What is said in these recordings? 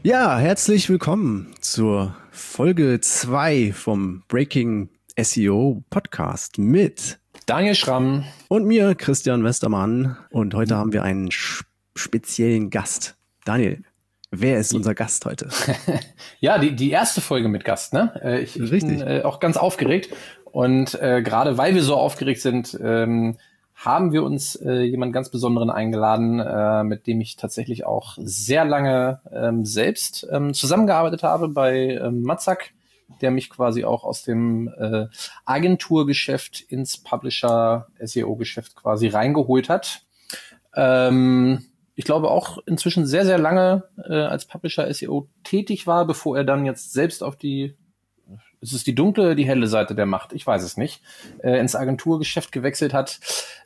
Ja, herzlich willkommen zur Folge 2 vom Breaking SEO Podcast mit Daniel Schramm und mir, Christian Westermann. Und heute haben wir einen speziellen Gast. Daniel, wer ist unser Gast heute? Ja, die erste Folge mit Gast, ne? Ich bin auch ganz aufgeregt. Und gerade weil wir so aufgeregt sind, haben wir uns jemanden ganz Besonderen eingeladen, mit dem ich tatsächlich auch sehr lange selbst zusammengearbeitet habe bei Matzak, der mich quasi auch aus dem Agenturgeschäft ins Publisher-SEO-Geschäft quasi reingeholt hat. Ich glaube auch inzwischen sehr, sehr lange als Publisher-SEO tätig war, bevor er dann jetzt selbst auf ist es die dunkle, die helle Seite der Macht, ich weiß es nicht, ins Agenturgeschäft gewechselt hat.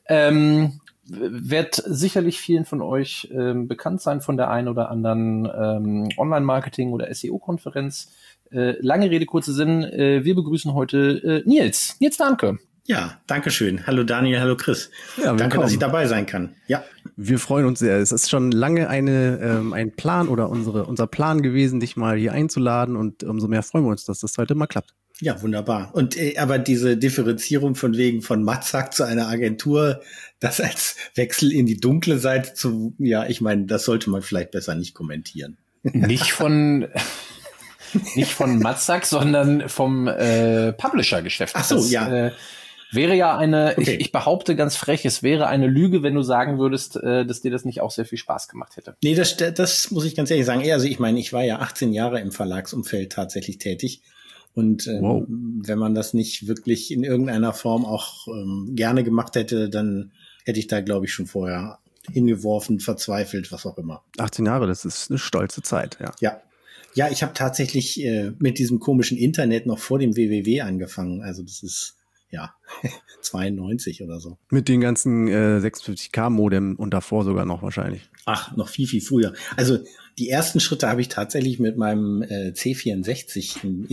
Wird sicherlich vielen von euch bekannt sein von der einen oder anderen Online-Marketing- oder SEO-Konferenz. Lange Rede, kurzer Sinn. Wir begrüßen heute Nils Dahnke. Ja, danke schön. Hallo Daniel, hallo Chris. Ja, danke, dass ich dabei sein kann. Ja. Wir freuen uns sehr. Es ist schon lange ein Plan oder unser Plan gewesen, dich mal hier einzuladen, und umso mehr freuen wir uns, dass das heute mal klappt. Ja, wunderbar. Und aber diese Differenzierung von Matzak zu einer Agentur, das als Wechsel in die dunkle Seite ja, ich meine, das sollte man vielleicht besser nicht kommentieren. Nicht von Matzak, sondern vom Publisher-Geschäft. Ach so, ja. Wäre ja okay. Ich behaupte ganz frech, es wäre eine Lüge, wenn du sagen würdest, dass dir das nicht auch sehr viel Spaß gemacht hätte. Nee, das muss ich ganz ehrlich sagen. Also ich meine, ich war ja 18 Jahre im Verlagsumfeld tatsächlich tätig. Und wow. Wenn man das nicht wirklich in irgendeiner Form auch gerne gemacht hätte, dann hätte ich da, glaube ich, schon vorher hingeworfen, verzweifelt, was auch immer. 18 Jahre, das ist eine stolze Zeit, ja. Ja, ich habe tatsächlich mit diesem komischen Internet noch vor dem WWW angefangen. Also das ist 92 oder so. Mit den ganzen 56K-Modem und davor sogar noch wahrscheinlich. Ach, noch viel, viel früher. Also die ersten Schritte habe ich tatsächlich mit meinem C64 im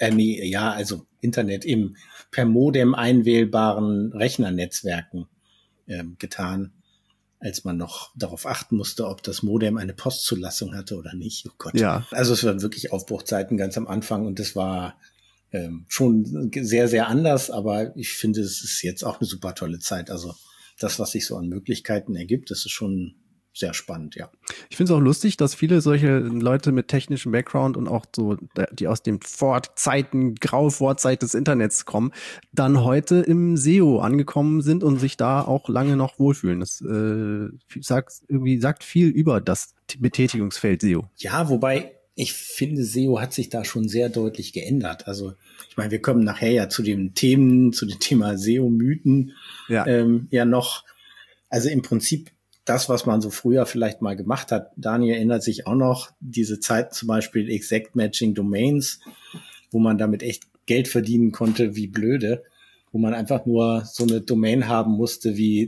Internet im per Modem einwählbaren Rechnernetzwerken getan, als man noch darauf achten musste, ob das Modem eine Postzulassung hatte oder nicht. Oh Gott. Ja. Also es waren wirklich Aufbruchzeiten ganz am Anfang, und das war schon sehr, sehr anders, aber ich finde, es ist jetzt auch eine super tolle Zeit. Also das, was sich so an Möglichkeiten ergibt, das ist schon sehr spannend, ja. Ich finde es auch lustig, dass viele solche Leute mit technischem Background und auch so, die aus den graue Vorzeit des Internets kommen, dann heute im SEO angekommen sind und sich da auch lange noch wohlfühlen. Das sagt viel über das Betätigungsfeld SEO. Ja, wobei ich finde, SEO hat sich da schon sehr deutlich geändert. Also ich meine, wir kommen nachher ja zu dem Thema SEO-Mythen noch. Also im Prinzip das, was man so früher vielleicht mal gemacht hat. Daniel erinnert sich auch noch, diese Zeit zum Beispiel Exact Matching Domains, wo man damit echt Geld verdienen konnte, wie blöde, wo man einfach nur so eine Domain haben musste wie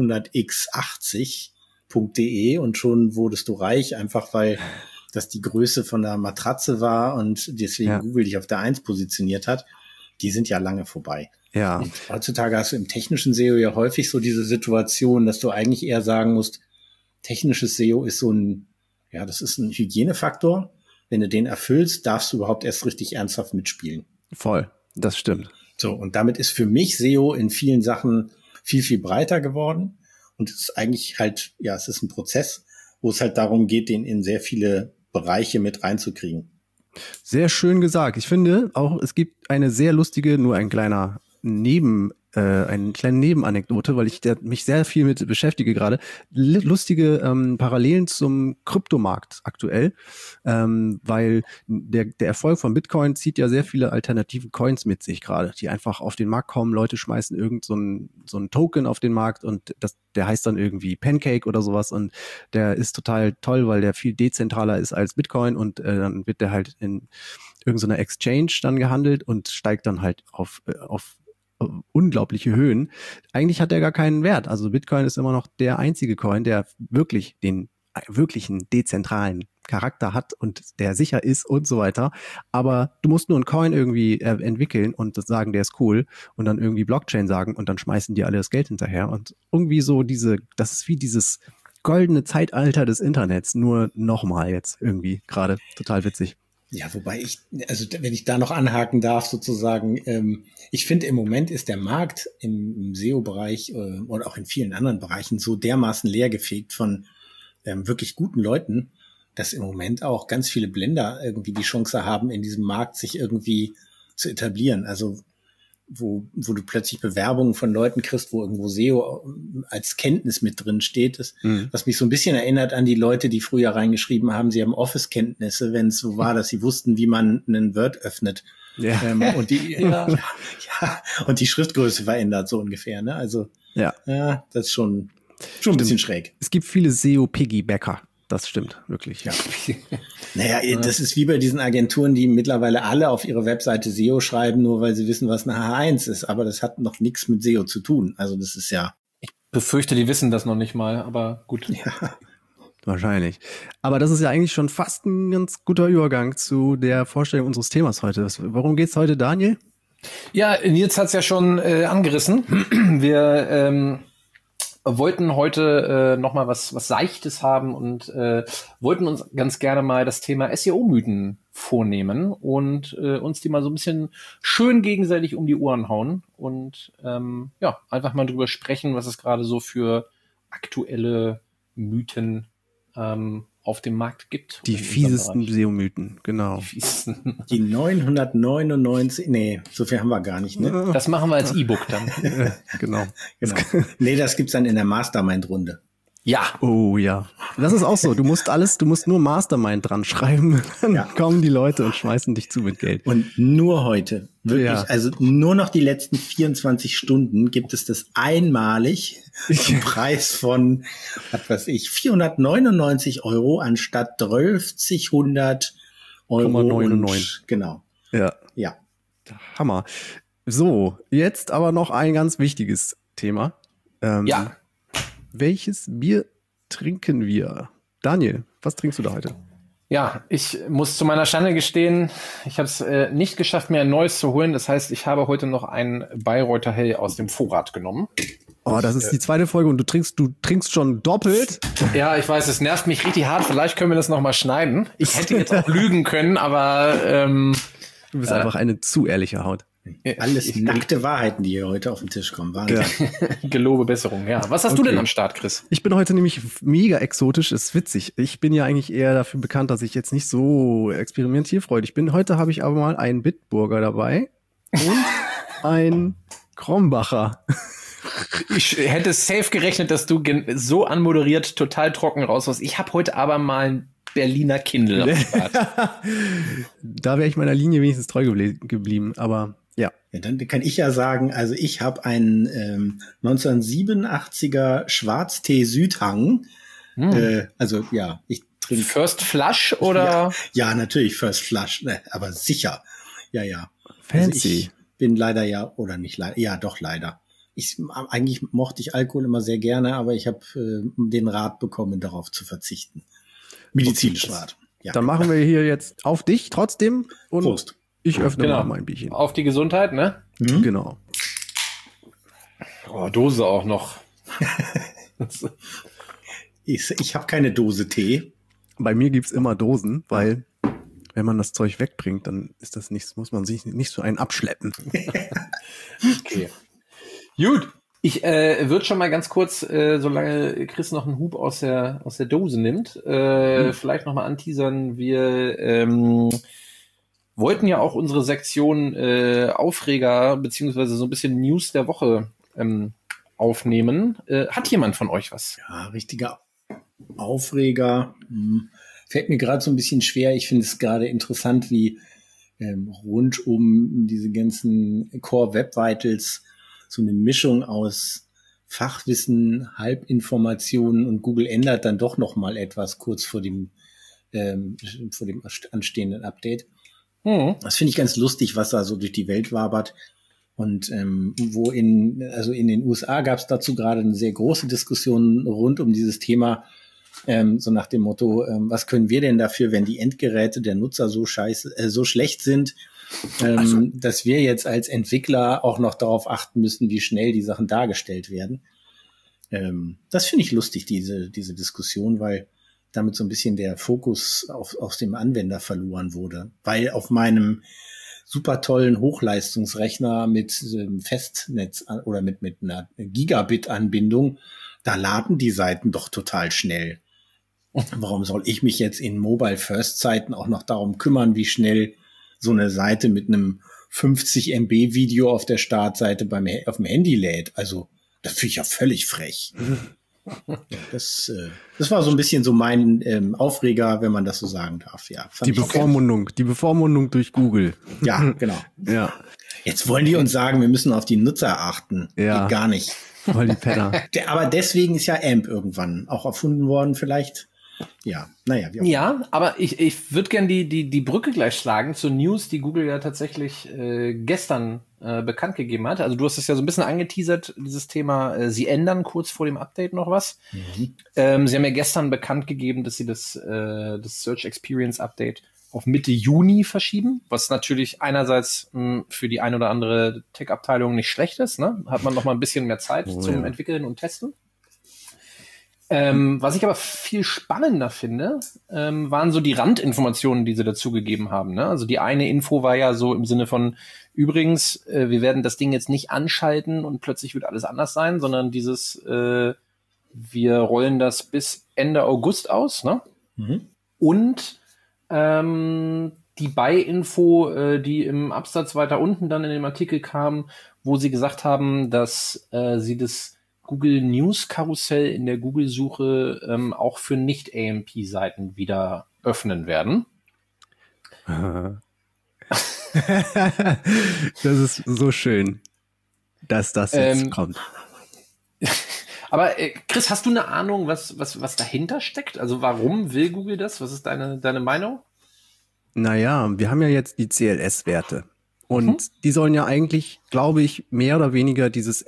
200x80.de und schon wurdest du reich, einfach weil das die Größe von der Matratze war und deswegen Google dich auf der 1 positioniert hat. Die sind ja lange vorbei. Ja. Und heutzutage hast du im technischen SEO ja häufig so diese Situation, dass du eigentlich eher sagen musst, technisches SEO ist das ist ein Hygienefaktor. Wenn du den erfüllst, darfst du überhaupt erst richtig ernsthaft mitspielen. Voll, das stimmt. So, und damit ist für mich SEO in vielen Sachen viel, viel breiter geworden. Und es ist eigentlich halt, es ist ein Prozess, wo es halt darum geht, den in sehr viele Bereiche mit reinzukriegen. Sehr schön gesagt. Ich finde auch, es gibt eine sehr lustige, nur eine kleine Nebenanekdote, weil ich mich sehr viel mit beschäftige gerade. Lustige Parallelen zum Kryptomarkt aktuell, weil der Erfolg von Bitcoin zieht ja sehr viele alternative Coins mit sich gerade, die einfach auf den Markt kommen. Leute schmeißen so ein Token auf den Markt und der heißt dann irgendwie Pancake oder sowas, und der ist total toll, weil der viel dezentraler ist als Bitcoin, und dann wird der halt in irgendeiner Exchange dann gehandelt und steigt dann halt auf unglaubliche Höhen. Eigentlich hat er gar keinen Wert. Also Bitcoin ist immer noch der einzige Coin, der wirklich den wirklichen dezentralen Charakter hat und der sicher ist und so weiter. Aber du musst nur einen Coin irgendwie entwickeln und sagen, der ist cool, und dann irgendwie Blockchain sagen, und dann schmeißen die alle das Geld hinterher. Und irgendwie so das ist wie dieses goldene Zeitalter des Internets, nur nochmal jetzt irgendwie gerade. Total witzig. Ja, wobei wenn ich da noch anhaken darf sozusagen, ich finde im Moment ist der Markt im SEO-Bereich und auch in vielen anderen Bereichen so dermaßen leergefegt von wirklich guten Leuten, dass im Moment auch ganz viele Blender irgendwie die Chance haben, in diesem Markt sich irgendwie zu etablieren. Also wo du plötzlich Bewerbungen von Leuten kriegst, wo irgendwo SEO als Kenntnis mit drin steht, was mich so ein bisschen erinnert an die Leute, die früher reingeschrieben haben, sie haben Office-Kenntnisse, wenn es so war, dass sie wussten, wie man einen Word öffnet. Ja. Und die Schriftgröße verändert, so ungefähr. Ne? Also das ist schon ein bisschen schräg. Es gibt viele SEO-Piggybacker. Das stimmt, wirklich. Ja. Naja, das ist wie bei diesen Agenturen, die mittlerweile alle auf ihre Webseite SEO schreiben, nur weil sie wissen, was eine H1 ist. Aber das hat noch nichts mit SEO zu tun. Also das ist ja... Ich befürchte, die wissen das noch nicht mal, aber gut. Ja. Wahrscheinlich. Aber das ist ja eigentlich schon fast ein ganz guter Übergang zu der Vorstellung unseres Themas heute. Worum geht's heute, Daniel? Ja, Nils hat's ja schon angerissen. Wir wollten heute noch mal was Seichtes haben und wollten uns ganz gerne mal das Thema SEO-Mythen vornehmen und uns die mal so ein bisschen schön gegenseitig um die Ohren hauen und einfach mal drüber sprechen, was es gerade so für aktuelle Mythen auf dem Markt gibt. Die fiesesten SEO-Mythen, genau. Die fiesesten. Die 999, nee, so viel haben wir gar nicht, ne? Das machen wir als E-Book dann. Genau. Nee, das gibt's dann in der Mastermind-Runde. Ja. Oh ja. Das ist auch so. Du musst nur Mastermind dran schreiben. Dann kommen die Leute und schmeißen dich zu mit Geld. Und nur heute. Wirklich. Ja. Also nur noch die letzten 24 Stunden gibt es das einmalig zum Preis von, 499 € anstatt 1200 €. Genau. Ja. Hammer. So, jetzt aber noch ein ganz wichtiges Thema. Welches Bier trinken wir? Daniel, was trinkst du da heute? Ja, ich muss zu meiner Schande gestehen, ich habe es nicht geschafft, mir ein neues zu holen. Das heißt, ich habe heute noch ein Bayreuther Hell aus dem Vorrat genommen. Oh, das ist die zweite Folge und du trinkst schon doppelt. Ja, ich weiß, es nervt mich richtig hart. Vielleicht können wir das noch mal schneiden. Ich hätte jetzt auch lügen können, aber du bist einfach eine zu ehrliche Haut. Alles nackte Wahrheiten, die hier heute auf den Tisch kommen. Wahnsinn. Gelobe Besserung, ja. Was hast du denn am Start, Chris? Ich bin heute nämlich mega exotisch, ist witzig. Ich bin ja eigentlich eher dafür bekannt, dass ich jetzt nicht so experimentierfreudig bin. Heute habe ich aber mal einen Bitburger dabei und ein Krombacher. Ich hätte safe gerechnet, dass du so anmoderiert total trocken raushaust. Ich habe heute aber mal ein Berliner Kindle am Start. Da wäre ich meiner Linie wenigstens treu geblieben, aber ja. Dann kann ich ja sagen, also ich habe einen 1987er Schwarztee Südhang. Also ja, ich trinke... First Flush oder? Ja, natürlich First Flush, aber sicher. Ja. Fancy. Also ich bin leider leider. Eigentlich mochte ich Alkohol immer sehr gerne, aber ich habe den Rat bekommen, darauf zu verzichten. Medizinisch Rat. Ja. Dann machen wir hier jetzt auf dich trotzdem und Prost. Ich öffne mal mein Bierchen. Auf die Gesundheit, ne? Mhm. Genau. Oh, Dose auch noch. Ich habe keine Dose Tee. Bei mir gibt's immer Dosen, weil wenn man das Zeug wegbringt, dann ist das nichts, muss man sich nicht so einen abschleppen. Okay. Gut. Ich würde schon mal ganz kurz, solange Chris noch einen Hub aus der Dose nimmt, vielleicht noch mal anteasern. Wir wollten ja auch unsere Sektion Aufreger beziehungsweise so ein bisschen News der Woche aufnehmen. Hat jemand von euch was? Ja, richtiger Aufreger. Fällt mir gerade so ein bisschen schwer. Ich finde es gerade interessant, wie rund um diese ganzen Core Web Vitals so eine Mischung aus Fachwissen, Halbinformationen und Google ändert dann doch noch mal etwas kurz vor dem anstehenden Update. Das finde ich ganz lustig, was da so durch die Welt wabert. Und in den USA gab es dazu gerade eine sehr große Diskussion rund um dieses Thema, so nach dem Motto, was können wir denn dafür, wenn die Endgeräte der Nutzer so schlecht sind, dass wir jetzt als Entwickler auch noch darauf achten müssen, wie schnell die Sachen dargestellt werden. Das finde ich lustig, diese Diskussion, weil damit so ein bisschen der Fokus auf dem Anwender verloren wurde. Weil auf meinem super tollen Hochleistungsrechner mit Festnetz oder mit einer Gigabit-Anbindung, da laden die Seiten doch total schnell. Warum soll ich mich jetzt in Mobile First Zeiten auch noch darum kümmern, wie schnell so eine Seite mit einem 50 MB Video auf der Startseite auf dem Handy lädt? Also, das finde ich ja völlig frech. Das war so ein bisschen so mein Aufreger, wenn man das so sagen darf. Ja, die Bevormundung durch Google. Ja, genau. Ja. Jetzt wollen die uns sagen, wir müssen auf die Nutzer achten. Ja. Geht gar nicht. Voll die Penner. Aber deswegen ist ja AMP irgendwann auch erfunden worden, vielleicht. Ja, naja. Ja, aber ich würde gern die Brücke gleich schlagen zur News, die Google ja tatsächlich gestern bekannt gegeben hat. Also du hast es ja so ein bisschen angeteasert, dieses Thema, sie ändern kurz vor dem Update noch was. Mhm. Sie haben ja gestern bekannt gegeben, dass sie das Search Experience Update auf Mitte Juni verschieben, was natürlich einerseits für die ein oder andere Tech-Abteilung nicht schlecht ist. Ne? Hat man noch mal ein bisschen mehr Zeit zum Entwickeln und Testen. Was ich aber viel spannender finde, waren so die Randinformationen, die sie dazugegeben haben. Ne? Also die eine Info war ja so im Sinne von, übrigens, wir werden das Ding jetzt nicht anschalten und plötzlich wird alles anders sein, sondern dieses, wir rollen das bis Ende August aus. Ne? Mhm. Und die Bei-Info, die im Absatz weiter unten dann in dem Artikel kam, wo sie gesagt haben, dass sie das Google News Karussell in der Google-Suche auch für Nicht-AMP-Seiten wieder öffnen werden. Das ist so schön, dass das jetzt kommt. Aber Chris, hast du eine Ahnung, was dahinter steckt? Also warum will Google das? Was ist deine Meinung? Naja, wir haben ja jetzt die CLS-Werte. Und die sollen ja eigentlich, glaube ich, mehr oder weniger diese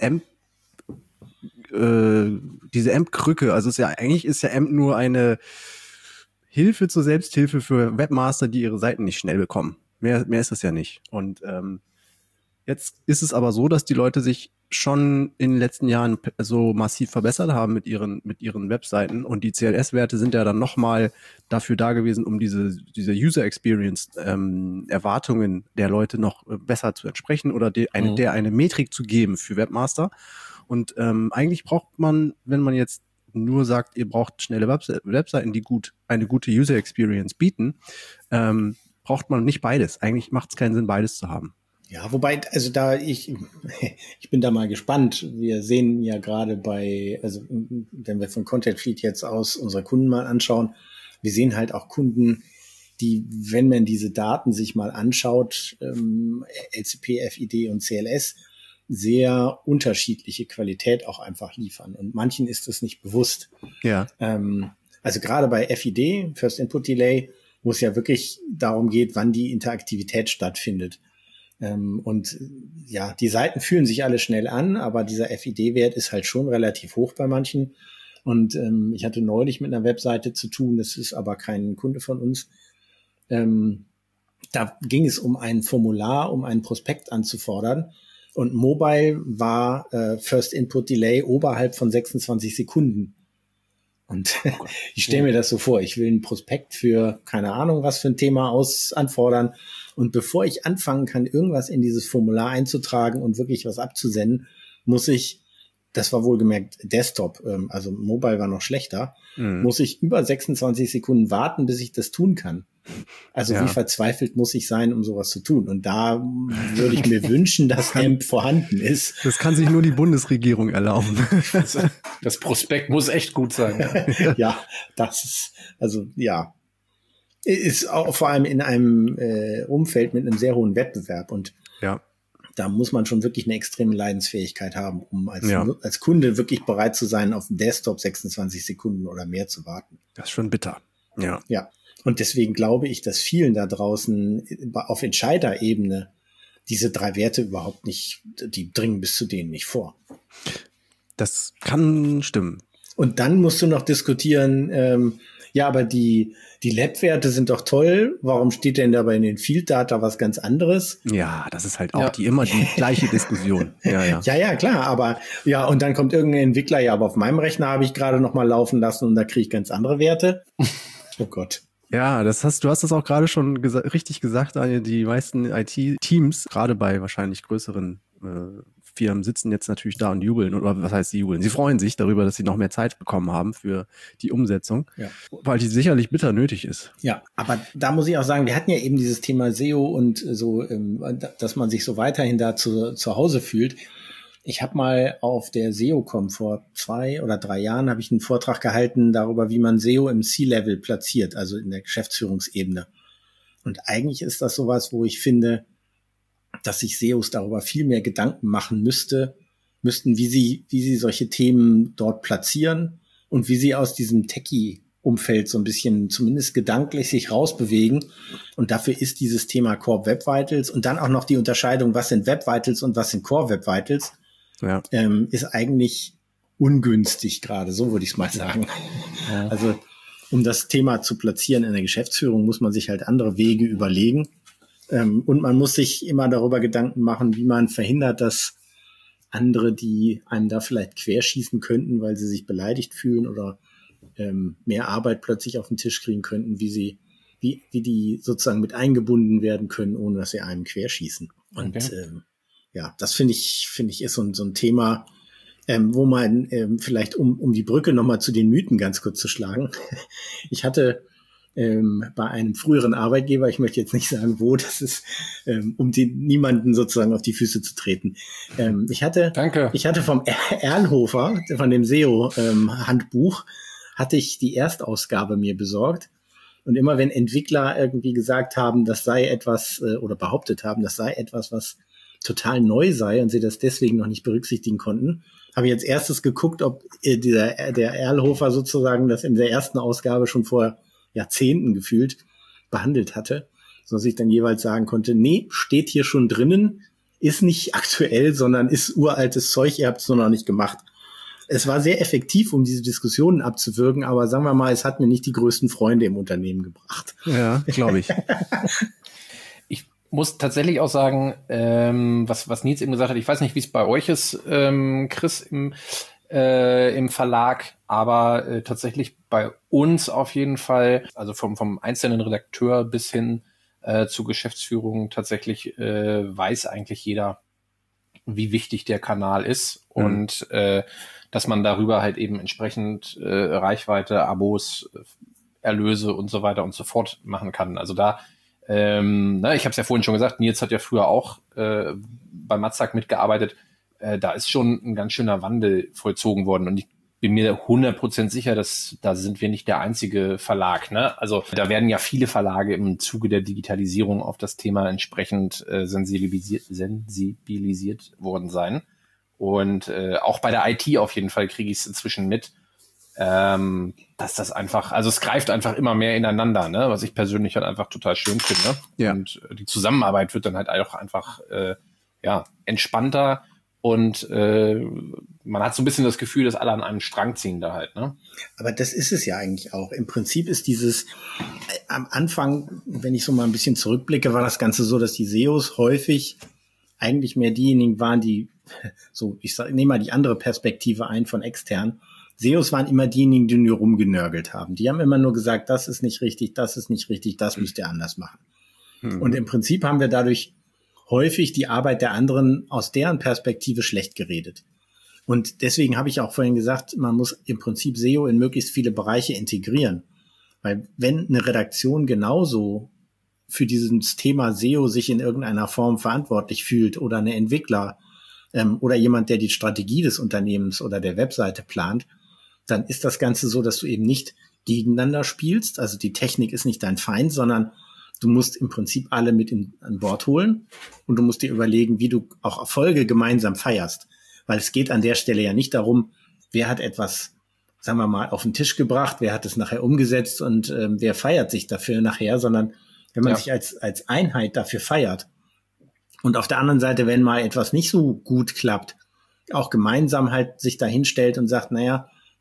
AMP-Krücke, also eigentlich ist ja AMP nur eine Hilfe zur Selbsthilfe für Webmaster, die ihre Seiten nicht schnell bekommen. Mehr ist das ja nicht. Und jetzt ist es aber so, dass die Leute sich schon in den letzten Jahren so massiv verbessert haben mit ihren Webseiten, und die CLS-Werte sind ja dann nochmal dafür da gewesen, um diese User Experience Erwartungen der Leute noch besser zu entsprechen oder eine Metrik zu geben für Webmaster. Und eigentlich braucht man, wenn man jetzt nur sagt, ihr braucht schnelle Webseiten, die eine gute User Experience bieten, braucht man nicht beides. Eigentlich macht es keinen Sinn, beides zu haben. Ja, wobei, also ich bin da mal gespannt. Wir sehen ja gerade wenn wir von Content Fleet jetzt aus unsere Kunden mal anschauen, wir sehen halt auch Kunden, die, wenn man diese Daten sich mal anschaut, LCP, FID und CLS, sehr unterschiedliche Qualität auch einfach liefern. Und manchen ist es nicht bewusst. Ja. Also gerade bei FID, First Input Delay, wo es ja wirklich darum geht, wann die Interaktivität stattfindet. Und ja, die Seiten fühlen sich alle schnell an, aber dieser FID-Wert ist halt schon relativ hoch bei manchen. Und ich hatte neulich mit einer Webseite zu tun, das ist aber kein Kunde von uns. Da ging es um ein Formular, um einen Prospekt anzufordern. Und Mobile war First Input Delay oberhalb von 26 Sekunden. Und ich stelle mir das so vor, ich will einen Prospekt für keine Ahnung was für ein Thema anfordern. Und bevor ich anfangen kann, irgendwas in dieses Formular einzutragen und wirklich was abzusenden, muss ich, das war wohlgemerkt Desktop, also Mobile war noch schlechter, muss ich über 26 Sekunden warten, bis ich das tun kann. Also wie verzweifelt muss ich sein, um sowas zu tun? Und da würde ich mir wünschen, dass AMP vorhanden ist. Das kann sich nur die Bundesregierung erlauben. Das Prospekt muss echt gut sein. Ja, das ist, also ja, ist auch vor allem in einem Umfeld mit einem sehr hohen Wettbewerb. Und da muss man schon wirklich eine extreme Leidensfähigkeit haben, um als Kunde wirklich bereit zu sein, auf dem Desktop 26 Sekunden oder mehr zu warten. Das ist schon bitter. Ja. Ja. Und deswegen glaube ich, dass vielen da draußen auf Entscheiderebene diese 3 Werte überhaupt nicht, die dringen bis zu denen nicht vor. Das kann stimmen. Und dann musst du noch diskutieren, ja, aber die Lab-Werte sind doch toll. Warum steht denn da bei den Field Data was ganz anderes? Ja, das ist halt auch immer die gleiche Diskussion. Ja, klar. Aber ja, und dann kommt irgendein Entwickler, ja, aber auf meinem Rechner habe ich gerade noch mal laufen lassen und da kriege ich ganz andere Werte. Oh Gott. Ja, du hast das auch gerade schon richtig gesagt, Daniel. Die meisten IT-Teams, gerade bei wahrscheinlich größeren Firmen, sitzen jetzt natürlich da und jubeln. Oder was heißt sie jubeln? Sie freuen sich darüber, dass sie noch mehr Zeit bekommen haben für die Umsetzung, weil die sicherlich bitter nötig ist. Ja, aber da muss ich auch sagen, wir hatten ja eben dieses Thema SEO und so, dass man sich so weiterhin da zu Hause fühlt. Ich habe mal auf der SEO-Com vor 2 oder 3 Jahren habe ich einen Vortrag gehalten darüber, wie man SEO im C-Level platziert, also in der Geschäftsführungsebene. Und eigentlich ist das sowas, wo ich finde, dass sich SEOs darüber viel mehr Gedanken machen müssten, wie sie solche Themen dort platzieren und wie sie aus diesem Techie-Umfeld so ein bisschen zumindest gedanklich sich rausbewegen. Und dafür ist dieses Thema Core Web Vitals und dann auch noch die Unterscheidung, was sind Web Vitals und was sind Core Web Vitals, ist eigentlich ungünstig gerade, so würde ich es mal sagen. Ja. Also um das Thema zu platzieren in der Geschäftsführung, muss man sich halt andere Wege überlegen. Und man muss sich immer darüber Gedanken machen, wie man verhindert, dass andere, die einem da vielleicht querschießen könnten, weil sie sich beleidigt fühlen oder mehr Arbeit plötzlich auf den Tisch kriegen könnten, wie die sozusagen mit eingebunden werden können, ohne dass sie einem querschießen. Und das finde ich ist so ein Thema, wo man vielleicht, um die Brücke nochmal zu den Mythen ganz kurz zu schlagen. Ich hatte bei einem früheren Arbeitgeber, ich möchte jetzt nicht sagen, wo, das ist, um niemanden sozusagen auf die Füße zu treten. Ich hatte vom Erlhofer, von dem SEO-Handbuch, hatte ich die Erstausgabe mir besorgt. Und immer wenn Entwickler irgendwie gesagt haben, das sei etwas, oder behauptet haben, das sei etwas, was total neu sei und sie das deswegen noch nicht berücksichtigen konnten, habe ich als erstes geguckt, ob der Erlhofer sozusagen das in der ersten Ausgabe schon vor Jahrzehnten gefühlt behandelt hatte, sodass ich dann jeweils sagen konnte, nee, steht hier schon drinnen, ist nicht aktuell, sondern ist uraltes Zeug, ihr habt es nur noch nicht gemacht. Es war sehr effektiv, um diese Diskussionen abzuwürgen, aber sagen wir mal, es hat mir nicht die größten Freunde im Unternehmen gebracht. Ja, glaube ich. Ich muss tatsächlich auch sagen, was Nils eben gesagt hat, ich weiß nicht, wie es bei euch ist, Chris, im Verlag, aber tatsächlich bei uns auf jeden Fall, also vom einzelnen Redakteur bis hin zur Geschäftsführung tatsächlich weiß eigentlich jeder, wie wichtig der Kanal ist und dass man darüber halt eben entsprechend Reichweite, Abos, Erlöse und so weiter und so fort machen kann. Also da, ich habe es ja vorhin schon gesagt, Nils hat ja früher auch bei Matzak mitgearbeitet. Da ist schon ein ganz schöner Wandel vollzogen worden und ich bin mir 100% sicher, dass da sind wir nicht der einzige Verlag. Ne? Also da werden ja viele Verlage im Zuge der Digitalisierung auf das Thema entsprechend sensibilisiert worden sein. Und auch bei der IT auf jeden Fall kriege ich es inzwischen mit, dass das einfach, also es greift einfach immer mehr ineinander, ne? Was ich persönlich halt einfach total schön finde. Ja. Und die Zusammenarbeit wird dann halt auch einfach entspannter. Und man hat so ein bisschen das Gefühl, dass alle an einem Strang ziehen da halt, ne? Aber das ist es ja eigentlich auch. Im Prinzip ist dieses, am Anfang, wenn ich so mal ein bisschen zurückblicke, war das Ganze so, dass die SEOs häufig eigentlich mehr diejenigen waren, die, so, nehme mal die andere Perspektive ein von extern. SEOs waren immer diejenigen, die nur rumgenörgelt haben. Die haben immer nur gesagt, das ist nicht richtig, das müsst ihr anders machen. Und im Prinzip haben wir dadurch häufig die Arbeit der anderen aus deren Perspektive schlecht geredet. Und deswegen habe ich auch vorhin gesagt, man muss im Prinzip SEO in möglichst viele Bereiche integrieren. Weil wenn eine Redaktion genauso für dieses Thema SEO sich in irgendeiner Form verantwortlich fühlt oder eine Entwickler oder jemand, der die Strategie des Unternehmens oder der Webseite plant, dann ist das Ganze so, dass du eben nicht gegeneinander spielst. Also die Technik ist nicht dein Feind, sondern du musst im Prinzip alle mit an Bord holen und du musst dir überlegen, wie du auch Erfolge gemeinsam feierst. Weil es geht an der Stelle ja nicht darum, wer hat etwas, sagen wir mal, auf den Tisch gebracht, wer hat es nachher umgesetzt und wer feiert sich dafür nachher, sondern wenn man sich als Einheit dafür feiert und auf der anderen Seite, wenn mal etwas nicht so gut klappt, auch gemeinsam halt sich dahin stellt und sagt, naja,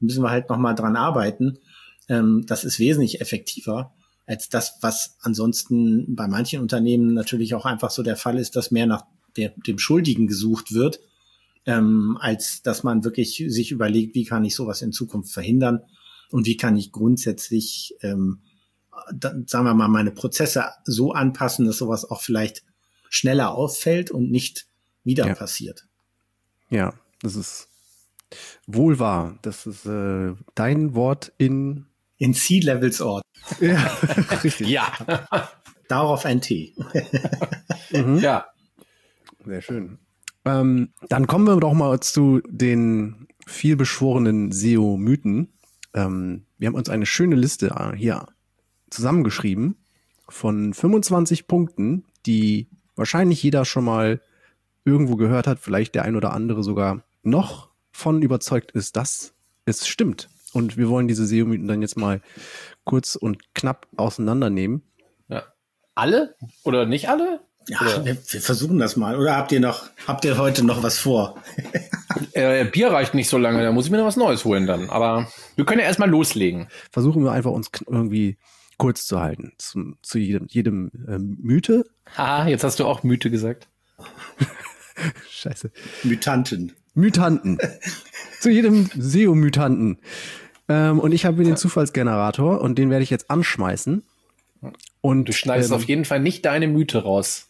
müssen wir halt nochmal dran arbeiten. Das ist wesentlich effektiver als das, was ansonsten bei manchen Unternehmen natürlich auch einfach so der Fall ist, dass mehr nach dem Schuldigen gesucht wird, als dass man wirklich sich überlegt, wie kann ich sowas in Zukunft verhindern und wie kann ich grundsätzlich, sagen wir mal, meine Prozesse so anpassen, dass sowas auch vielleicht schneller auffällt und nicht wieder passiert. Ja, das ist wohl wahr. Das ist dein Wort in C-Levels Ort. Ja, richtig. Ja. Darauf ein T. Ja. Sehr schön. Dann kommen wir doch mal zu den vielbeschworenen SEO-Mythen. Wir haben uns eine schöne Liste hier zusammengeschrieben von 25 Punkten, die wahrscheinlich jeder schon mal irgendwo gehört hat, vielleicht der ein oder andere sogar noch von überzeugt ist, dass es stimmt. Und wir wollen diese SEO-Mythen dann jetzt mal kurz und knapp auseinandernehmen. Ja. Alle? Oder nicht alle? Ja, wir versuchen das mal. Oder habt ihr heute noch was vor? Bier reicht nicht so lange, da muss ich mir noch was Neues holen dann. Aber wir können ja erstmal loslegen. Versuchen wir einfach uns irgendwie kurz zu halten. Zu jedem Mythe. Haha, jetzt hast du auch Mythe gesagt. Scheiße. Mutanten. Zu jedem SEO-Mutanten. Und ich habe den Zufallsgenerator und den werde ich jetzt anschmeißen. Und du schneidest auf jeden Fall nicht deine Mythe raus.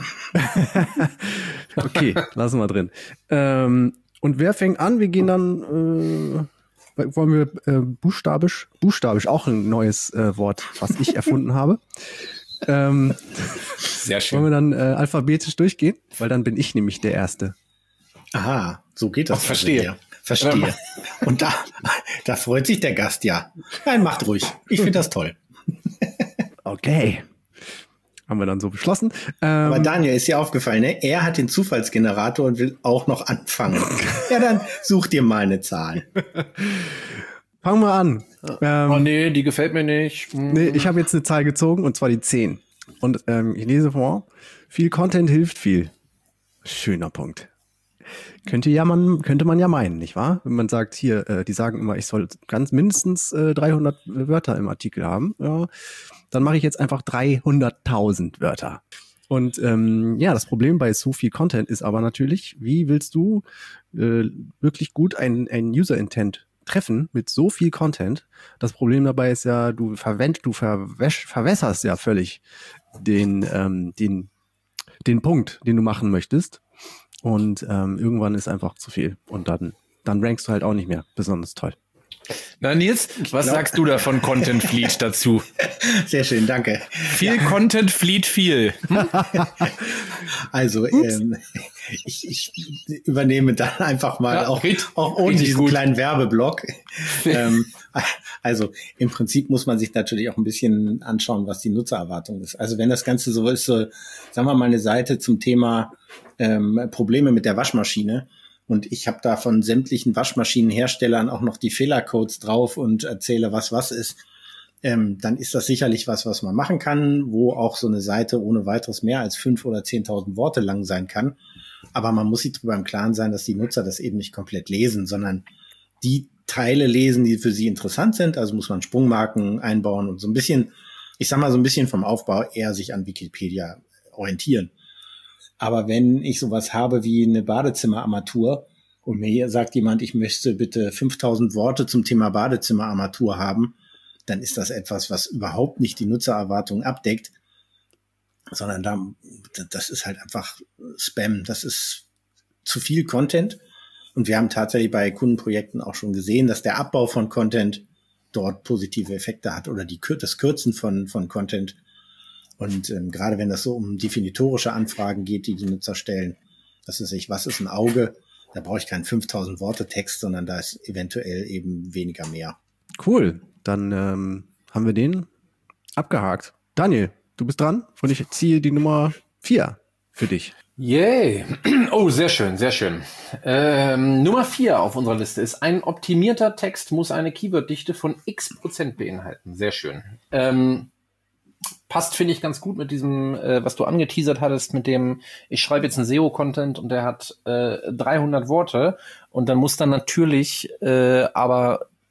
Okay, lassen wir drin. Und wer fängt an? Wir gehen dann, wollen wir buchstabisch auch ein neues Wort, was ich erfunden habe. Sehr schön. Wollen wir dann alphabetisch durchgehen? Weil dann bin ich nämlich der Erste. Aha, so geht das. Verstehe. Und da freut sich der Gast ja. Nein, macht ruhig. Ich finde das toll. Okay. Haben wir dann so beschlossen. Aber Daniel, ist dir aufgefallen, ne? Er hat den Zufallsgenerator und will auch noch anfangen. Ja, dann such dir mal eine Zahl. Fangen wir an. Oh nee, die gefällt mir nicht. Nee, ich habe jetzt eine Zahl gezogen und zwar die 10. Und ich lese vor. Viel Content hilft viel. Schöner Punkt. Könnte man ja meinen, nicht wahr? Wenn man sagt, hier, die sagen immer, ich soll ganz mindestens 300 Wörter im Artikel haben, ja, dann mache ich jetzt einfach 300.000 Wörter. Und das Problem bei so viel Content ist aber natürlich, wie willst du wirklich gut ein User-Intent treffen mit so viel Content? Das Problem dabei ist ja, du verwässerst ja völlig den Punkt, den du machen möchtest. Und irgendwann ist einfach zu viel. Und dann rankst du halt auch nicht mehr besonders toll. Na Nils, was sagst du da von Content Fleet dazu? Sehr schön, danke. Viel Content Fleet viel. Also ich übernehme dann einfach mal auch ohne diesen kleinen Werbeblock. Also im Prinzip muss man sich natürlich auch ein bisschen anschauen, was die Nutzererwartung ist. Also wenn das Ganze so ist, sagen wir mal eine Seite zum Thema Probleme mit der Waschmaschine, und ich habe da von sämtlichen Waschmaschinenherstellern auch noch die Fehlercodes drauf und erzähle, was ist, dann ist das sicherlich was man machen kann, wo auch so eine Seite ohne weiteres mehr als 5.000 oder 10.000 Worte lang sein kann. Aber man muss sich darüber im Klaren sein, dass die Nutzer das eben nicht komplett lesen, sondern die Teile lesen, die für sie interessant sind. Also muss man Sprungmarken einbauen und so ein bisschen, ich sag mal so ein bisschen vom Aufbau eher sich an Wikipedia orientieren. Aber wenn ich sowas habe wie eine Badezimmerarmatur und mir sagt jemand, ich möchte bitte 5.000 Worte zum Thema Badezimmerarmatur haben, dann ist das etwas, was überhaupt nicht die Nutzererwartungen abdeckt, sondern das ist halt einfach Spam. Das ist zu viel Content. Und wir haben tatsächlich bei Kundenprojekten auch schon gesehen, dass der Abbau von Content dort positive Effekte hat oder das Kürzen von Content. Und gerade wenn das so um definitorische Anfragen geht, die Nutzer stellen, was ist ein Auge? Da brauche ich keinen 5.000 Worte Text, sondern da ist eventuell eben weniger mehr. Cool, dann haben wir den abgehakt. Daniel, du bist dran und ich ziehe die Nummer 4 für dich. Yay. Oh, sehr schön, sehr schön. Nummer 4 auf unserer Liste ist: Ein optimierter Text muss eine Keyworddichte von x% beinhalten. Sehr schön. Passt, finde ich, ganz gut mit diesem, was du angeteasert hattest, mit dem, ich schreibe jetzt einen SEO-Content und der hat 300 Worte und dann muss dann natürlich aber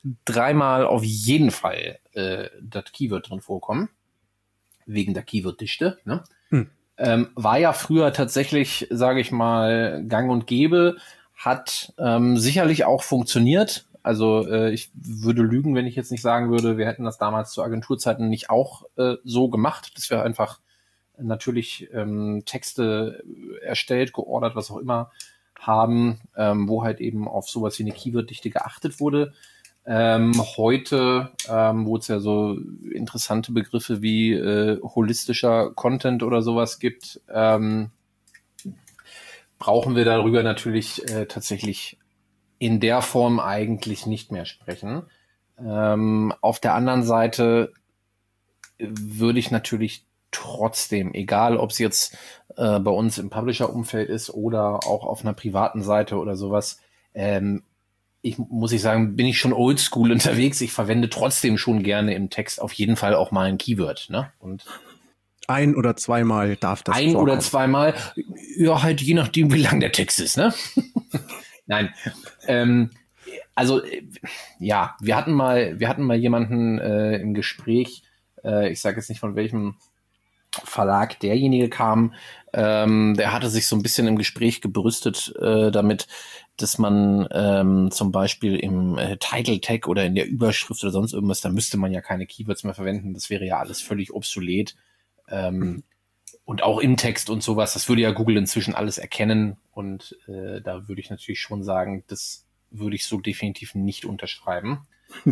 dreimal auf jeden Fall das Keyword drin vorkommen. Wegen der Keyworddichte, ne? War ja früher tatsächlich, sage ich mal, gang und gäbe, hat sicherlich auch funktioniert. Also ich würde lügen, wenn ich jetzt nicht sagen würde, wir hätten das damals zu Agenturzeiten nicht auch so gemacht, dass wir einfach natürlich Texte erstellt, geordert, was auch immer haben, wo halt eben auf sowas wie eine Keyworddichte geachtet wurde. Heute, wo es ja so interessante Begriffe wie holistischer Content oder sowas gibt, brauchen wir darüber natürlich tatsächlich in der Form eigentlich nicht mehr sprechen. Auf der anderen Seite würde ich natürlich trotzdem, egal ob es jetzt bei uns im Publisher-Umfeld ist oder auch auf einer privaten Seite oder sowas, muss ich sagen, bin ich schon oldschool unterwegs. Ich verwende trotzdem schon gerne im Text auf jeden Fall auch mal ein Keyword, ne? Und ein- oder zweimal darf das vorkommen. Oder zweimal, ja, halt je nachdem, wie lang der Text ist, ne? Nein. Also, ja, wir hatten mal jemanden im Gespräch, ich sage jetzt nicht von welchem Verlag derjenige kam, der hatte sich so ein bisschen im Gespräch gebrüstet damit, dass man zum Beispiel im Title Tag oder in der Überschrift oder sonst irgendwas, da müsste man ja keine Keywords mehr verwenden, das wäre ja alles völlig obsolet. Und auch im Text und sowas, das würde ja Google inzwischen alles erkennen und da würde ich natürlich schon sagen, das würde ich so definitiv nicht unterschreiben.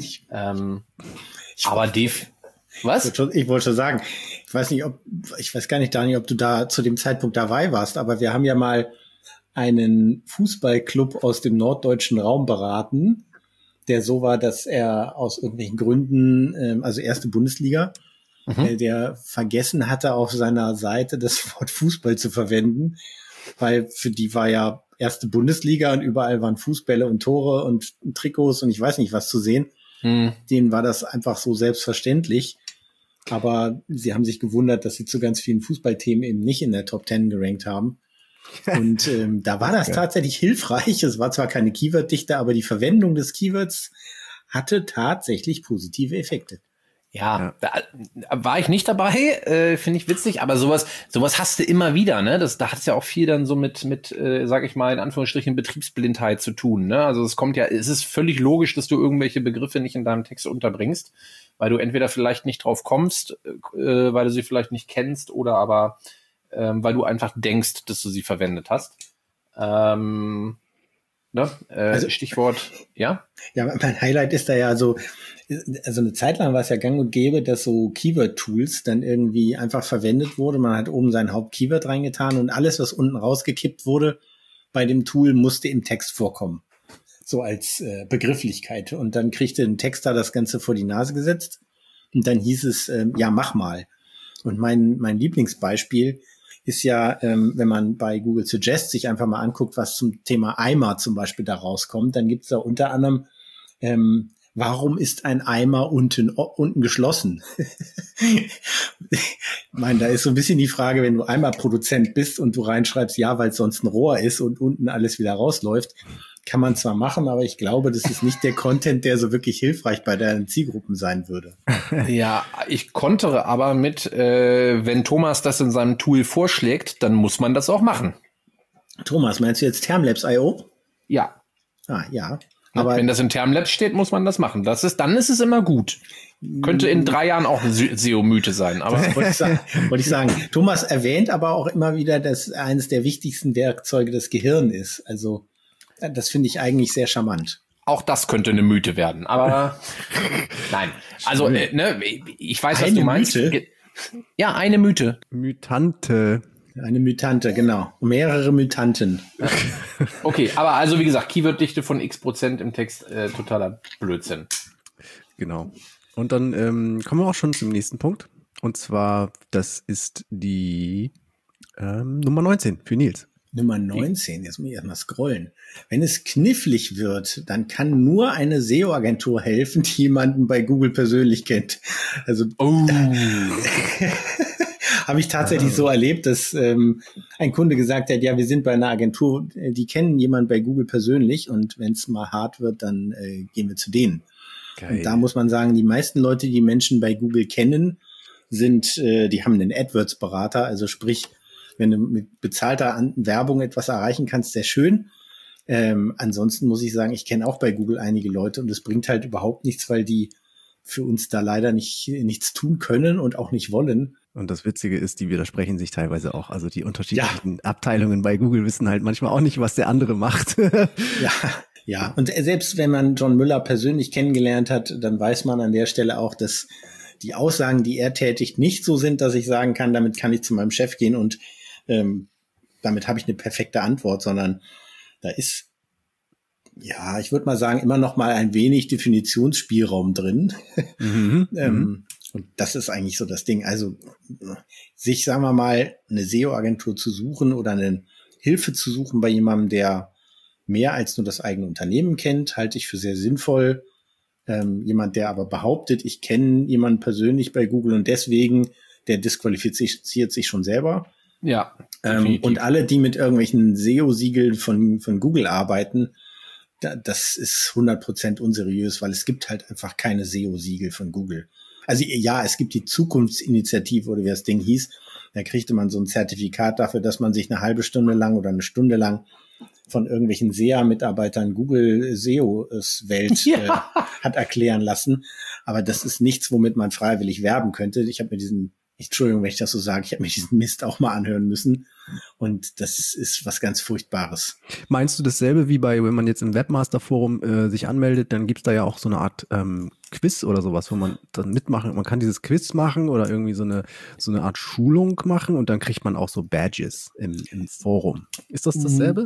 Aber was? Ich wollte schon sagen, ich weiß gar nicht, Daniel, ob du da zu dem Zeitpunkt dabei warst, aber wir haben ja mal einen Fußballclub aus dem norddeutschen Raum beraten, der so war, dass er aus irgendwelchen Gründen, also erste Bundesliga, der vergessen hatte, auf seiner Seite das Wort Fußball zu verwenden, weil für die war ja erste Bundesliga und überall waren Fußbälle und Tore und Trikots und ich weiß nicht was zu sehen. Denen war das einfach so selbstverständlich. Aber sie haben sich gewundert, dass sie zu ganz vielen Fußballthemen eben nicht in der Top 10 gerankt haben. Und da war das tatsächlich hilfreich. Es war zwar keine Keyword-Dichte, aber die Verwendung des Keywords hatte tatsächlich positive Effekte. Ja, da war ich nicht dabei, finde ich witzig, aber sowas hast du immer wieder, ne? Da hat es ja auch viel dann so mit sag ich mal, in Anführungsstrichen Betriebsblindheit zu tun, ne? Also es ist völlig logisch, dass du irgendwelche Begriffe nicht in deinem Text unterbringst, weil du entweder vielleicht nicht drauf kommst, weil du sie vielleicht nicht kennst oder aber weil du einfach denkst, dass du sie verwendet hast. Ne? Also, Stichwort, ja? Ja, mein Highlight ist da ja so, also eine Zeit lang war es ja gang und gäbe, dass so Keyword-Tools dann irgendwie einfach verwendet wurde. Man hat oben sein Haupt-Keyword reingetan und alles, was unten rausgekippt wurde bei dem Tool, musste im Text vorkommen. So als Begrifflichkeit. Und dann kriegte ein Texter das Ganze vor die Nase gesetzt und dann hieß es, ja, mach mal. Und mein Lieblingsbeispiel ist ja, wenn man bei Google Suggest sich einfach mal anguckt, was zum Thema Eimer zum Beispiel da rauskommt, dann gibt's da unter anderem, warum ist ein Eimer unten geschlossen? Ich meine, da ist so ein bisschen die Frage, wenn du Eimerproduzent bist und du reinschreibst, ja, weil es sonst ein Rohr ist und unten alles wieder rausläuft, kann man zwar machen, aber ich glaube, das ist nicht der Content, der so wirklich hilfreich bei deinen Zielgruppen sein würde. Ja, ich kontere aber mit, wenn Thomas das in seinem Tool vorschlägt, dann muss man das auch machen. Thomas, meinst du jetzt Termlabs.io? Ja. Ah, ja. Aber wenn das in Termlabs steht, muss man das machen. Dann ist es immer gut. Könnte in 3 Jahren auch eine SEO-Mythe sein. Aber wollte ich sagen. Thomas erwähnt aber auch immer wieder, dass eines der wichtigsten Werkzeuge das Gehirn ist. Also das finde ich eigentlich sehr charmant. Auch das könnte eine Mythe werden, aber nein. Also, ich weiß, was du meinst. Mythe? Ja, eine Mythe. Mythante. Eine Mythante, genau. Mehrere Mythanten. Okay, aber also wie gesagt, Keyworddichte von x% im Text, totaler Blödsinn. Genau. Und dann kommen wir auch schon zum nächsten Punkt. Und zwar, das ist die Nummer 19 für Nils. Nummer 19, jetzt muss ich erstmal scrollen. Wenn es knifflig wird, dann kann nur eine SEO-Agentur helfen, die jemanden bei Google persönlich kennt. Also habe ich tatsächlich so erlebt, dass ein Kunde gesagt hat, ja, wir sind bei einer Agentur, die kennen jemanden bei Google persönlich und wenn es mal hart wird, dann gehen wir zu denen. Geil. Und da muss man sagen, die meisten Leute, die Menschen bei Google kennen, die haben einen AdWords-Berater, also sprich, wenn du mit bezahlter Werbung etwas erreichen kannst, sehr schön. Ansonsten muss ich sagen, ich kenne auch bei Google einige Leute und es bringt halt überhaupt nichts, weil die für uns da leider nichts tun können und auch nicht wollen. Und das Witzige ist, die widersprechen sich teilweise auch. Also die unterschiedlichen Abteilungen bei Google wissen halt manchmal auch nicht, was der andere macht. Ja. Und selbst wenn man John Müller persönlich kennengelernt hat, dann weiß man an der Stelle auch, dass die Aussagen, die er tätigt, nicht so sind, dass ich sagen kann, damit kann ich zu meinem Chef gehen und damit habe ich eine perfekte Antwort, sondern da ist, ja, ich würde mal sagen, immer noch mal ein wenig Definitionsspielraum drin. Und das ist eigentlich so das Ding. Also sich, sagen wir mal, eine SEO-Agentur zu suchen oder eine Hilfe zu suchen bei jemandem, der mehr als nur das eigene Unternehmen kennt, halte ich für sehr sinnvoll. Jemand, der aber behauptet, ich kenne jemanden persönlich bei Google und deswegen, der disqualifiziert sich schon selber. Ja. Und alle, die mit irgendwelchen SEO-Siegeln von Google arbeiten, das ist 100% unseriös, weil es gibt halt einfach keine SEO-Siegel von Google. Also ja, es gibt die Zukunftsinitiative oder wie das Ding hieß. Da kriegte man so ein Zertifikat dafür, dass man sich eine halbe Stunde lang oder eine Stunde lang von irgendwelchen SEA-Mitarbeitern Google SEO-Welt hat erklären lassen. Aber das ist nichts, womit man freiwillig werben könnte. Ich habe mir Entschuldigung, wenn ich das so sage, ich habe mir diesen Mist auch mal anhören müssen. Und das ist was ganz Furchtbares. Meinst du dasselbe wie wenn man jetzt im Webmaster-Forum sich anmeldet, dann gibt's da ja auch so eine Art Quiz oder sowas, wo man dann mitmachen, man kann dieses Quiz machen oder irgendwie so eine Art Schulung machen und dann kriegt man auch so Badges im Forum. Ist das dasselbe?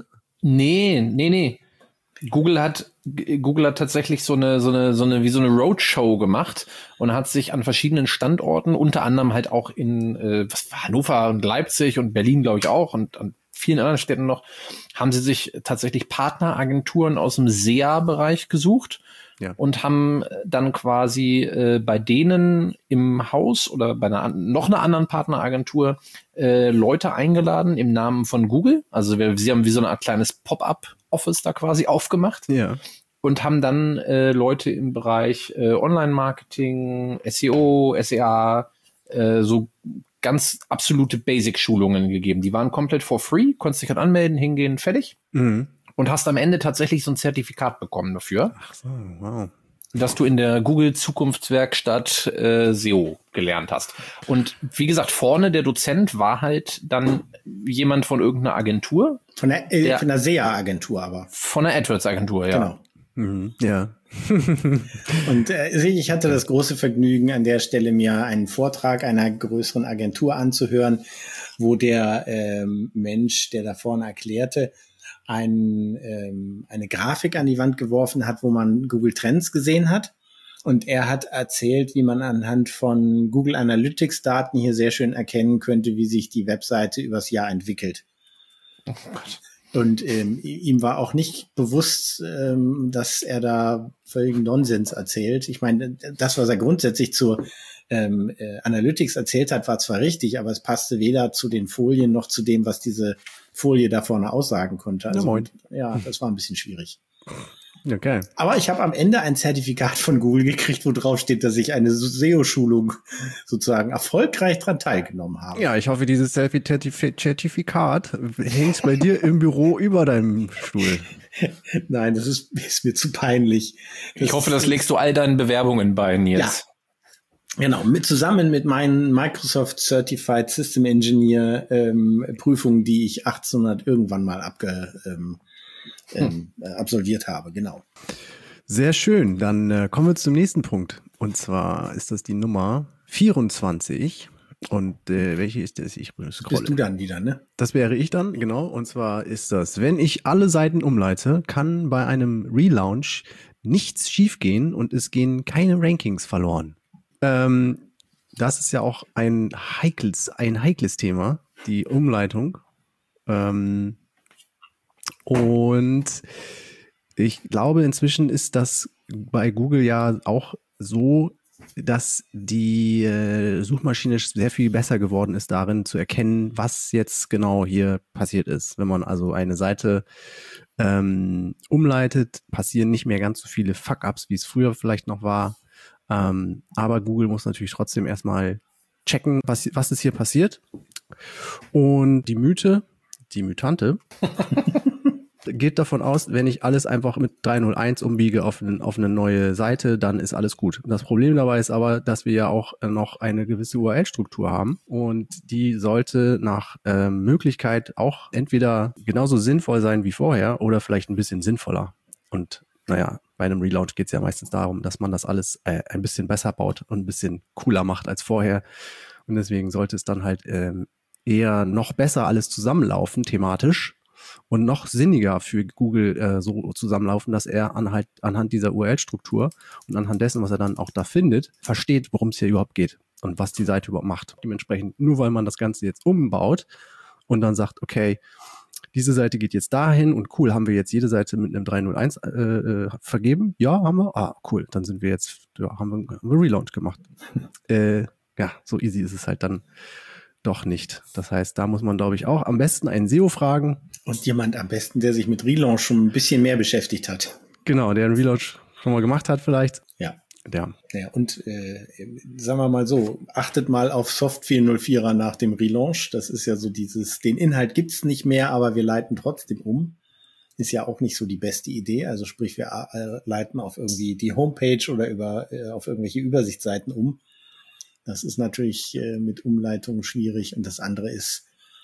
Nee. Google hat tatsächlich so eine Roadshow gemacht und hat sich an verschiedenen Standorten, unter anderem halt auch in Hannover und Leipzig und Berlin, glaube ich auch, und an vielen anderen Städten noch, haben sie sich tatsächlich Partneragenturen aus dem SEA-Bereich gesucht. Ja. Und haben dann quasi bei denen im Haus oder bei noch einer anderen Partneragentur Leute eingeladen im Namen von Google. Also sie haben wie so eine Art kleines Pop-up-Office da quasi aufgemacht. Ja. Und haben dann Leute im Bereich Online-Marketing, SEO, SEA, so ganz absolute Basic-Schulungen gegeben. Die waren komplett for free, konntest dich halt anmelden, hingehen, fertig. Mhm. Und hast am Ende tatsächlich so ein Zertifikat bekommen dafür. Ach so, wow. Dass du in der Google Zukunftswerkstatt SEO gelernt hast. Und wie gesagt, vorne der Dozent war halt dann jemand von irgendeiner Agentur. Von der SEA-Agentur aber. Von der AdWords-Agentur, ja. Genau. Mhm, ja. Und ich hatte das große Vergnügen, an der Stelle mir einen Vortrag einer größeren Agentur anzuhören, wo der Mensch, der da vorne erklärte, eine Grafik an die Wand geworfen hat, wo man Google Trends gesehen hat. Und er hat erzählt, wie man anhand von Google Analytics Daten hier sehr schön erkennen könnte, wie sich die Webseite übers Jahr entwickelt. Oh Gott. Und ihm war auch nicht bewusst, dass er da völligen Nonsens erzählt. Ich meine, das, was er grundsätzlich zur Analytics erzählt hat, war zwar richtig, aber es passte weder zu den Folien noch zu dem, was diese Folie da vorne aussagen konnte. Also, ja, das war ein bisschen schwierig. Okay. Aber ich habe am Ende ein Zertifikat von Google gekriegt, wo drauf steht, dass ich eine SEO-Schulung sozusagen erfolgreich dran teilgenommen habe. Ja, ich hoffe, dieses Zertifikat hängt bei dir im Büro über deinem Stuhl. Nein, das ist mir zu peinlich. Ich hoffe, das legst du all deinen Bewerbungen bei, Nils. Ja. Genau, zusammen mit meinen Microsoft Certified System Engineer Prüfungen, die ich 1800 irgendwann mal absolviert habe, genau. Sehr schön, dann kommen wir zum nächsten Punkt. Und zwar ist das die Nummer 24. Und welche ist das? Ich scrolle. Bist du dann wieder, ne? Das wäre ich dann, genau. Und zwar ist das, wenn ich alle Seiten umleite, kann bei einem Relaunch nichts schiefgehen und es gehen keine Rankings verloren. Das ist ja auch ein heikles Thema, die Umleitung. Und ich glaube, inzwischen ist das bei Google ja auch so, dass die Suchmaschine sehr viel besser geworden ist darin zu erkennen, was jetzt genau hier passiert ist. Wenn man also eine Seite umleitet, passieren nicht mehr ganz so viele Fuck-ups, wie es früher vielleicht noch war. Aber Google muss natürlich trotzdem erstmal checken, was ist hier passiert. Und die Mythante, geht davon aus, wenn ich alles einfach mit 301 umbiege auf eine neue Seite, dann ist alles gut. Das Problem dabei ist aber, dass wir ja auch noch eine gewisse URL-Struktur haben und die sollte nach Möglichkeit auch entweder genauso sinnvoll sein wie vorher oder vielleicht ein bisschen sinnvoller. Und naja, bei einem Relaunch geht es ja meistens darum, dass man das alles ein bisschen besser baut und ein bisschen cooler macht als vorher. Und deswegen sollte es dann halt eher noch besser alles zusammenlaufen, thematisch. Und noch sinniger für Google so zusammenlaufen, dass er anhand dieser URL-Struktur und anhand dessen, was er dann auch da findet, versteht, worum es hier überhaupt geht und was die Seite überhaupt macht. Dementsprechend, nur weil man das Ganze jetzt umbaut und dann sagt, okay, diese Seite geht jetzt dahin und cool, haben wir jetzt jede Seite mit einem 301 vergeben? Ja, haben wir. Ah, cool, dann sind wir jetzt, ja, haben wir Relaunch gemacht. Ja, so easy ist es halt dann doch nicht. Das heißt, da muss man, glaube ich, auch am besten einen SEO fragen. Und jemand am besten, der sich mit Relaunch schon ein bisschen mehr beschäftigt hat. Genau, der einen Relaunch schon mal gemacht hat vielleicht. Ja. Und sagen wir mal so, achtet mal auf Soft 404er nach dem Relaunch. Das ist ja so den Inhalt gibt's nicht mehr, aber wir leiten trotzdem um. Ist ja auch nicht so die beste Idee. Also sprich, wir leiten auf irgendwie die Homepage oder auf irgendwelche Übersichtsseiten um. Das ist natürlich mit Umleitung schwierig. Und das andere ist,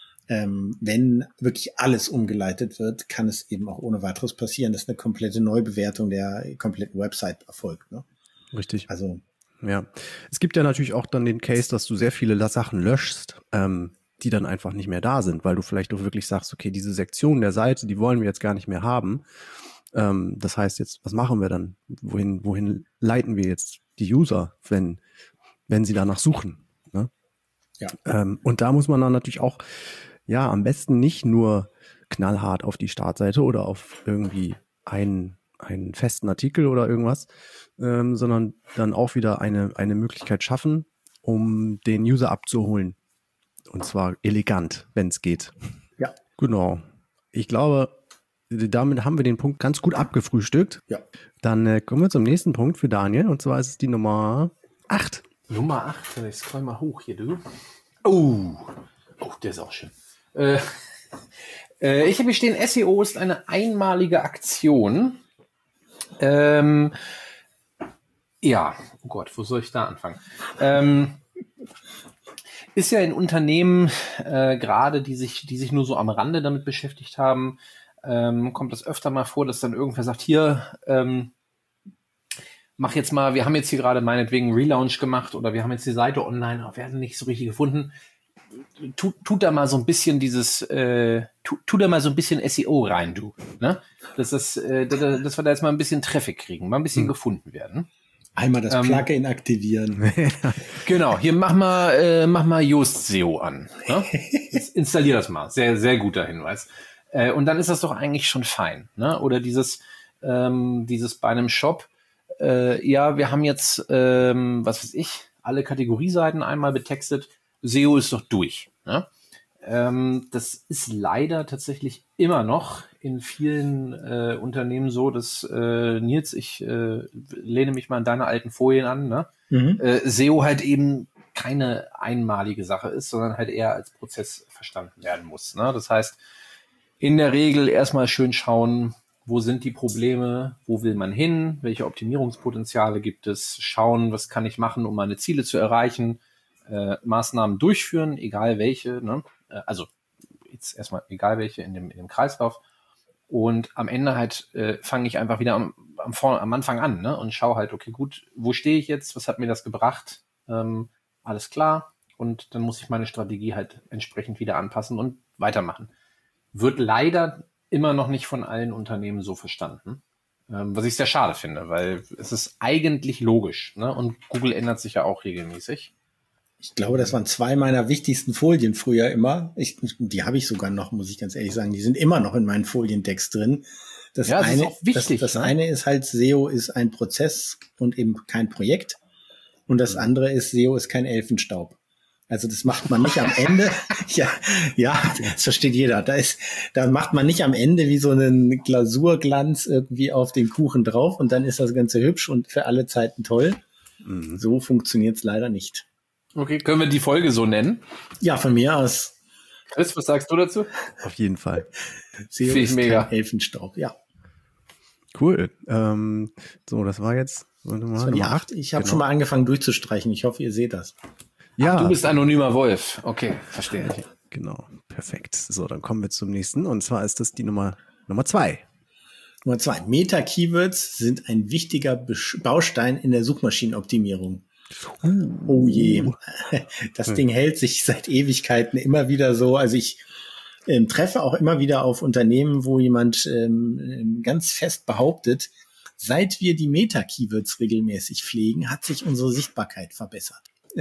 wenn wirklich alles umgeleitet wird, kann es eben auch ohne weiteres passieren, dass eine komplette Neubewertung der kompletten Website erfolgt. Ne? Richtig. Also ja, es gibt ja natürlich auch dann den Case, dass du sehr viele Sachen löschst, die dann einfach nicht mehr da sind, weil du vielleicht auch wirklich sagst, okay, diese Sektion der Seite, die wollen wir jetzt gar nicht mehr haben. Das heißt jetzt, was machen wir dann? Wohin leiten wir jetzt die User, wenn sie danach suchen? Ne? Ja. Und da muss man dann natürlich auch am besten nicht nur knallhart auf die Startseite oder auf irgendwie einen festen Artikel oder irgendwas, sondern dann auch wieder eine Möglichkeit schaffen, um den User abzuholen. Und zwar elegant, wenn es geht. Ja. Genau. Ich glaube, damit haben wir den Punkt ganz gut abgefrühstückt. Ja. Dann kommen wir zum nächsten Punkt für Daniel, und zwar ist es die Nummer 8. Nummer 8, ich scroll mal hoch hier, du. Oh, der ist auch schön. Ich habe hier stehen, SEO ist eine einmalige Aktion. Ja, oh Gott, wo soll ich da anfangen? Ist ja in Unternehmen, gerade die sich nur so am Rande damit beschäftigt haben, kommt das öfter mal vor, dass dann irgendwer sagt, hier, mach jetzt mal, wir haben jetzt hier gerade meinetwegen Relaunch gemacht oder wir haben jetzt die Seite online, aber werden nicht so richtig gefunden. Tut da mal so ein bisschen tu da mal so ein bisschen SEO rein, du. Ne? Dass wir da jetzt mal ein bisschen Traffic kriegen, mal ein bisschen gefunden werden. Einmal das Plugin aktivieren. Genau, hier mach mal Yoast SEO an. Ne? Installier das mal. Sehr, sehr guter Hinweis. Und dann ist das doch eigentlich schon fein. Ne? Oder dieses bei einem Shop, wir haben jetzt, was weiß ich, alle Kategorieseiten einmal betextet. SEO ist doch durch. Ne? Das ist leider tatsächlich immer noch in vielen Unternehmen so, dass Nils, ich lehne mich mal an deine alten Folien an, ne? SEO halt eben keine einmalige Sache ist, sondern halt eher als Prozess verstanden werden muss. Ne? Das heißt, in der Regel erstmal schön schauen, wo sind die Probleme, wo will man hin, welche Optimierungspotenziale gibt es, schauen, was kann ich machen, um meine Ziele zu erreichen, Maßnahmen durchführen, egal welche, ne? Also jetzt erstmal egal welche in dem Kreislauf, und am Ende halt fange ich einfach wieder am Anfang an, ne? Und schaue halt, okay, gut, wo stehe ich jetzt, was hat mir das gebracht, alles klar, und dann muss ich meine Strategie halt entsprechend wieder anpassen und weitermachen. Wird leider immer noch nicht von allen Unternehmen so verstanden, was ich sehr schade finde, weil es ist eigentlich logisch, ne? Und Google ändert sich ja auch regelmäßig. Ich glaube, das waren 2 meiner wichtigsten Folien früher immer. Die habe ich sogar noch, muss ich ganz ehrlich sagen. Die sind immer noch in meinen Foliendecks drin. Das eine ist halt, SEO ist ein Prozess und eben kein Projekt. Und das andere ist, SEO ist kein Elfenstaub. Also das macht man nicht am Ende. Ja, das versteht jeder. Da macht man nicht am Ende wie so einen Glasurglanz irgendwie auf den Kuchen drauf und dann ist das Ganze hübsch und für alle Zeiten toll. So funktioniert's leider nicht. Okay, können wir die Folge so nennen? Ja, von mir aus. Chris, was sagst du dazu? Auf jeden Fall. SEO ist mega. Kein Elfenstaub, ja. Cool. So, das war jetzt Nummer 8. Ich habe schon mal angefangen durchzustreichen. Ich hoffe, ihr seht das. Ja. Ach, du bist anonymer Wolf. Okay, verstehe. Genau, perfekt. So, dann kommen wir zum nächsten. Und zwar ist das die Nummer 2. Nummer 2. Meta-Keywords sind ein wichtiger Baustein in der Suchmaschinenoptimierung. Oh je. Das Ding hält sich seit Ewigkeiten immer wieder so. Also ich treffe auch immer wieder auf Unternehmen, wo jemand ganz fest behauptet, seit wir die Meta-Keywords regelmäßig pflegen, hat sich unsere Sichtbarkeit verbessert.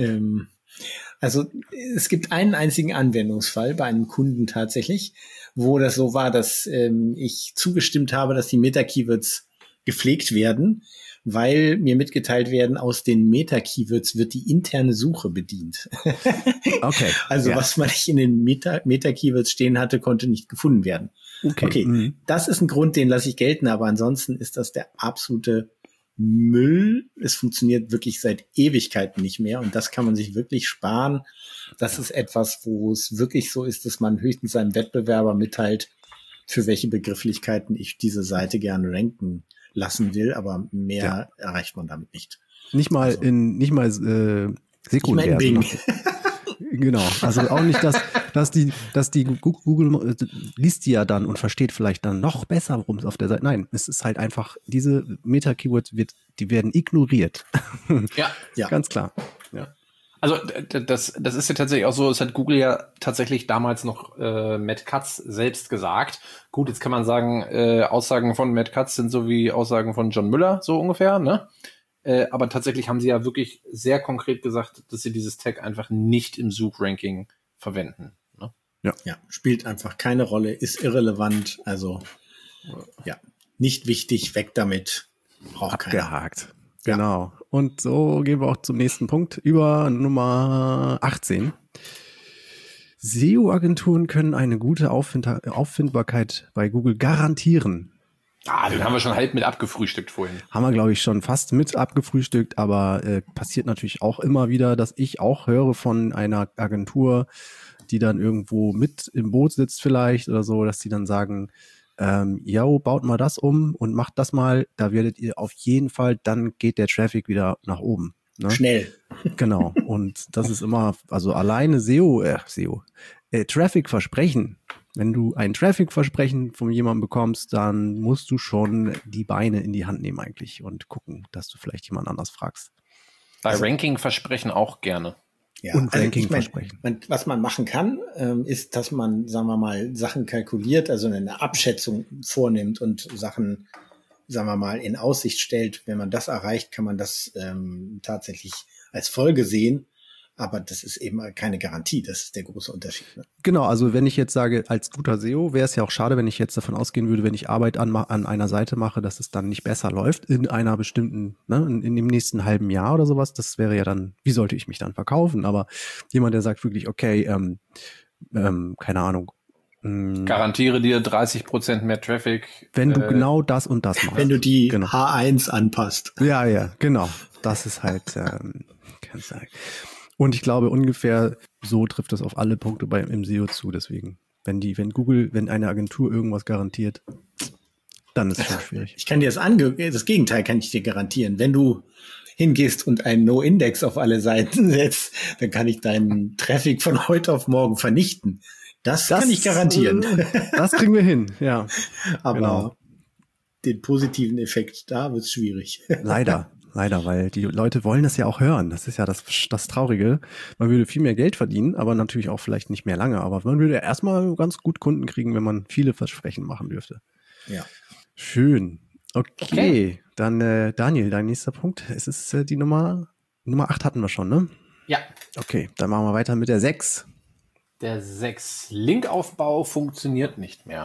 Also es gibt einen einzigen Anwendungsfall bei einem Kunden tatsächlich, wo das so war, dass ich zugestimmt habe, dass die Meta-Keywords gepflegt werden, weil mir mitgeteilt werden, aus den Meta-Keywords wird die interne Suche bedient. Okay. Also was man nicht in den Meta-Keywords stehen hatte, konnte nicht gefunden werden. Okay. Das ist ein Grund, den lasse ich gelten, aber ansonsten ist das der absolute Müll. Es funktioniert wirklich seit Ewigkeiten nicht mehr und das kann man sich wirklich sparen. Das ist etwas, wo es wirklich so ist, dass man höchstens seinem Wettbewerber mitteilt, für welche Begrifflichkeiten ich diese Seite gerne ranken lassen will, aber mehr erreicht man damit nicht. Nicht mal sekundär. Bing. Genau, also auch nicht, dass die Google liest die ja dann und versteht vielleicht dann noch besser, worum es auf der Seite. Nein, es ist halt einfach, diese Meta-Keywords die werden ignoriert. Ja. Ganz klar. Ja. Also das ist ja tatsächlich auch so, es hat Google ja tatsächlich damals noch Matt Cutts selbst gesagt. Gut, jetzt kann man sagen, Aussagen von Matt Cutts sind so wie Aussagen von John Müller, so ungefähr, ne? Aber tatsächlich haben sie ja wirklich sehr konkret gesagt, dass sie dieses Tag einfach nicht im Suchranking verwenden. Ne? Ja, spielt einfach keine Rolle, ist irrelevant, also ja, nicht wichtig, weg damit. Braucht abgehakt. Keiner. Genau. Und so gehen wir auch zum nächsten Punkt über Nummer 18. SEO-Agenturen können eine gute Auffindbarkeit bei Google garantieren. Den haben wir schon halb mit abgefrühstückt vorhin. Haben wir, glaube ich, schon fast mit abgefrühstückt, aber passiert natürlich auch immer wieder, dass ich auch höre von einer Agentur, die dann irgendwo mit im Boot sitzt vielleicht oder so, dass die dann sagen, baut mal das um und macht das mal, da werdet ihr auf jeden Fall, dann geht der Traffic wieder nach oben. Ne? Schnell. Genau, und das ist immer, also alleine Traffic-Versprechen. Wenn du ein Traffic-Versprechen von jemandem bekommst, dann musst du schon die Beine in die Hand nehmen eigentlich und gucken, dass du vielleicht jemand anders fragst. Bei Ranking-Versprechen auch gerne. Ja, und Ranking-Versprechen. Was man machen kann, ist, dass man, sagen wir mal, Sachen kalkuliert, also eine Abschätzung vornimmt und Sachen, sagen wir mal, in Aussicht stellt. Wenn man das erreicht, kann man das tatsächlich als Folge sehen. Aber das ist eben keine Garantie, das ist der große Unterschied. Ne? Genau, also wenn ich jetzt sage, als guter SEO, wäre es ja auch schade, wenn ich jetzt davon ausgehen würde, wenn ich Arbeit an einer Seite mache, dass es dann nicht besser läuft in einer bestimmten, in dem nächsten halben Jahr oder sowas. Das wäre ja dann, wie sollte ich mich dann verkaufen? Aber jemand, der sagt wirklich, okay, keine Ahnung. Garantiere dir 30% mehr Traffic. Wenn du genau das und das machst. Wenn du die H1 anpasst. Ja, genau. Das ist halt, kann ich sagen. Und ich glaube, ungefähr so trifft das auf alle Punkte im SEO zu. Deswegen, wenn eine Agentur irgendwas garantiert, dann ist es schon schwierig. Ich kann dir das Gegenteil kann ich dir garantieren. Wenn du hingehst und einen No-Index auf alle Seiten setzt, dann kann ich deinen Traffic von heute auf morgen vernichten. Das kann ich garantieren. Das kriegen wir hin, ja. Aber den positiven Effekt, da wird's schwierig. Leider, weil die Leute wollen das ja auch hören. Das ist ja das Traurige. Man würde viel mehr Geld verdienen, aber natürlich auch vielleicht nicht mehr lange. Aber man würde erstmal ganz gut Kunden kriegen, wenn man viele Versprechen machen dürfte. Ja. Schön. Okay. Dann Daniel, dein nächster Punkt. Es ist die Nummer 8 hatten wir schon, ne? Ja. Okay, dann machen wir weiter mit der 6. Der 6. Linkaufbau funktioniert nicht mehr.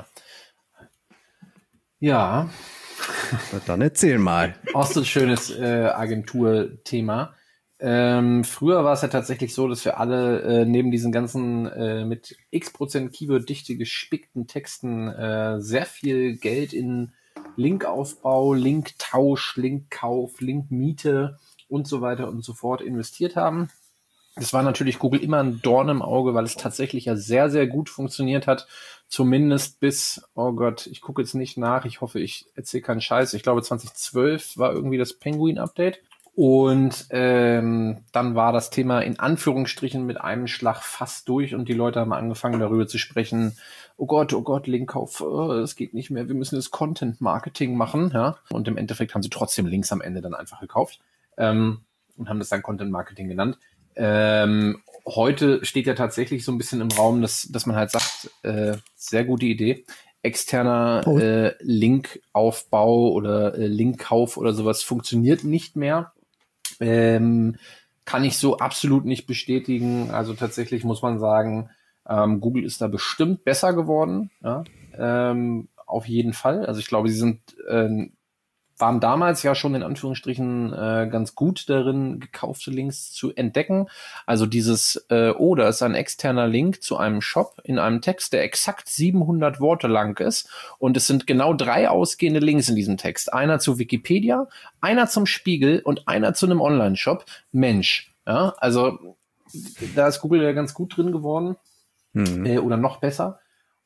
Ja. Dann erzähl mal. Auch so ein schönes Agenturthema. Früher war es ja tatsächlich so, dass wir alle neben diesen ganzen mit X% Keyword-Dichte gespickten Texten sehr viel Geld in Linkaufbau, Linktausch, Linkkauf, Linkmiete und so weiter und so fort investiert haben. Das war natürlich Google immer ein Dorn im Auge, weil es tatsächlich ja sehr, sehr gut funktioniert hat. Zumindest bis, oh Gott, ich gucke jetzt nicht nach, ich hoffe, ich erzähle keinen Scheiß. Ich glaube 2012 war irgendwie das Penguin-Update. Und dann war das Thema in Anführungsstrichen mit einem Schlag fast durch und die Leute haben angefangen darüber zu sprechen, oh Gott, Linkkauf, das geht nicht mehr, wir müssen das Content-Marketing machen. Ja? Und im Endeffekt haben sie trotzdem Links am Ende dann einfach gekauft und haben das dann Content-Marketing genannt. Heute steht ja tatsächlich so ein bisschen im Raum, dass man halt sagt, sehr gute Idee, externer Linkaufbau oder Linkkauf oder sowas funktioniert nicht mehr. Kann ich so absolut nicht bestätigen. Also tatsächlich muss man sagen, Google ist da bestimmt besser geworden. Ja? Auf jeden Fall. Also ich glaube, sie waren damals ja schon in Anführungsstrichen ganz gut darin, gekaufte Links zu entdecken. Also dieses, da ist ein externer Link zu einem Shop in einem Text, der exakt 700 Worte lang ist. Und es sind genau 3 ausgehende Links in diesem Text. Einer zu Wikipedia, einer zum Spiegel und einer zu einem Online-Shop. Mensch, ja, also da ist Google ja ganz gut drin geworden. Oder noch besser.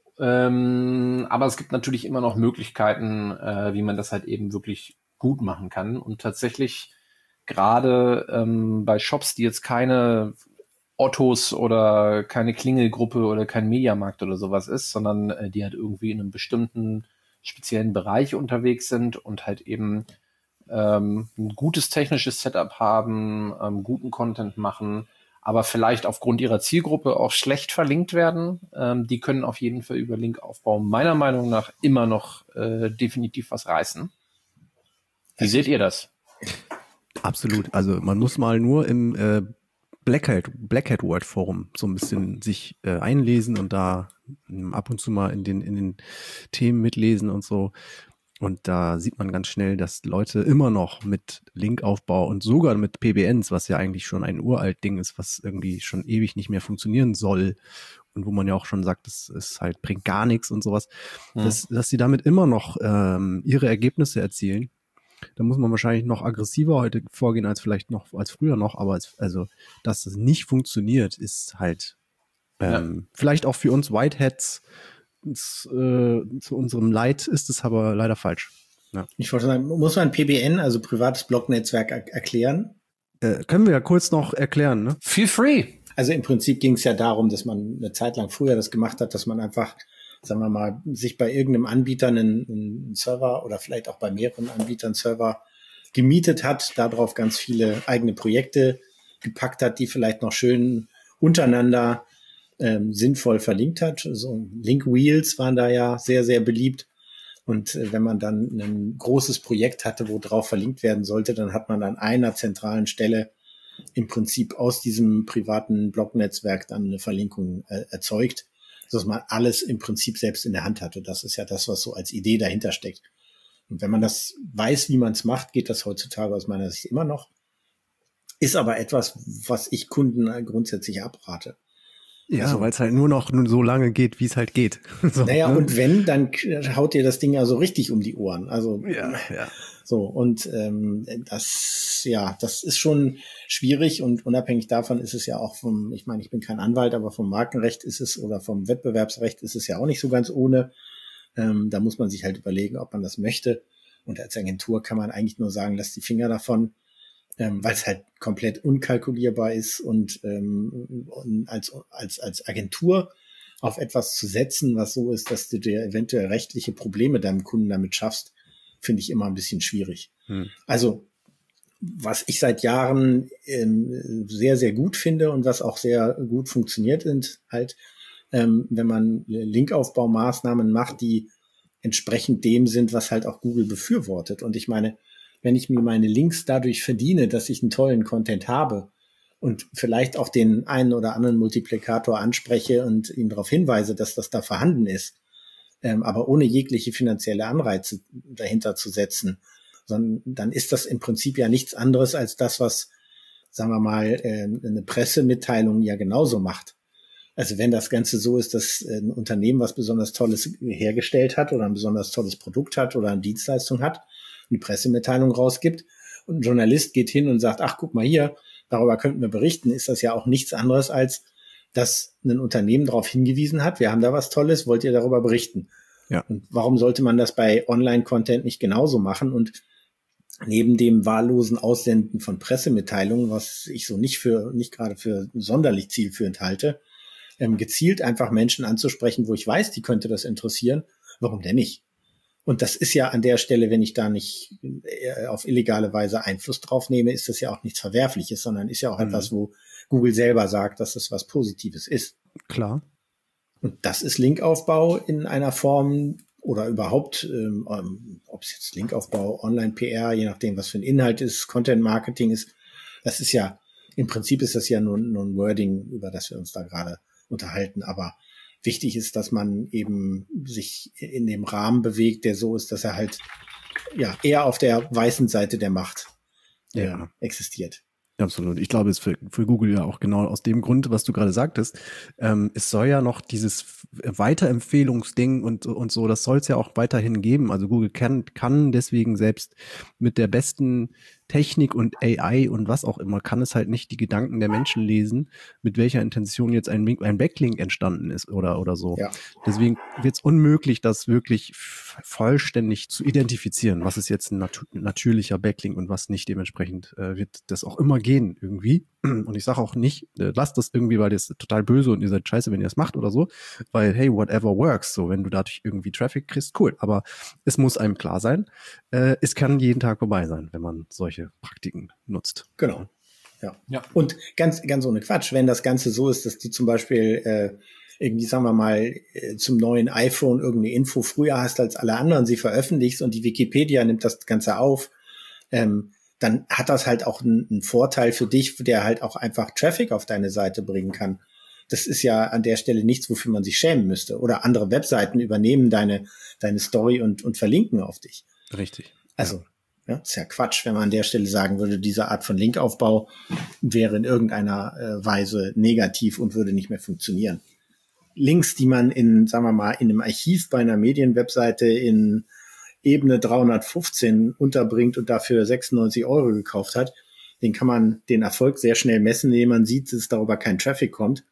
Aber es gibt natürlich immer noch Möglichkeiten, wie man das halt eben wirklich gut machen kann. Und tatsächlich gerade bei Shops, die jetzt keine Ottos oder keine Klingelgruppe oder kein Mediamarkt oder sowas ist, sondern die halt irgendwie in einem bestimmten speziellen Bereich unterwegs sind und halt eben ein gutes technisches Setup haben, guten Content machen, aber vielleicht aufgrund ihrer Zielgruppe auch schlecht verlinkt werden. Die können auf jeden Fall über Linkaufbau meiner Meinung nach immer noch definitiv was reißen. Wie seht ihr das? Absolut. Also man muss mal nur im Black Hat Word Forum so ein bisschen sich einlesen und da ab und zu mal in den Themen mitlesen und so. Und da sieht man ganz schnell, dass Leute immer noch mit Linkaufbau und sogar mit PBNs, was ja eigentlich schon ein uralt Ding ist, was irgendwie schon ewig nicht mehr funktionieren soll und wo man ja auch schon sagt, das ist halt, bringt gar nichts und sowas, dass sie damit immer noch ihre Ergebnisse erzielen. Da muss man wahrscheinlich noch aggressiver heute vorgehen als vielleicht noch, als früher noch, aber dass das nicht funktioniert, ist halt vielleicht auch für uns Whiteheads zu unserem Leid ist es aber leider falsch. Ja. Ich wollte sagen, muss man PBN, also privates Blognetzwerk, erklären? Können wir ja kurz noch erklären, ne? Feel free. Also im Prinzip ging es ja darum, dass man eine Zeit lang früher das gemacht hat, dass man einfach, sagen wir mal, sich bei irgendeinem Anbieter einen Server oder vielleicht auch bei mehreren Anbietern Server gemietet hat, darauf ganz viele eigene Projekte gepackt hat, die vielleicht noch schön untereinander sinnvoll verlinkt hat. So Link-Wheels waren da ja sehr, sehr beliebt. Und wenn man dann ein großes Projekt hatte, wo drauf verlinkt werden sollte, dann hat man an einer zentralen Stelle im Prinzip aus diesem privaten Blognetzwerk dann eine Verlinkung erzeugt, sodass man alles im Prinzip selbst in der Hand hatte. Das ist ja das, was so als Idee dahinter steckt. Und wenn man das weiß, wie man es macht, geht das heutzutage aus meiner Sicht immer noch. Ist aber etwas, was ich Kunden grundsätzlich abrate. Ja, also, weil es halt nur so lange geht, wie es halt geht. So, naja, ne? Und wenn, dann haut dir das Ding ja so richtig um die Ohren. Also ja. So, und das ist schon schwierig und unabhängig davon ist es ja auch ich bin kein Anwalt, aber vom Markenrecht ist es oder vom Wettbewerbsrecht ist es ja auch nicht so ganz ohne. Da muss man sich halt überlegen, ob man das möchte. Und als Agentur kann man eigentlich nur sagen, lasst die Finger davon. Weil es halt komplett unkalkulierbar ist und als Agentur auf etwas zu setzen, was so ist, dass du dir eventuell rechtliche Probleme deinem Kunden damit schaffst, finde ich immer ein bisschen schwierig. Also was ich seit Jahren sehr, sehr gut finde und was auch sehr gut funktioniert, sind halt, wenn man Linkaufbaumaßnahmen macht, die entsprechend dem sind, was halt auch Google befürwortet. Und ich meine, wenn ich mir meine Links dadurch verdiene, dass ich einen tollen Content habe und vielleicht auch den einen oder anderen Multiplikator anspreche und ihn darauf hinweise, dass das da vorhanden ist, aber ohne jegliche finanzielle Anreize dahinter zu setzen, sondern dann ist das im Prinzip ja nichts anderes als das, was sagen wir mal, eine Pressemitteilung ja genauso macht. Also wenn das Ganze so ist, dass ein Unternehmen was besonders Tolles hergestellt hat oder ein besonders tolles Produkt hat oder eine Dienstleistung hat, eine Pressemitteilung rausgibt und ein Journalist geht hin und sagt, ach, guck mal hier, darüber könnten wir berichten, ist das ja auch nichts anderes als, dass ein Unternehmen darauf hingewiesen hat, wir haben da was Tolles, wollt ihr darüber berichten? Ja. Und warum sollte man das bei Online-Content nicht genauso machen? Und neben dem wahllosen Aussenden von Pressemitteilungen, was ich so nicht gerade für sonderlich zielführend halte, gezielt einfach Menschen anzusprechen, wo ich weiß, die könnte das interessieren, warum denn nicht? Und das ist ja an der Stelle, wenn ich da nicht auf illegale Weise Einfluss drauf nehme, ist das ja auch nichts Verwerfliches, sondern ist ja auch etwas, wo Google selber sagt, dass das was Positives ist. Klar. Und das ist Linkaufbau in einer Form oder überhaupt, ob es jetzt Linkaufbau, Online-PR, je nachdem, was für ein Inhalt ist, Content-Marketing ist, das ist ja, im Prinzip ist das ja nur ein Wording, über das wir uns da gerade unterhalten, aber wichtig ist, dass man eben sich in dem Rahmen bewegt, der so ist, dass er halt ja eher auf der weißen Seite der Macht existiert. Absolut. Ich glaube, es ist für Google ja auch genau aus dem Grund, was du gerade sagtest. Es soll ja noch dieses Weiterempfehlungsding und so, das soll es ja auch weiterhin geben. Also Google kann deswegen selbst mit der besten Technik und AI und was auch immer, kann es halt nicht die Gedanken der Menschen lesen, mit welcher Intention jetzt ein Backlink entstanden ist oder so. Ja. Deswegen wird es unmöglich, das wirklich vollständig zu identifizieren, was ist jetzt ein natürlicher Backlink und was nicht. Dementsprechend wird das auch immer gehen irgendwie. Und ich sage auch nicht, lasst das irgendwie, weil das ist total böse und ihr seid scheiße, wenn ihr das macht oder so, weil hey, whatever works, so, wenn du dadurch irgendwie Traffic kriegst, cool, aber es muss einem klar sein, es kann jeden Tag vorbei sein, wenn man solche Praktiken nutzt. Genau. Ja. Und ganz ohne Quatsch, wenn das Ganze so ist, dass du zum Beispiel irgendwie, sagen wir mal, zum neuen iPhone irgendeine Info früher hast als alle anderen, sie veröffentlichst und die Wikipedia nimmt das Ganze auf, dann hat das halt auch einen Vorteil für dich, der halt auch einfach Traffic auf deine Seite bringen kann. Das ist ja an der Stelle nichts, wofür man sich schämen müsste. Oder andere Webseiten übernehmen deine Story und verlinken auf dich. Richtig. Also, ja, ist ja Quatsch, wenn man an der Stelle sagen würde, diese Art von Linkaufbau wäre in irgendeiner Weise negativ und würde nicht mehr funktionieren. Links, die man sagen wir mal, in einem Archiv bei einer Medienwebseite in Ebene 315 unterbringt und dafür 96 € gekauft hat, den kann man den Erfolg sehr schnell messen, indem man sieht, dass darüber kein Traffic kommt.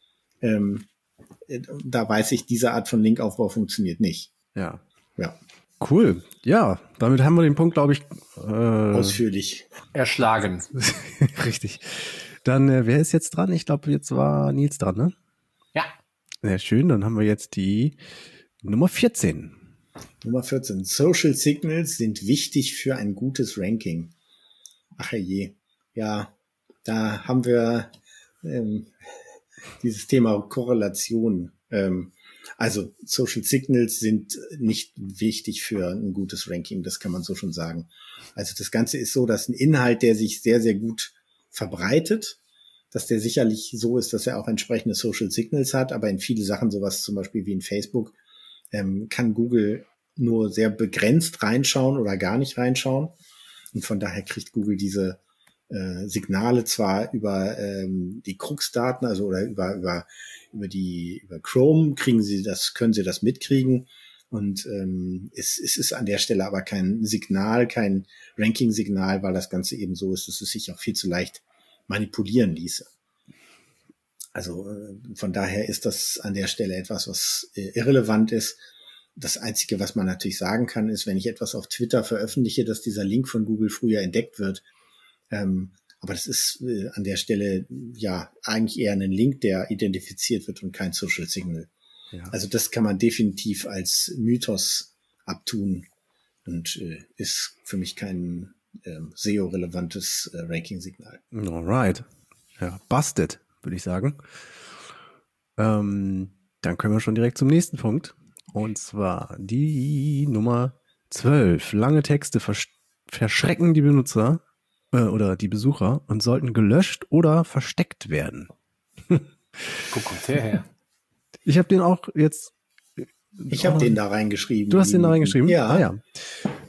Da weiß ich, diese Art von Linkaufbau funktioniert nicht. Ja. Cool. Ja, damit haben wir den Punkt, glaube ich, ausführlich erschlagen. Richtig. Dann, wer ist jetzt dran? Ich glaube, jetzt war Nils dran, ne? Ja. Sehr schön, dann haben wir jetzt die Nummer 14. Nummer 14. Social Signals sind wichtig für ein gutes Ranking. Ach je. Ja, da haben wir dieses Thema Korrelation. Also Social Signals sind nicht wichtig für ein gutes Ranking, das kann man so schon sagen. Also das Ganze ist so, dass ein Inhalt, der sich sehr, sehr gut verbreitet, dass der sicherlich so ist, dass er auch entsprechende Social Signals hat, aber in viele Sachen, sowas zum Beispiel wie in Facebook, kann Google nur sehr begrenzt reinschauen oder gar nicht reinschauen. Und von daher kriegt Google diese Signale zwar über die Krux-Daten, also oder über Chrome können sie das mitkriegen. Und es ist an der Stelle aber kein Signal, kein Ranking-Signal, weil das Ganze eben so ist, dass es sich auch viel zu leicht manipulieren ließe. Also von daher ist das an der Stelle etwas, was irrelevant ist. Das Einzige, was man natürlich sagen kann, ist, wenn ich etwas auf Twitter veröffentliche, dass dieser Link von Google früher entdeckt wird. Aber das ist an der Stelle ja eigentlich eher ein Link, der identifiziert wird und kein Social Signal. Ja. Also das kann man definitiv als Mythos abtun und ist für mich kein SEO-relevantes Ranking-Signal. Alright. Ja, busted, würde ich sagen. Dann können wir schon direkt zum nächsten Punkt. Und zwar die Nummer 12. Lange Texte verschrecken die Benutzer oder die Besucher und sollten gelöscht oder versteckt werden. Wo kommt der her? Ich habe den auch jetzt... Ich habe den da reingeschrieben. Du hast den da reingeschrieben? Ja. Ah, ja.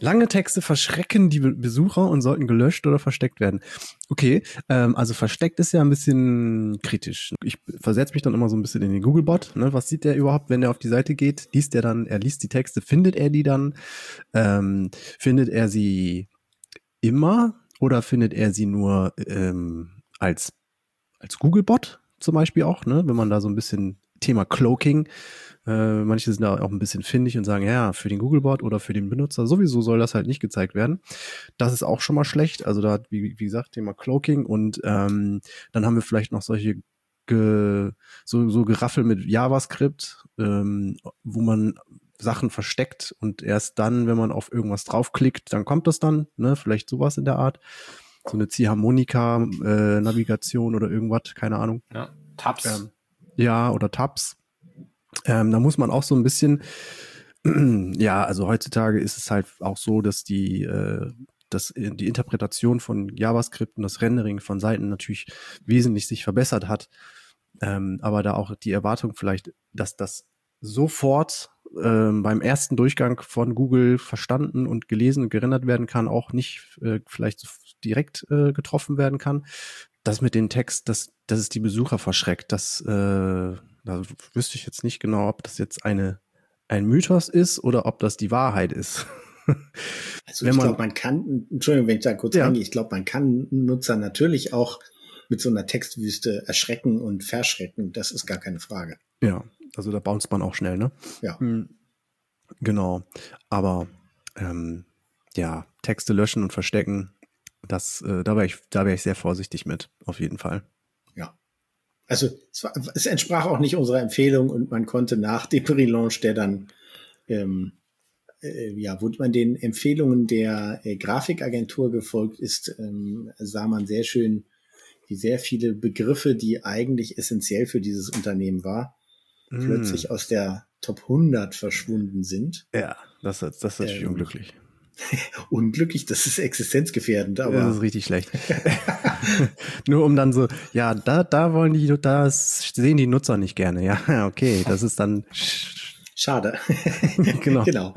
Lange Texte verschrecken die Besucher und sollten gelöscht oder versteckt werden. Okay, also versteckt ist ja ein bisschen kritisch. Ich versetze mich dann immer so ein bisschen in den Googlebot. Ne? Was sieht der überhaupt, wenn er auf die Seite geht? Er liest die Texte, findet er die dann? Findet er sie immer oder findet er sie nur als Googlebot zum Beispiel auch? Ne? Wenn man da so ein bisschen Thema Cloaking, manche sind da auch ein bisschen findig und sagen, ja, für den Googlebot oder für den Benutzer sowieso soll das halt nicht gezeigt werden. Das ist auch schon mal schlecht. Also da, wie gesagt, Thema Cloaking und dann haben wir vielleicht noch solche so Geraffel mit JavaScript, wo man Sachen versteckt und erst dann, wenn man auf irgendwas draufklickt, dann kommt das dann, ne? Vielleicht sowas in der Art. So eine Ziehharmonika-Navigation oder irgendwas, keine Ahnung. Ja, Tabs. Ja, oder Tabs. Da muss man auch so ein bisschen, ja, also heutzutage ist es halt auch so, dass die Interpretation von JavaScript und das Rendering von Seiten natürlich wesentlich sich verbessert hat. Aber da auch die Erwartung vielleicht, dass das sofort beim ersten Durchgang von Google verstanden und gelesen und gerendert werden kann, auch nicht vielleicht so direkt getroffen werden kann. Das mit dem Text, dass es die Besucher verschreckt, da wüsste ich jetzt nicht genau, ob das jetzt ein Mythos ist oder ob das die Wahrheit ist. Also ich glaube, man kann, Entschuldigung, wenn ich da kurz reingehe, ich glaube, man kann Nutzer natürlich auch mit so einer Textwüste erschrecken und verschrecken. Das ist gar keine Frage. Ja, also da bounced man auch schnell, ne? Ja. Genau. Aber ja, Texte löschen und verstecken, da wäre ich sehr vorsichtig mit, auf jeden Fall. Ja. Also es entsprach auch nicht unserer Empfehlung und man konnte nach dem Relaunch, der dann wo man den Empfehlungen der Grafikagentur gefolgt ist, sah man sehr schön, wie sehr viele Begriffe, die eigentlich essentiell für dieses Unternehmen war, plötzlich aus der Top 100 verschwunden sind. Ja, das ist natürlich unglücklich. Unglücklich, das ist existenzgefährdend, aber. Das ist richtig schlecht. Nur um dann so, ja, da sehen die Nutzer nicht gerne. Ja, okay, das ist dann schade. Genau. Genau.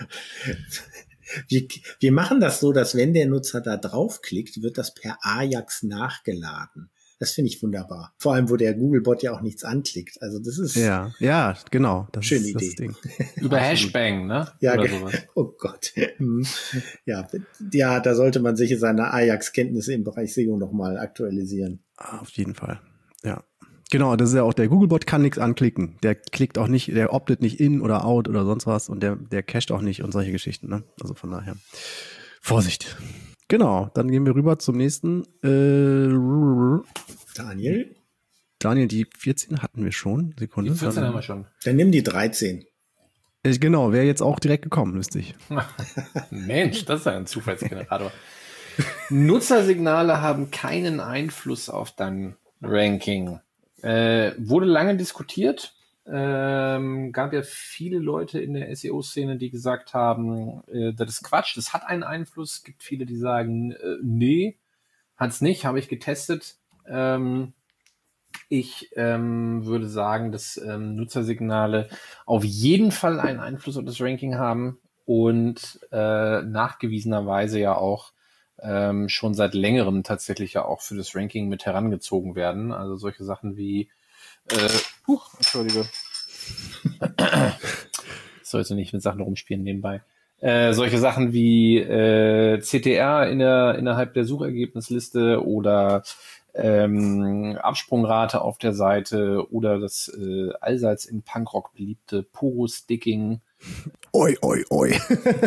Wir machen das so, dass wenn der Nutzer da draufklickt, wird das per Ajax nachgeladen. Das finde ich wunderbar. Vor allem, wo der Googlebot ja auch nichts anklickt. Also das ist ja, genau. Das schöne ist Idee. Das Ding. Über Hashbang, ne? Ja, oder sowas. Oh Gott. Ja, da sollte man sich seine Ajax-Kenntnisse im Bereich SEO nochmal aktualisieren. Auf jeden Fall. Ja. Genau, das ist ja auch, der Googlebot kann nichts anklicken. Der klickt auch nicht, der optet nicht in oder out oder sonst was und der cached auch nicht und solche Geschichten, ne? Also von daher. Vorsicht. Genau, dann gehen wir rüber zum nächsten. Daniel, die 14 hatten wir schon. Sekunde. Die 14 haben wir schon. Dann nimm die 13. Genau, wäre jetzt auch direkt gekommen, wüsste ich. Mensch, das ist ein Zufallsgenerator. Nutzersignale haben keinen Einfluss auf dein Ranking. Wurde lange diskutiert. Gab ja viele Leute in der SEO-Szene, die gesagt haben, das ist Quatsch, das hat einen Einfluss. Es gibt viele, die sagen, nee, hat's nicht, habe ich getestet. Ich würde sagen, dass Nutzersignale auf jeden Fall einen Einfluss auf das Ranking haben und nachgewiesenerweise ja auch schon seit längerem tatsächlich ja auch für das Ranking mit herangezogen werden. Also solche Sachen wie Entschuldige. Ich sollte nicht mit Sachen rumspielen nebenbei. Solche Sachen wie CTR innerhalb der Suchergebnisliste oder Absprungrate auf der Seite oder das allseits im Punkrock beliebte Puro-Sticking. Oi, oi, oi.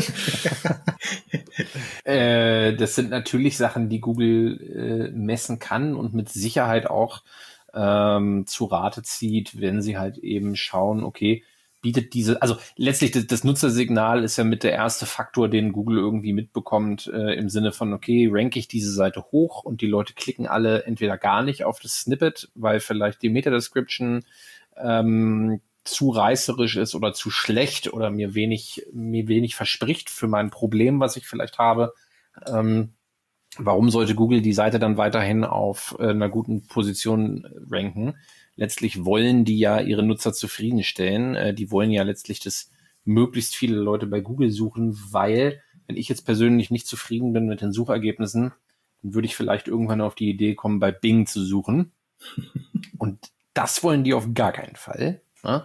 Das sind natürlich Sachen, die Google messen kann und mit Sicherheit auch zu Rate zieht, wenn sie halt eben schauen, okay, bietet also letztlich das Nutzersignal ist ja mit der erste Faktor, den Google irgendwie mitbekommt, im Sinne von, okay, ranke ich diese Seite hoch und die Leute klicken alle entweder gar nicht auf das Snippet, weil vielleicht die Meta-Description zu reißerisch ist oder zu schlecht oder mir wenig verspricht für mein Problem, was ich vielleicht habe. Warum sollte Google die Seite dann weiterhin auf einer guten Position ranken? Letztlich wollen die ja ihre Nutzer zufriedenstellen. Die wollen ja letztlich, dass möglichst viele Leute bei Google suchen, weil wenn ich jetzt persönlich nicht zufrieden bin mit den Suchergebnissen, dann würde ich vielleicht irgendwann auf die Idee kommen, bei Bing zu suchen. Und das wollen die auf gar keinen Fall.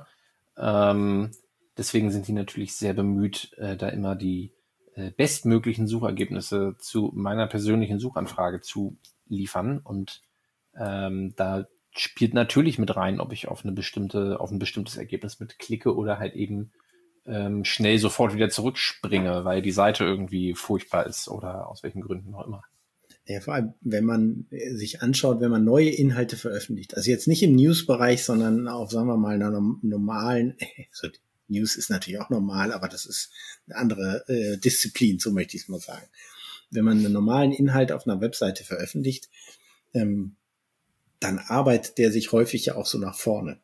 Ne? Deswegen sind die natürlich sehr bemüht, da immer die bestmöglichen Suchergebnisse zu meiner persönlichen Suchanfrage zu liefern. Und da spielt natürlich mit rein, ob ich auf ein bestimmtes Ergebnis mitklicke oder halt eben schnell sofort wieder zurückspringe, weil die Seite irgendwie furchtbar ist oder aus welchen Gründen auch immer. Ja, vor allem, wenn man sich anschaut, wenn man neue Inhalte veröffentlicht, also jetzt nicht im News-Bereich, sondern auf, sagen wir mal, einer normalen, also News ist natürlich auch normal, aber das ist eine andere Disziplin, so möchte ich es mal sagen. Wenn man einen normalen Inhalt auf einer Webseite veröffentlicht, dann arbeitet der sich häufig ja auch so nach vorne.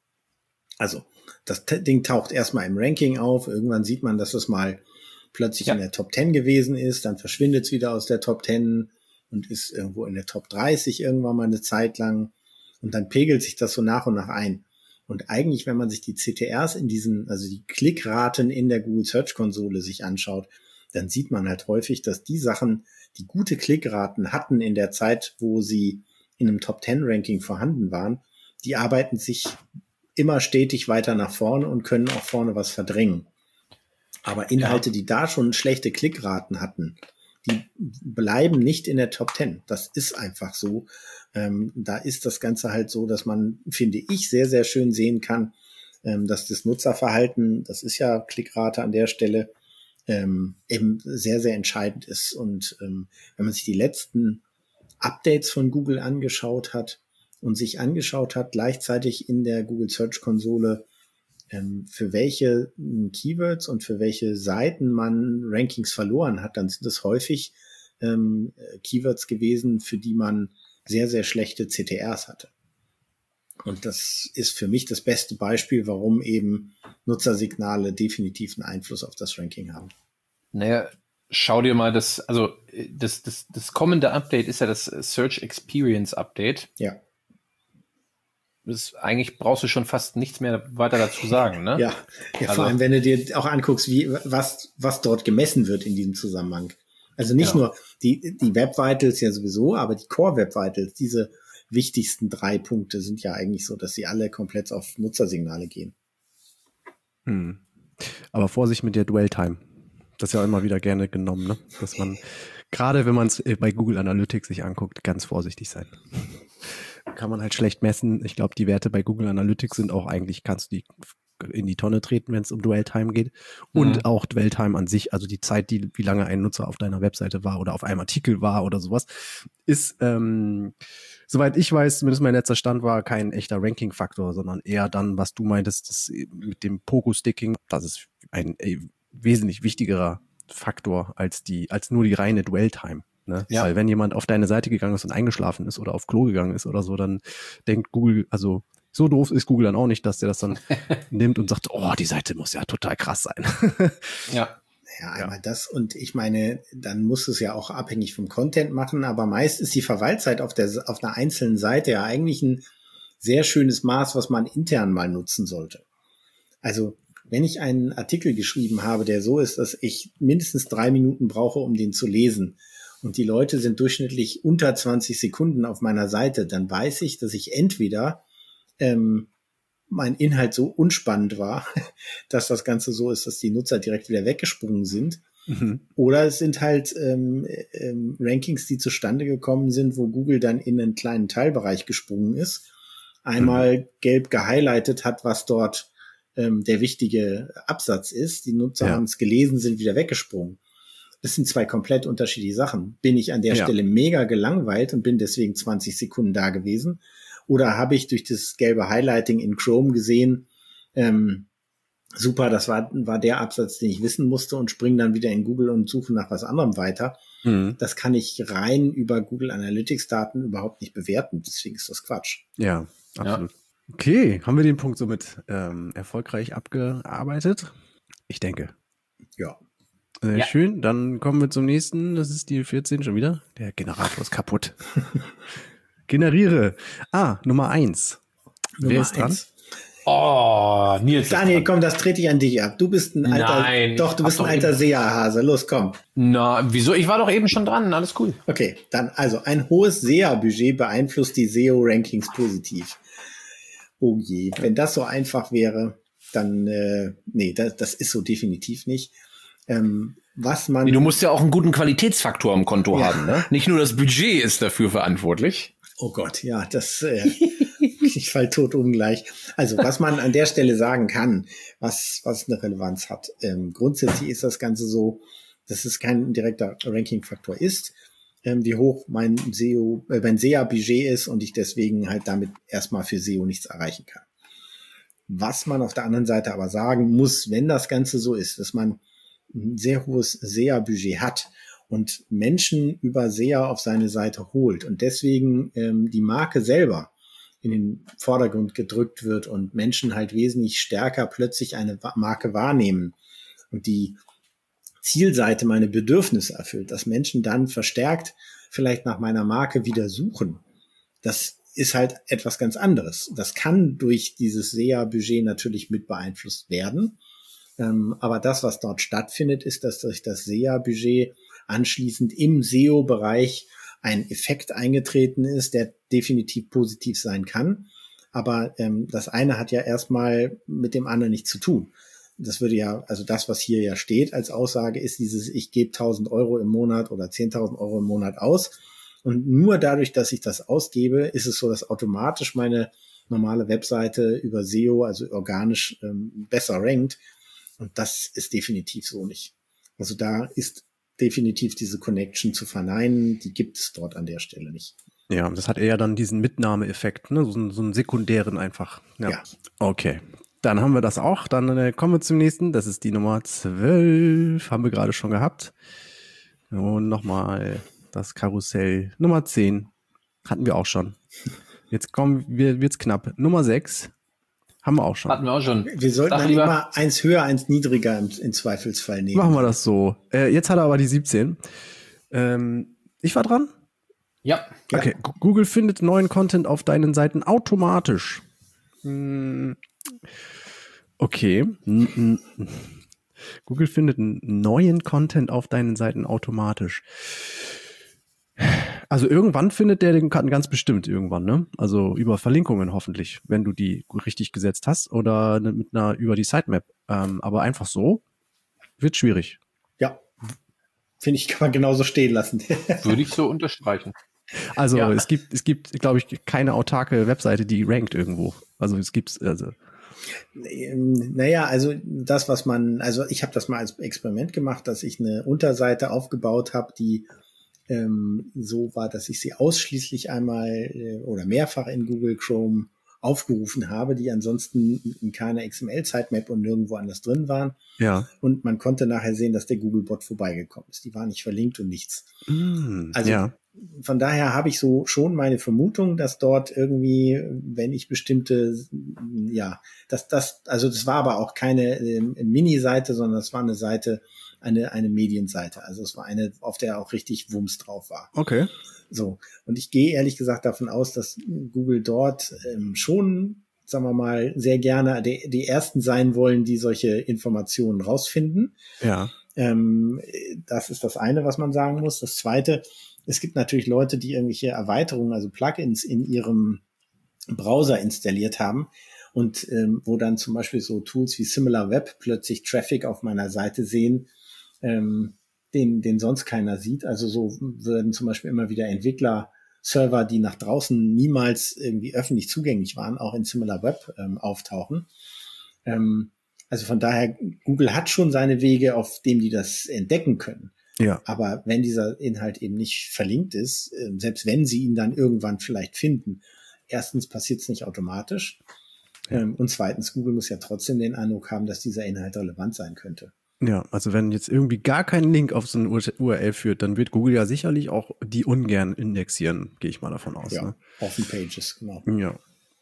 Also das Ding taucht erstmal im Ranking auf, irgendwann sieht man, dass es mal plötzlich in der Top 10 gewesen ist, dann verschwindet es wieder aus der Top 10 und ist irgendwo in der Top 30 irgendwann mal eine Zeit lang und dann pegelt sich das so nach und nach ein. Und eigentlich, wenn man sich die CTRs also die Klickraten in der Google Search Konsole sich anschaut, dann sieht man halt häufig, dass die Sachen, die gute Klickraten hatten in der Zeit, wo sie in einem Top 10 Ranking vorhanden waren, die arbeiten sich immer stetig weiter nach vorne und können auch vorne was verdrängen. Aber Inhalte, die da schon schlechte Klickraten hatten, die bleiben nicht in der Top 10. Das ist einfach so. Da ist das Ganze halt so, dass man, finde ich, sehr, sehr schön sehen kann, dass das Nutzerverhalten, das ist ja Klickrate an der Stelle, eben sehr, sehr entscheidend ist. Und wenn man sich die letzten Updates von Google angeschaut hat und sich angeschaut hat, gleichzeitig in der Google Search Konsole, für welche Keywords und für welche Seiten man Rankings verloren hat, dann sind es häufig Keywords gewesen, für die man sehr, sehr schlechte CTRs hatte. Und das ist für mich das beste Beispiel, warum eben Nutzersignale definitiv einen Einfluss auf das Ranking haben. Naja, schau dir mal das kommende Update ist ja das Search Experience Update. Ja. Eigentlich brauchst du schon fast nichts mehr weiter dazu sagen, ne? Ja, also, vor allem, wenn du dir auch anguckst, was dort gemessen wird in diesem Zusammenhang. Also nicht nur die Web Vitals ja sowieso, aber die Core Web Vitals, diese wichtigsten 3 Punkte sind ja eigentlich so, dass sie alle komplett auf Nutzersignale gehen. Aber Vorsicht mit der Dwell Time. Das ist ja immer wieder gerne genommen, ne? Dass man, gerade wenn man es bei Google Analytics sich anguckt, ganz vorsichtig sein. Kann man halt schlecht messen. Ich glaube, die Werte bei Google Analytics sind auch eigentlich, kannst du die in die Tonne treten, wenn es um Dwell Time geht. Und auch Dwell Time an sich, also die Zeit, wie lange ein Nutzer auf deiner Webseite war oder auf einem Artikel war oder sowas, ist, soweit ich weiß, zumindest mein letzter Stand war, kein echter Ranking-Faktor, sondern eher dann, was du meintest, das mit dem Pogo-Sticking, das ist ein wesentlich wichtigerer Faktor als nur die reine Dwell Time. Ne? Ja. Weil wenn jemand auf deine Seite gegangen ist und eingeschlafen ist oder auf Klo gegangen ist oder so, dann denkt Google, also so doof ist Google dann auch nicht, dass der das dann nimmt und sagt, oh, die Seite muss ja total krass sein. Ja, einmal das und ich meine, dann muss es ja auch abhängig vom Content machen, aber meist ist die Verweilzeit auf einer einzelnen Seite ja eigentlich ein sehr schönes Maß, was man intern mal nutzen sollte. Also wenn ich einen Artikel geschrieben habe, der so ist, dass ich mindestens 3 Minuten brauche, um den zu lesen, und die Leute sind durchschnittlich unter 20 Sekunden auf meiner Seite, dann weiß ich, dass ich entweder mein Inhalt so unspannend war, dass das Ganze so ist, dass die Nutzer direkt wieder weggesprungen sind. Oder es sind halt Rankings, die zustande gekommen sind, wo Google dann in einen kleinen Teilbereich gesprungen ist, einmal gelb gehighlightet hat, was dort der wichtige Absatz ist. Die Nutzer haben es gelesen, sind wieder weggesprungen. Das sind 2 komplett unterschiedliche Sachen. Bin ich an der Stelle mega gelangweilt und bin deswegen 20 Sekunden da gewesen? Oder habe ich durch das gelbe Highlighting in Chrome gesehen, super, das war der Absatz, den ich wissen musste und springe dann wieder in Google und suche nach was anderem weiter. Das kann ich rein über Google Analytics Daten überhaupt nicht bewerten. Deswegen ist das Quatsch. Ja, absolut. Ja. Okay, haben wir den Punkt somit erfolgreich abgearbeitet? Ich denke. Ja. Sehr schön, dann kommen wir zum nächsten. Das ist die 14 schon wieder. Der Generator ist kaputt. Generiere. Nummer 1. Wer ist dran? Oh, Nils. Daniel, komm, das trete ich an dich ab. Du bist ein alter, Nein, doch, du bist ein alter SEA-Hase. Los, komm. Na, wieso? Ich war doch eben schon dran. Alles cool. Okay, dann, also, ein hohes SEA-Budget beeinflusst die SEO-Rankings positiv. Oh je, wenn das so einfach wäre, dann, nee, das ist so definitiv nicht. Was man. Du musst ja auch einen guten Qualitätsfaktor im Konto haben, ne? Nicht nur das Budget ist dafür verantwortlich. Oh Gott, ja, ich fall tot ungleich. Also, was man an der Stelle sagen kann, was eine Relevanz hat. Grundsätzlich ist das Ganze so, dass es kein direkter Ranking-Faktor ist, wie hoch mein SEA-Budget ist und ich deswegen halt damit erstmal für SEO nichts erreichen kann. Was man auf der anderen Seite aber sagen muss, wenn das Ganze so ist, dass man ein sehr hohes SEA-Budget hat und Menschen über SEA auf seine Seite holt und deswegen die Marke selber in den Vordergrund gedrückt wird und Menschen halt wesentlich stärker plötzlich eine Marke wahrnehmen und die Zielseite meine Bedürfnisse erfüllt, dass Menschen dann verstärkt vielleicht nach meiner Marke wieder suchen. Das ist halt etwas ganz anderes. Das kann durch dieses SEA-Budget natürlich mit beeinflusst werden. Aber das, was dort stattfindet, ist, dass durch das SEA-Budget anschließend im SEO-Bereich ein Effekt eingetreten ist, der definitiv positiv sein kann. Aber das eine hat ja erstmal mit dem anderen nichts zu tun. Das würde ja, also das, was hier ja steht als Aussage, ist dieses, ich gebe 1.000 Euro im Monat oder 10.000 Euro im Monat aus. Und nur dadurch, dass ich das ausgebe, ist es so, dass automatisch meine normale Webseite über SEO, also organisch, besser rankt. Und das ist definitiv so nicht. Also da ist definitiv diese Connection zu verneinen, die gibt es dort an der Stelle nicht. Ja, das hat eher dann diesen Mitnahmeeffekt, ne? So einen sekundären einfach. Ja. Okay. Dann haben wir das auch. Dann kommen wir zum nächsten. Das ist die Nummer 12. Haben wir gerade schon gehabt. Und nochmal das Karussell. Nummer 10. Hatten wir auch schon. Jetzt wird's knapp. Nummer 6. Haben wir auch schon. Hatten wir auch schon. Wir sollten dann immer eins höher, eins niedriger im Zweifelsfall nehmen. Machen wir das so. Jetzt hat er aber die 17. Ich war dran? Ja. Okay. Google findet neuen Content auf deinen Seiten automatisch. Okay. Google findet neuen Content auf deinen Seiten automatisch. Also irgendwann findet der den ganz bestimmt irgendwann, ne? Also über Verlinkungen hoffentlich, wenn du die richtig gesetzt hast oder über die Sitemap. Aber einfach so wird schwierig. Ja. Finde ich, kann man genauso stehen lassen. Würde ich so unterstreichen. Also ja. es gibt, glaube ich, keine autarke Webseite, die rankt irgendwo. Also Naja, also das, was also ich habe das mal als Experiment gemacht, dass ich eine Unterseite aufgebaut habe, die so war, dass ich sie ausschließlich einmal oder mehrfach in Google Chrome aufgerufen habe, die ansonsten in keiner XML-Sitemap und nirgendwo anders drin waren. Ja. Und man konnte nachher sehen, dass der Google-Bot vorbeigekommen ist. Die war nicht verlinkt und nichts. Also ja. Von daher habe ich so schon meine Vermutung, dass dort irgendwie, wenn ich bestimmte, ja, also das war aber auch keine Mini-Seite, sondern das war eine Seite, eine Medienseite. Also es war eine, auf der auch richtig Wumms drauf war. Okay. So. Und ich gehe ehrlich gesagt davon aus, dass Google dort schon, sagen wir mal, sehr gerne die Ersten sein wollen, die solche Informationen rausfinden. Ja. Das ist das eine, was man sagen muss. Das zweite, es gibt natürlich Leute, die irgendwelche Erweiterungen, also Plugins in ihrem Browser installiert haben und wo dann zum Beispiel so Tools wie SimilarWeb plötzlich Traffic auf meiner Seite sehen, den sonst keiner sieht. Also so würden zum Beispiel immer wieder Entwickler-Server, die nach draußen niemals irgendwie öffentlich zugänglich waren, auch in SimilarWeb auftauchen. Also von daher, Google hat schon seine Wege, auf dem die das entdecken können. Ja. Aber wenn dieser Inhalt eben nicht verlinkt ist, selbst wenn sie ihn dann irgendwann vielleicht finden, erstens passiert es nicht automatisch. Ja. Und zweitens, Google muss ja trotzdem den Eindruck haben, dass dieser Inhalt relevant sein könnte. Ja, also wenn jetzt irgendwie gar kein Link auf so eine URL führt, dann wird Google ja sicherlich auch die ungern indexieren, gehe ich mal davon aus. Ja, ne? Offen Pages, genau. Ja,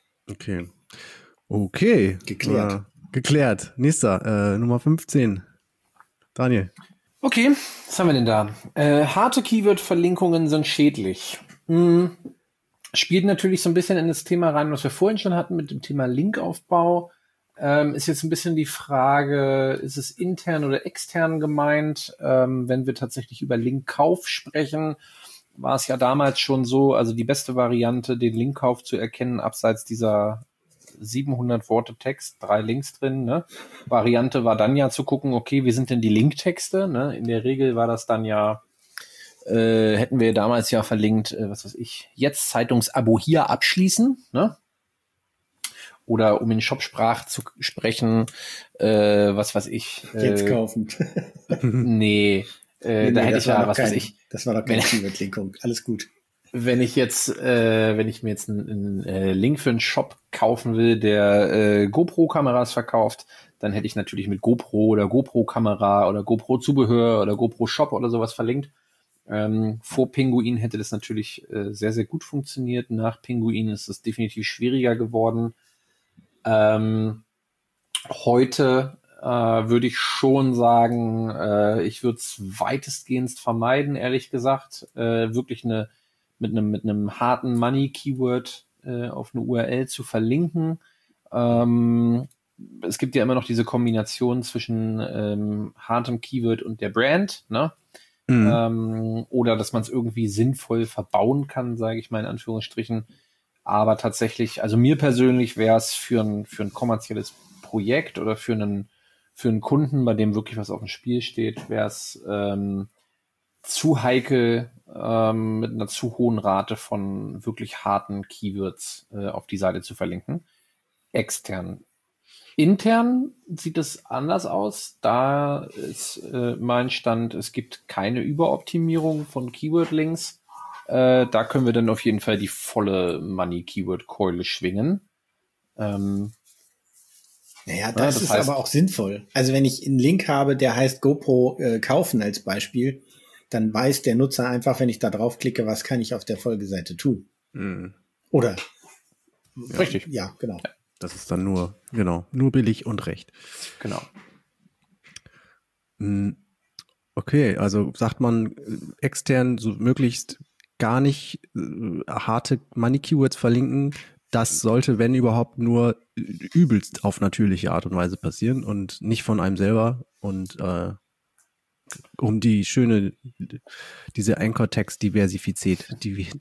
okay. Geklärt. Geklärt. Nächster, Nummer 15. Daniel. Okay, was haben wir denn da? Harte Keyword-Verlinkungen sind schädlich. Spielt natürlich so ein bisschen in das Thema rein, was wir vorhin schon hatten mit dem Thema Linkaufbau. Ist jetzt ein bisschen die Frage, ist es intern oder extern gemeint? Wenn wir tatsächlich über Linkkauf sprechen, war es ja damals schon so, also die beste Variante, den Linkkauf zu erkennen, abseits dieser 700 Worte Text, 3 Links drin, ne? Variante war dann ja zu gucken, okay, wie sind denn die Linktexte, ne? In der Regel war das dann ja, hätten wir damals ja verlinkt, was weiß ich, jetzt Zeitungsabo hier abschließen, ne? Oder um in Shopsprache zu sprechen, was weiß ich. Jetzt kaufen. Nee, da hätte ich ja, was weiß ich. Das war doch keine Keyword-Linkung. Alles gut. Wenn ich mir jetzt einen Link für einen Shop kaufen will, der GoPro-Kameras verkauft, dann hätte ich natürlich mit GoPro oder GoPro-Kamera oder GoPro-Zubehör oder GoPro-Shop oder sowas verlinkt. Vor Pinguin hätte das natürlich sehr, sehr gut funktioniert. Nach Pinguin ist es definitiv schwieriger geworden. Heute würde ich schon sagen, ich würde es weitestgehend vermeiden, ehrlich gesagt, wirklich mit einem harten Money-Keyword auf eine URL zu verlinken. Es gibt ja immer noch diese Kombination zwischen hartem Keyword und der Brand, ne? Oder dass man es irgendwie sinnvoll verbauen kann, sage ich mal in Anführungsstrichen. Aber tatsächlich, also mir persönlich wäre es für ein kommerzielles Projekt oder für einen Kunden, bei dem wirklich was auf dem Spiel steht, wäre es zu heikel, mit einer zu hohen Rate von wirklich harten Keywords auf die Seite zu verlinken. Extern. Intern sieht es anders aus. Da ist mein Stand, es gibt keine Überoptimierung von Keyword-Links. Da können wir dann auf jeden Fall die volle Money-Keyword-Keule schwingen. Naja, das ist heißt, aber auch sinnvoll. Also wenn ich einen Link habe, der heißt GoPro kaufen als Beispiel, dann weiß der Nutzer einfach, wenn ich da draufklicke, was kann ich auf der Folgeseite tun. Oder? Richtig. Ja, genau. Ja. Das ist dann nur billig und recht. Genau. Okay, also sagt man extern so möglichst gar nicht harte Money-Keywords verlinken. Das sollte, wenn überhaupt, nur übelst auf natürliche Art und Weise passieren und nicht von einem selber. Und um diese Anchor-Text-Diversifizität.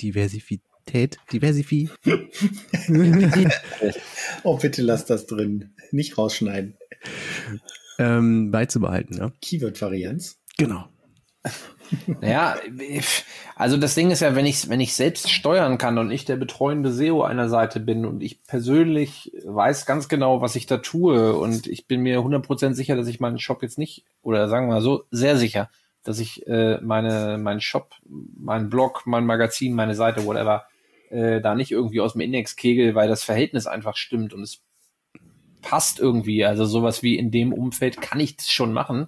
Oh, bitte lass das drin. Nicht rausschneiden. Beizubehalten, ja. Keyword-Varianz. Genau. Naja, also das Ding ist ja, wenn ich selbst steuern kann und ich der betreuende SEO einer Seite bin und ich persönlich weiß ganz genau, was ich da tue und ich bin mir 100% sicher, dass ich meinen Shop jetzt nicht, oder sagen wir mal so, sehr sicher, dass ich meinen Shop, meinen Blog, mein Magazin, meine Seite, whatever, da nicht irgendwie aus dem Index kegel, weil das Verhältnis einfach stimmt und es passt irgendwie. Also sowas wie in dem Umfeld kann ich das schon machen.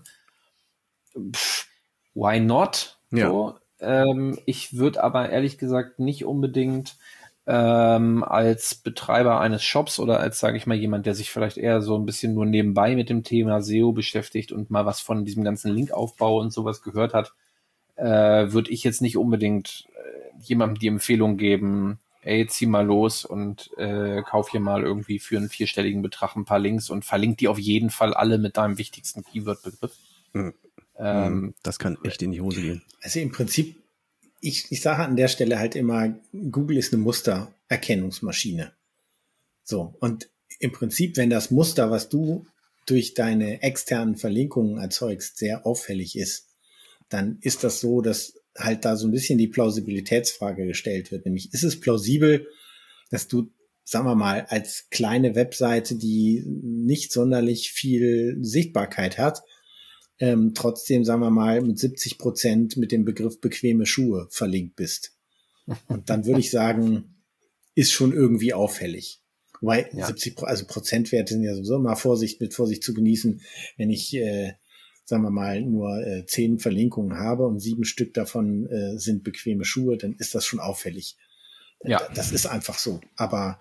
Why not? Ja. So. Ich würde aber ehrlich gesagt nicht unbedingt als Betreiber eines Shops oder als, sage ich mal, jemand, der sich vielleicht eher so ein bisschen nur nebenbei mit dem Thema SEO beschäftigt und mal was von diesem ganzen Linkaufbau und sowas gehört hat, würde ich jetzt nicht unbedingt jemandem die Empfehlung geben, ey, zieh mal los und kauf hier mal irgendwie für einen 4-stelligen Betrag ein paar Links und verlink die auf jeden Fall alle mit deinem wichtigsten Keyword-Begriff. Das kann echt in die Hose gehen. Also im Prinzip, ich sage an der Stelle halt immer, Google ist eine Mustererkennungsmaschine. So, und im Prinzip, wenn das Muster, was du durch deine externen Verlinkungen erzeugst, sehr auffällig ist, dann ist das so, dass halt da so ein bisschen die Plausibilitätsfrage gestellt wird. Nämlich, ist es plausibel, dass du, sagen wir mal, als kleine Webseite, die nicht sonderlich viel Sichtbarkeit hat, trotzdem, sagen wir mal, mit 70% mit dem Begriff bequeme Schuhe verlinkt bist. Und dann würde ich sagen, ist schon irgendwie auffällig. Wobei 70%, also Prozentwerte sind ja sowieso immer mit Vorsicht zu genießen. Wenn ich, sagen wir mal, nur 10 Verlinkungen habe und 7 Stück davon sind bequeme Schuhe, dann ist das schon auffällig. Ja. Das ist einfach so. Aber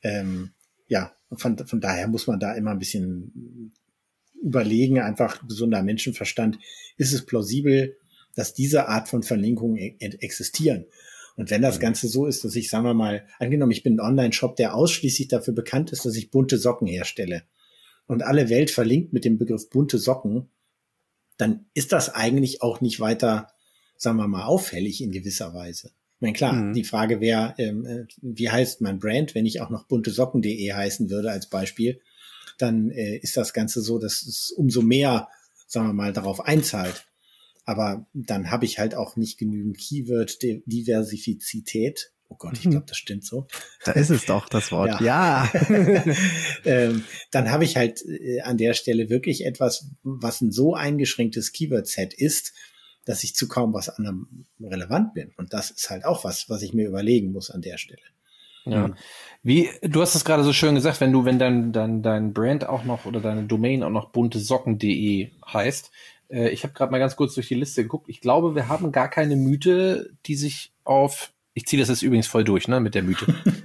von daher muss man da immer ein bisschen überlegen, einfach gesunder Menschenverstand, ist es plausibel, dass diese Art von Verlinkungen existieren. Und wenn das Ganze so ist, dass ich, sagen wir mal, angenommen, ich bin ein Online-Shop, der ausschließlich dafür bekannt ist, dass ich bunte Socken herstelle. und alle Welt verlinkt mit dem Begriff bunte Socken, dann ist das eigentlich auch nicht weiter, sagen wir mal, auffällig in gewisser Weise. Ich meine, klar, die Frage wäre, wie heißt mein Brand, wenn ich auch noch buntesocken.de heißen würde als Beispiel, dann ist das Ganze so, dass es umso mehr, sagen wir mal, darauf einzahlt. Aber dann habe ich halt auch nicht genügend Keyword-Diversifizität. Oh Gott, ich glaube, das stimmt so. Da ist es doch, das Wort. Ja. Dann habe ich halt an der Stelle wirklich etwas, was ein so eingeschränktes Keyword-Set ist, dass ich zu kaum was anderem relevant bin. Und das ist halt auch was ich mir überlegen muss an der Stelle. Ja. Du hast es gerade so schön gesagt, wenn dein Brand auch noch oder deine Domain auch noch buntesocken.de heißt. Ich habe gerade mal ganz kurz durch die Liste geguckt. Ich glaube, wir haben gar keine Mythe, die sich auf, ich ziehe das jetzt übrigens voll durch, ne, mit der Mythe.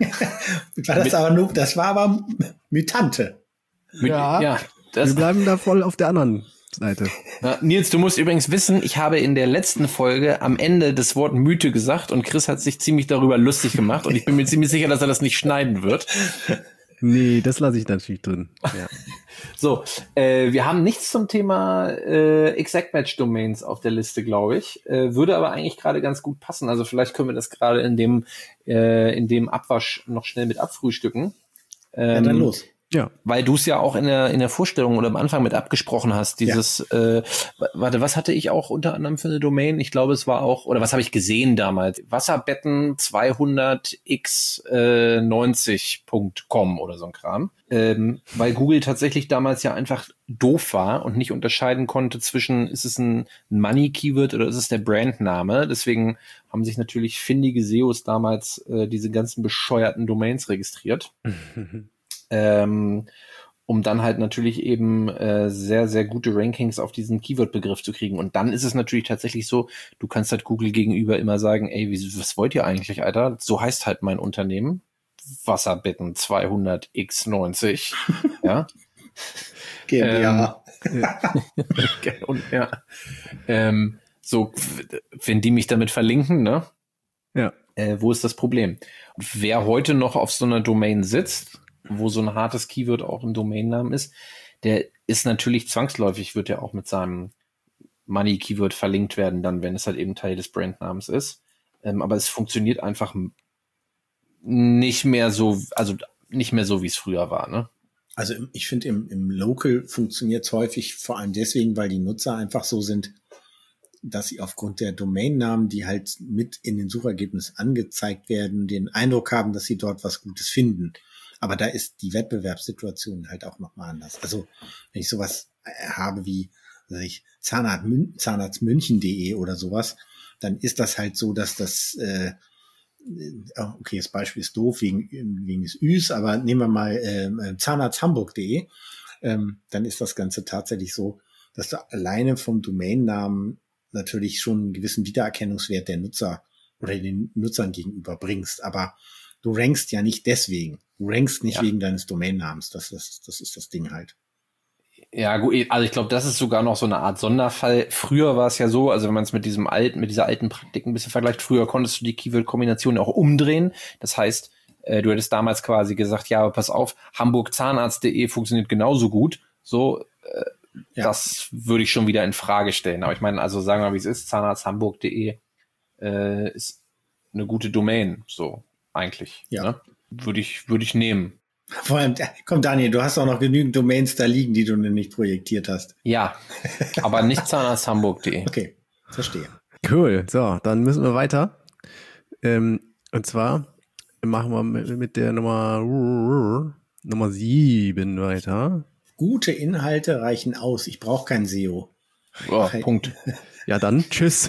Das war aber Mythante. Ja, wir bleiben da voll auf der anderen Seite. Ja, Nils, du musst übrigens wissen, ich habe in der letzten Folge am Ende das Wort Mythe gesagt und Chris hat sich ziemlich darüber lustig gemacht und ich bin mir ziemlich sicher, dass er das nicht schneiden wird. Nee, das lasse ich natürlich drin. Ja. So, wir haben nichts zum Thema Exact-Match-Domains auf der Liste, glaube ich. Würde aber eigentlich gerade ganz gut passen. Also vielleicht können wir das gerade in dem Abwasch noch schnell mit abfrühstücken. Ja, dann los. Ja. Weil du es ja auch in der Vorstellung oder am Anfang mit abgesprochen hast, dieses, was hatte ich auch unter anderem für eine Domain? Ich glaube, es war auch, oder was habe ich gesehen damals? Wasserbetten 200x90.com oder so ein Kram. Weil Google tatsächlich damals ja einfach doof war und nicht unterscheiden konnte zwischen, ist es ein Money-Keyword oder ist es der Brandname? Deswegen haben sich natürlich findige SEOs damals diese ganzen bescheuerten Domains registriert. Um dann halt natürlich eben sehr, sehr gute Rankings auf diesen Keyword-Begriff zu kriegen. Und dann ist es natürlich tatsächlich so, du kannst halt Google gegenüber immer sagen, ey, was wollt ihr eigentlich, Alter? So heißt halt mein Unternehmen. Wasserbetten 200x90. Ja. GmbH. Und ja. So, wenn die mich damit verlinken, ne? Ja. Wo ist das Problem? Und wer heute noch auf so einer Domain sitzt, wo so ein hartes Keyword auch im Domainnamen ist, der ist natürlich zwangsläufig, wird ja auch mit seinem Money-Keyword verlinkt werden, dann, wenn es halt eben Teil des Brandnamens ist. Aber es funktioniert einfach nicht mehr so, wie es früher war, ne? Also ich finde, im Local funktioniert es häufig vor allem deswegen, weil die Nutzer einfach so sind, dass sie aufgrund der Domainnamen, die halt mit in den Suchergebnissen angezeigt werden, den Eindruck haben, dass sie dort was Gutes finden. Aber da ist die Wettbewerbssituation halt auch nochmal anders. Also wenn ich sowas habe wie zahnarztmünchen.de oder sowas, dann ist das halt so, dass das, okay, das Beispiel ist doof wegen des Üs, aber nehmen wir mal zahnarzthamburg.de, dann ist das Ganze tatsächlich so, dass du alleine vom Domainnamen natürlich schon einen gewissen Wiedererkennungswert der Nutzer oder den Nutzern gegenüber bringst. Aber du rankst ja nicht deswegen. Du rankst nicht wegen deines Domainnamens. Das ist das Ding halt. Ja, gut, also ich glaube, das ist sogar noch so eine Art Sonderfall. Früher war es ja so, also wenn man es mit dieser alten Praktik ein bisschen vergleicht, früher konntest du die Keyword-Kombination auch umdrehen. Das heißt, du hättest damals quasi gesagt, ja, aber pass auf, hamburgzahnarzt.de funktioniert genauso gut. So, das würde ich schon wieder in Frage stellen. Aber ich meine, also sagen wir mal, wie es ist, zahnarzthamburg.de ist eine gute Domain, so eigentlich. Ja. Ne? Würde ich nehmen. Vor allem, komm Daniel, du hast auch noch genügend Domains da liegen, die du nicht projektiert hast. Ja, aber nicht zahnarzthamburg.de. Okay, verstehe. Cool, so, dann müssen wir weiter. Und zwar machen wir mit der Nummer 7 weiter. Gute Inhalte reichen aus. Ich brauche kein SEO. Oh, Punkt. Ja, dann tschüss.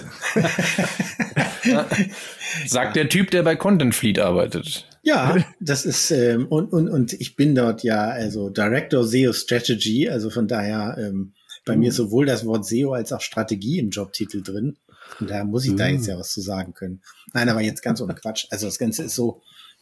Sagt der Typ, der bei Content Fleet arbeitet. Ja, das ist und ich bin dort ja also Director SEO Strategy, also von daher bei mir sowohl das Wort SEO als auch Strategie im Jobtitel drin. Und daher muss ich da jetzt ja was zu sagen können. Nein, aber jetzt ganz ohne Quatsch. Also das Ganze ist so,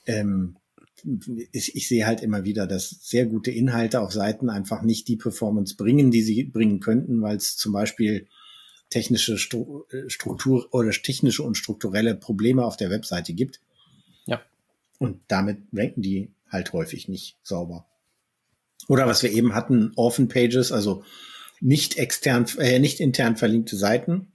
ich sehe halt immer wieder, dass sehr gute Inhalte auf Seiten einfach nicht die Performance bringen, die sie bringen könnten, weil es zum Beispiel technische Struktur oder technische und strukturelle Probleme auf der Webseite gibt. Ja. Und damit ranken die halt häufig nicht sauber. Oder was wir eben hatten, Orphan Pages, also nicht intern verlinkte Seiten.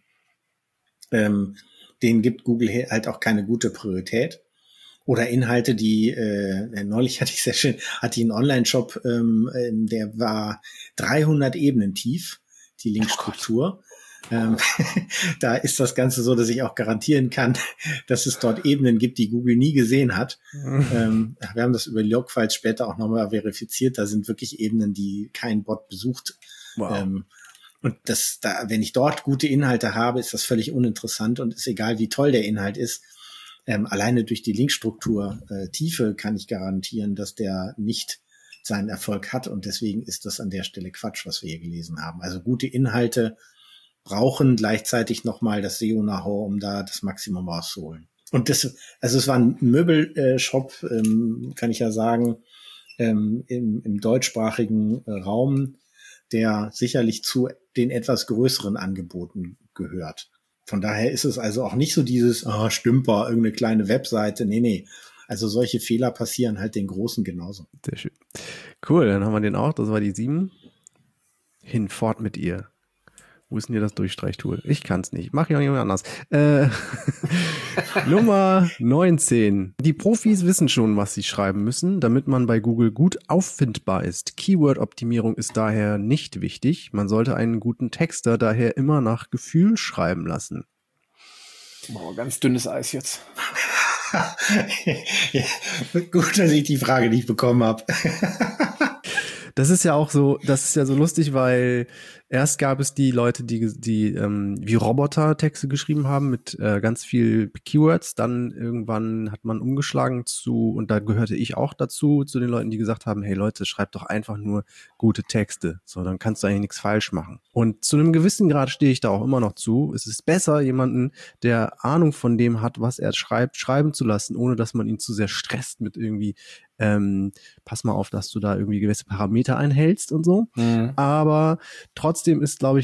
Denen gibt Google halt auch keine gute Priorität. Oder Inhalte, die, neulich hatte ich einen Online-Shop, der war 300 Ebenen tief, die Linkstruktur. Da ist das Ganze so, dass ich auch garantieren kann, dass es dort Ebenen gibt, die Google nie gesehen hat. Wir haben das über Logfiles später auch nochmal verifiziert. Da sind wirklich Ebenen, die kein Bot besucht. Wow. Und wenn ich dort gute Inhalte habe, ist das völlig uninteressant und ist egal, wie toll der Inhalt ist. Alleine durch die Linkstruktur Tiefe kann ich garantieren, dass der nicht seinen Erfolg hat. Und deswegen ist das an der Stelle Quatsch, was wir hier gelesen haben. Also gute Inhalte brauchen gleichzeitig nochmal das SEO-Know-how, um da das Maximum rauszuholen. Und es war ein Möbelshop, kann ich ja sagen, im deutschsprachigen Raum, der sicherlich zu den etwas größeren Angeboten gehört. Von daher ist es also auch nicht so dieses, Stümper, irgendeine kleine Webseite. Nee. Also solche Fehler passieren halt den Großen genauso. Sehr schön. Cool, dann haben wir den auch. Das war die 7. Hinfort mit ihr. Wo ist denn hier das Durchstreichtool? Ich kann es nicht. Mach ich auch jemand anders. Nummer 19. Die Profis wissen schon, was sie schreiben müssen, damit man bei Google gut auffindbar ist. Keyword-Optimierung ist daher nicht wichtig. Man sollte einen guten Texter daher immer nach Gefühl schreiben lassen. Boah, ganz dünnes Eis jetzt. Ja, gut, dass ich die Frage nicht bekommen habe. Das ist ja so lustig, weil erst gab es die Leute, die wie Roboter Texte geschrieben haben mit ganz viel Keywords. Dann irgendwann hat man umgeschlagen und da gehörte ich auch dazu, zu den Leuten, die gesagt haben, hey Leute, schreibt doch einfach nur gute Texte. So, dann kannst du eigentlich nichts falsch machen. Und zu einem gewissen Grad stehe ich da auch immer noch zu. Es ist besser, jemanden, der Ahnung von dem hat, was er schreibt, schreiben zu lassen, ohne dass man ihn zu sehr stresst mit irgendwie pass mal auf, dass du da irgendwie gewisse Parameter einhältst und so. Mhm. Aber trotzdem ist, glaube ich,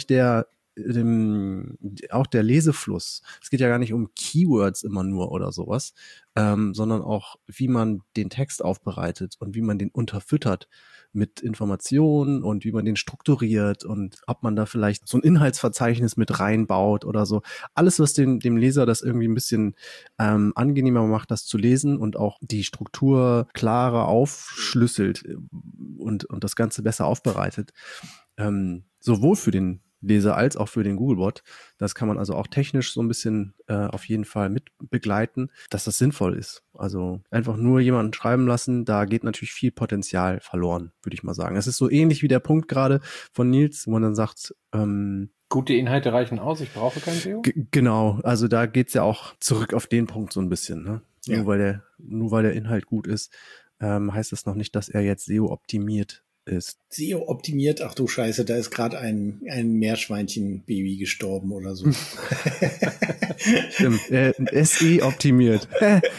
auch der Lesefluss. Es geht ja gar nicht um Keywords immer nur oder sowas, sondern auch, wie man den Text aufbereitet und wie man den unterfüttert mit Informationen und wie man den strukturiert und ob man da vielleicht so ein Inhaltsverzeichnis mit reinbaut oder so. Alles, was dem Leser das irgendwie ein bisschen angenehmer macht, das zu lesen und auch die Struktur klarer aufschlüsselt und das Ganze besser aufbereitet. Sowohl für den Leser als auch für den Googlebot. Das kann man also auch technisch so ein bisschen auf jeden Fall mit begleiten, dass das sinnvoll ist. Also einfach nur jemanden schreiben lassen, da geht natürlich viel Potenzial verloren, würde ich mal sagen. Es ist so ähnlich wie der Punkt gerade von Nils, wo man dann sagt, gute Inhalte reichen aus, ich brauche kein SEO? Genau, also da geht's ja auch zurück auf den Punkt so ein bisschen. Ne? Ja. Nur weil der Inhalt gut ist, heißt das noch nicht, dass er jetzt SEO optimiert ist. SEO optimiert, ach du Scheiße, da ist gerade ein Meerschweinchen-Baby gestorben oder so. Stimmt, SE optimiert.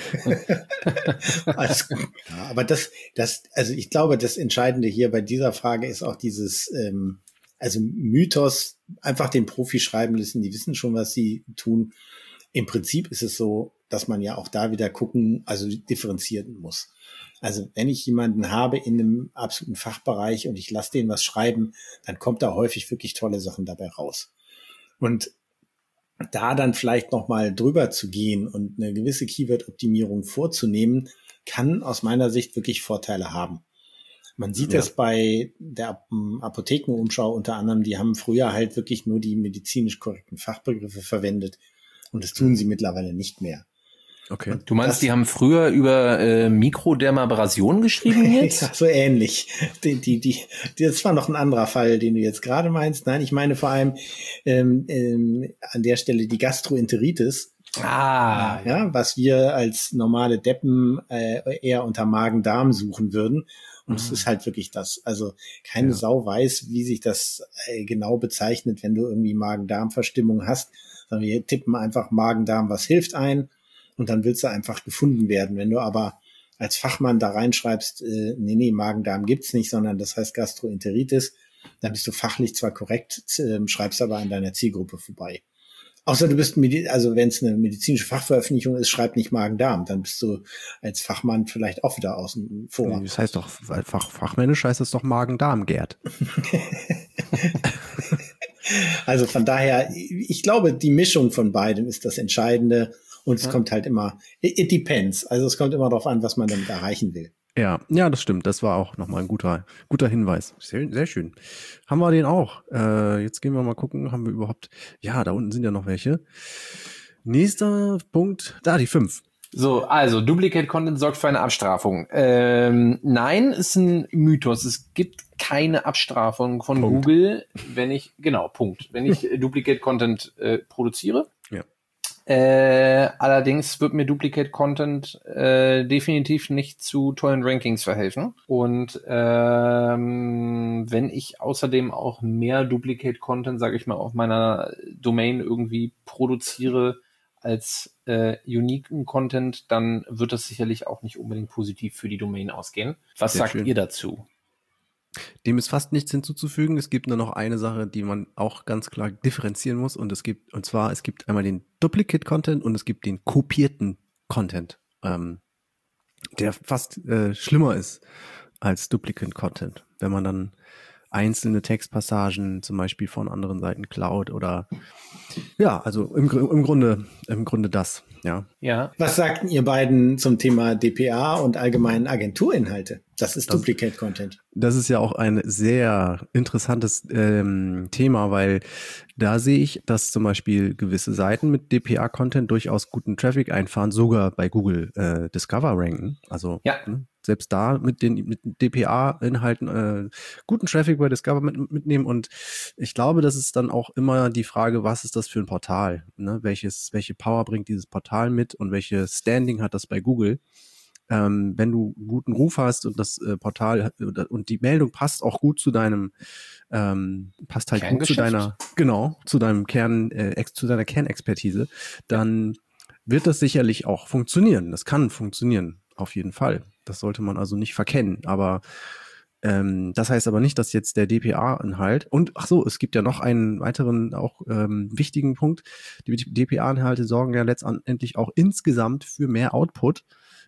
Also, ja, aber also ich glaube, das Entscheidende hier bei dieser Frage ist auch dieses, also Mythos, einfach den Profi schreiben lassen, die wissen schon, was sie tun. Im Prinzip ist es so, dass man ja auch da wieder differenzieren muss. Also wenn ich jemanden habe in einem absoluten Fachbereich und ich lasse den was schreiben, dann kommt da häufig wirklich tolle Sachen dabei raus. Und da dann vielleicht nochmal drüber zu gehen und eine gewisse Keyword-Optimierung vorzunehmen, kann aus meiner Sicht wirklich Vorteile haben. Man sieht das bei der Apothekenumschau unter anderem, die haben früher halt wirklich nur die medizinisch korrekten Fachbegriffe verwendet und das tun sie mittlerweile nicht mehr. Okay. Und du meinst, die haben früher über Mikrodermabrasion geschrieben jetzt? Ja, so ähnlich. Das war noch ein anderer Fall, den du jetzt gerade meinst. Nein, ich meine vor allem an der Stelle die Gastroenteritis. Ja, was wir als normale Deppen eher unter Magen-Darm suchen würden. Und es ist halt wirklich das. Also keine Sau weiß, wie sich das genau bezeichnet, wenn du irgendwie Magen-Darm-Verstimmung hast. Sondern wir tippen einfach Magen-Darm, was hilft ein. Und dann willst du einfach gefunden werden. Wenn du aber als Fachmann da reinschreibst, nee, Magen-Darm gibt's nicht, sondern das heißt Gastroenteritis, dann bist du fachlich zwar korrekt, schreibst aber an deiner Zielgruppe vorbei. Außer du bist, also wenn es eine medizinische Fachveröffentlichung ist, schreib nicht Magen-Darm, dann bist du als Fachmann vielleicht auch wieder außen vor. Das heißt doch, fachmännisch heißt es doch Magen-Darm, Gerd. Also von daher, ich glaube, die Mischung von beidem ist das Entscheidende und es kommt halt immer, it depends. Also es kommt immer darauf an, was man damit erreichen will. Ja, das stimmt. Das war auch nochmal ein guter Hinweis. Sehr, sehr schön. Haben wir den auch. Jetzt gehen wir mal gucken, haben wir überhaupt, ja, da unten sind ja noch welche. Nächster Punkt, da die 5. So, also Duplicate Content sorgt für eine Abstrafung. Nein, ist ein Mythos. Es gibt keine Abstrafung von Google, wenn ich Duplicate Content produziere. Ja. Allerdings wird mir Duplicate Content definitiv nicht zu tollen Rankings verhelfen. Und wenn ich außerdem auch mehr Duplicate Content, sage ich mal, auf meiner Domain irgendwie produziere als uniken Content, dann wird das sicherlich auch nicht unbedingt positiv für die Domain ausgehen. Was sagt ihr dazu? Dem ist fast nichts hinzuzufügen. Es gibt nur noch eine Sache, die man auch ganz klar differenzieren muss. Und es gibt einmal den Duplicate Content und es gibt den kopierten Content, der fast schlimmer ist als Duplicate Content. Wenn man dann einzelne Textpassagen zum Beispiel von anderen Seiten klaut oder ja, also im Grunde das, ja. Ja. Was sagten ihr beiden zum Thema DPA und allgemeinen Agenturinhalte? Das ist Duplicate Content. Das ist ja auch ein sehr interessantes Thema, weil da sehe ich, dass zum Beispiel gewisse Seiten mit DPA-Content durchaus guten Traffic einfahren, sogar bei Google Discover ranken. Also selbst da mit den DPA-Inhalten guten Traffic bei Discover mitnehmen. Und ich glaube, das ist dann auch immer die Frage, was ist das für ein Portal? Ne? Welche Power bringt dieses Portal mit und welche Standing hat das bei Google? Wenn du einen guten Ruf hast und das Portal und die Meldung passt auch gut zu deinem, passt halt gut zu deiner, zu deinem zu deiner Kernexpertise, dann wird das sicherlich auch funktionieren. Das kann funktionieren, auf jeden Fall. Das sollte man also nicht verkennen. Aber das heißt aber nicht, dass jetzt der DPA-Inhalt und es gibt ja noch einen weiteren auch wichtigen Punkt. Die DPA-Inhalte sorgen ja letztendlich auch insgesamt für mehr Output,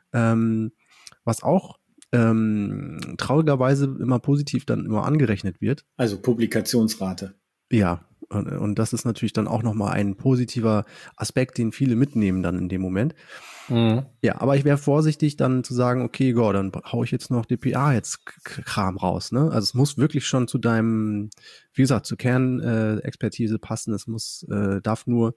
was auch traurigerweise immer positiv dann immer angerechnet wird. Also Publikationsrate. Ja, und das ist natürlich dann auch nochmal ein positiver Aspekt, den viele mitnehmen dann in dem Moment. Mhm. Ja, aber ich wäre vorsichtig dann zu sagen, okay, dann hau ich jetzt noch DPA Kram raus, ne? Also es muss wirklich schon zu deinem, wie gesagt, zur Kernexpertise passen. Es darf nur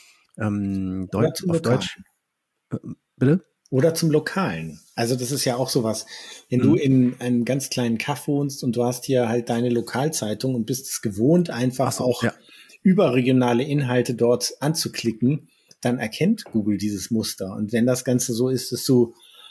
auf Deutsch. Bitte? Oder zum Lokalen. Also das ist ja auch sowas. Wenn du in einem ganz kleinen Kaff wohnst und du hast hier halt deine Lokalzeitung und bist es gewohnt, einfach überregionale Inhalte dort anzuklicken, dann erkennt Google dieses Muster. Und wenn das Ganze so ist, dass du,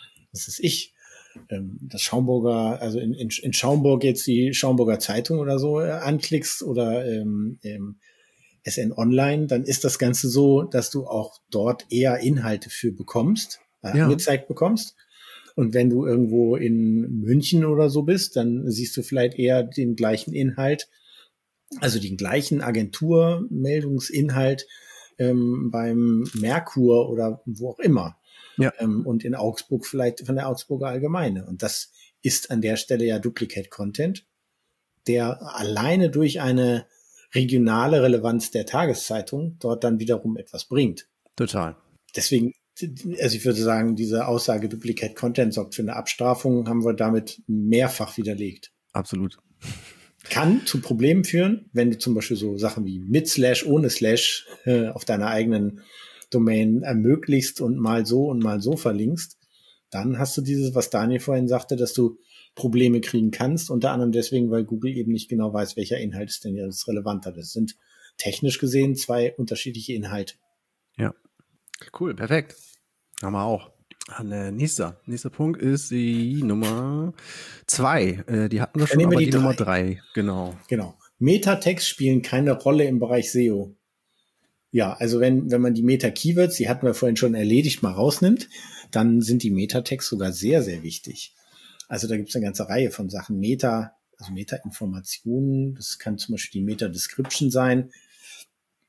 das Schaumburger, also in Schaumburg jetzt die Schaumburger Zeitung oder so anklickst oder SN Online, dann ist das Ganze so, dass du auch dort eher Inhalte für bekommst, angezeigt bekommst. Und wenn du irgendwo in München oder so bist, dann siehst du vielleicht eher den gleichen Inhalt, also den gleichen Agenturmeldungsinhalt beim Merkur oder wo auch immer. Ja. Und in Augsburg vielleicht von der Augsburger Allgemeine. Und das ist an der Stelle ja Duplicate Content, der alleine durch eine regionale Relevanz der Tageszeitung dort dann wiederum etwas bringt. Total. Deswegen, also ich würde sagen, diese Aussage Duplicate Content sorgt für eine Abstrafung, haben wir damit mehrfach widerlegt. Absolut. Kann zu Problemen führen, wenn du zum Beispiel so Sachen wie mit Slash, ohne Slash auf deiner eigenen Domain ermöglichst und mal so verlinkst, dann hast du dieses, was Daniel vorhin sagte, dass du Probleme kriegen kannst, unter anderem deswegen, weil Google eben nicht genau weiß, welcher Inhalt ist denn jetzt relevanter. Das sind technisch gesehen zwei unterschiedliche Inhalte. Ja, cool, perfekt. Haben wir auch. Nächster Punkt ist die Nummer 2. Die hatten wir schon, aber die Nummer 3. Genau. Metatext spielen keine Rolle im Bereich SEO. Ja, also wenn man die Meta-Keywords, die hatten wir vorhin schon erledigt, mal rausnimmt, dann sind die Metatext sogar sehr, sehr wichtig. Also da gibt es eine ganze Reihe von Sachen. Meta-Informationen, das kann zum Beispiel die Meta-Description sein.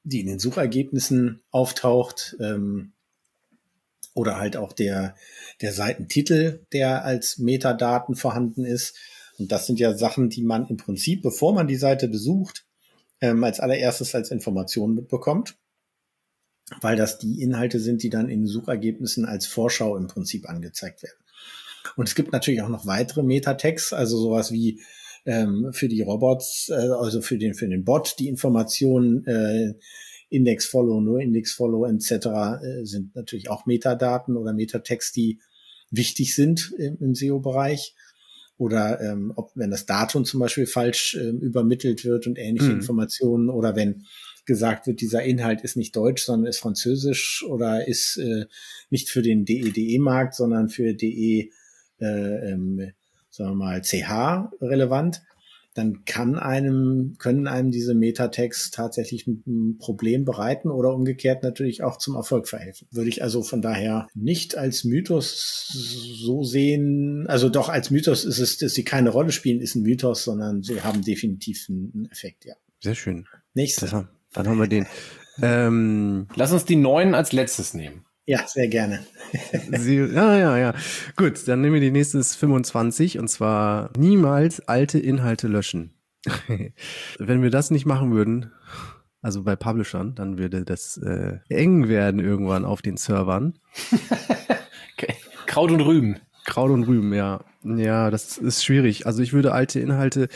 die in den Suchergebnissen auftaucht, oder halt auch der Seitentitel, der als Metadaten vorhanden ist. Und das sind ja Sachen, die man im Prinzip, bevor man die Seite besucht, als allererstes als Information mitbekommt, weil das die Inhalte sind, die dann in den Suchergebnissen als Vorschau im Prinzip angezeigt werden. Und es gibt natürlich auch noch weitere Metatext, also sowas wie für die Robots, also für den Bot, die Informationen Index-Follow, nur Index-Follow etc. Sind natürlich auch Metadaten oder Metatext, die wichtig sind im SEO-Bereich. Oder wenn das Datum zum Beispiel falsch übermittelt wird und ähnliche Informationen, oder wenn gesagt wird, dieser Inhalt ist nicht deutsch, sondern ist französisch oder ist nicht für den DE-Markt, sondern für DE, sagen wir mal, CH relevant, dann können einem diese Metatext tatsächlich ein Problem bereiten oder umgekehrt natürlich auch zum Erfolg verhelfen. Würde ich also von daher nicht als Mythos so sehen, also doch als Mythos ist es, dass sie keine Rolle spielen, ist ein Mythos, sondern sie haben definitiv einen Effekt, ja. Sehr schön. Nächster. Dann haben wir den. Lass uns die 9 als letztes nehmen. Ja, sehr gerne. Ja. Gut, dann nehmen wir die nächste 25 und zwar niemals alte Inhalte löschen. Wenn wir das nicht machen würden, also bei Publishern, dann würde das eng werden irgendwann auf den Servern. Okay. Kraut und Rüben, ja. Ja, das ist schwierig. Also ich würde alte Inhalte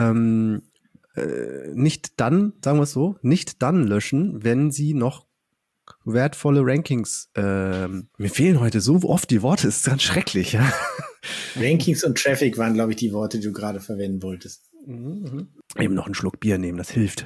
nicht dann, sagen wir es so, nicht dann löschen, wenn sie noch wertvolle Rankings. Mir fehlen heute so oft die Worte, ist ganz schrecklich, ja. Rankings und Traffic waren, glaube ich, die Worte, die du gerade verwenden wolltest. Eben noch einen Schluck Bier nehmen, das hilft.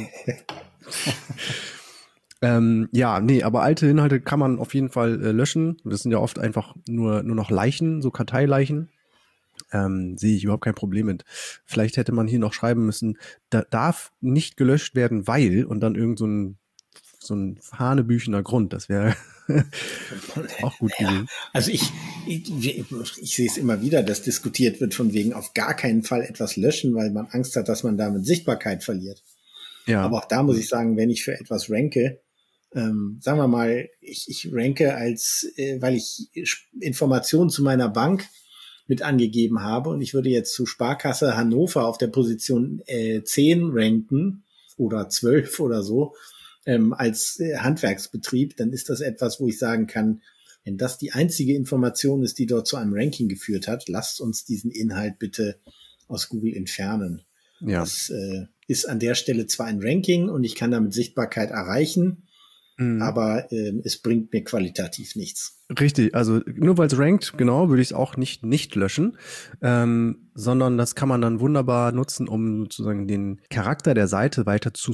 Aber alte Inhalte kann man auf jeden Fall löschen. Das sind ja oft einfach nur noch Leichen, so Karteileichen. Sehe ich überhaupt kein Problem mit. Vielleicht hätte man hier noch schreiben müssen, da darf nicht gelöscht werden, weil, und dann irgend so ein hanebüchener Grund, das wäre auch gut gewesen. Also ich sehe es immer wieder, dass diskutiert wird von wegen auf gar keinen Fall etwas löschen, weil man Angst hat, dass man damit Sichtbarkeit verliert. Ja. Aber auch da muss ich sagen, wenn ich für etwas ranke, sagen wir mal, ich ranke weil ich Informationen zu meiner Bank mit angegeben habe und ich würde jetzt zu Sparkasse Hannover auf der Position 10 ranken oder 12 oder so, als Handwerksbetrieb, dann ist das etwas, wo ich sagen kann, wenn das die einzige Information ist, die dort zu einem Ranking geführt hat, lasst uns diesen Inhalt bitte aus Google entfernen. Ja. Das ist an der Stelle zwar ein Ranking und ich kann damit Sichtbarkeit erreichen, aber es bringt mir qualitativ nichts. Richtig, also nur weil es rankt, genau, würde ich es auch nicht löschen, sondern das kann man dann wunderbar nutzen, um sozusagen den Charakter der Seite weiter zu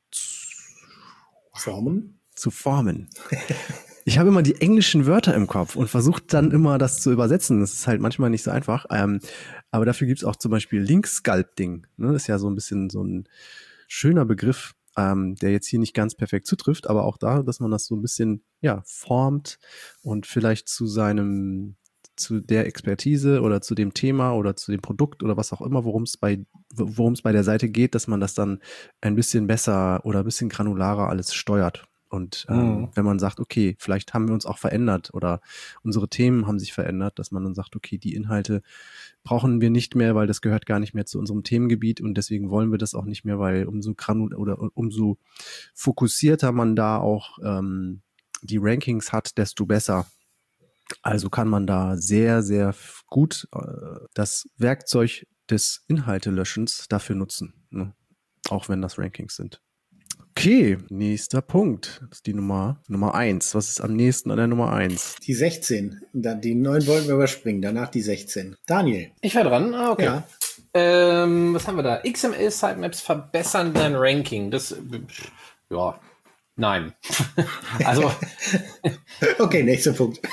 formen. Ich habe immer die englischen Wörter im Kopf und versuche dann immer das zu übersetzen. Das ist halt manchmal nicht so einfach. Aber dafür gibt es auch zum Beispiel Link-Sculpting. Ne? Das ist ja so ein bisschen so ein schöner Begriff, der jetzt hier nicht ganz perfekt zutrifft, aber auch da, dass man das so ein bisschen formt und vielleicht zu der Expertise oder zu dem Thema oder zu dem Produkt oder was auch immer, worum es bei der Seite geht, dass man das dann ein bisschen besser oder ein bisschen granularer alles steuert. Und wenn man sagt, okay, vielleicht haben wir uns auch verändert oder unsere Themen haben sich verändert, dass man dann sagt, okay, die Inhalte brauchen wir nicht mehr, weil das gehört gar nicht mehr zu unserem Themengebiet und deswegen wollen wir das auch nicht mehr, weil umso fokussierter man da auch die Rankings hat, desto besser. Also kann man da sehr, sehr gut das Werkzeug des Inhaltelöschens dafür nutzen, ne? Auch wenn das Rankings sind. Okay, nächster Punkt. Das ist die Nummer 1. Was ist am nächsten an der Nummer 1? Die 16. Die 9 wollten wir überspringen, danach die 16. Daniel. Ich war dran? Ah, okay. Ja. Was haben wir da? XML-Sitemaps verbessern dein Ranking. Das, nein. Also. Okay, nächster Punkt.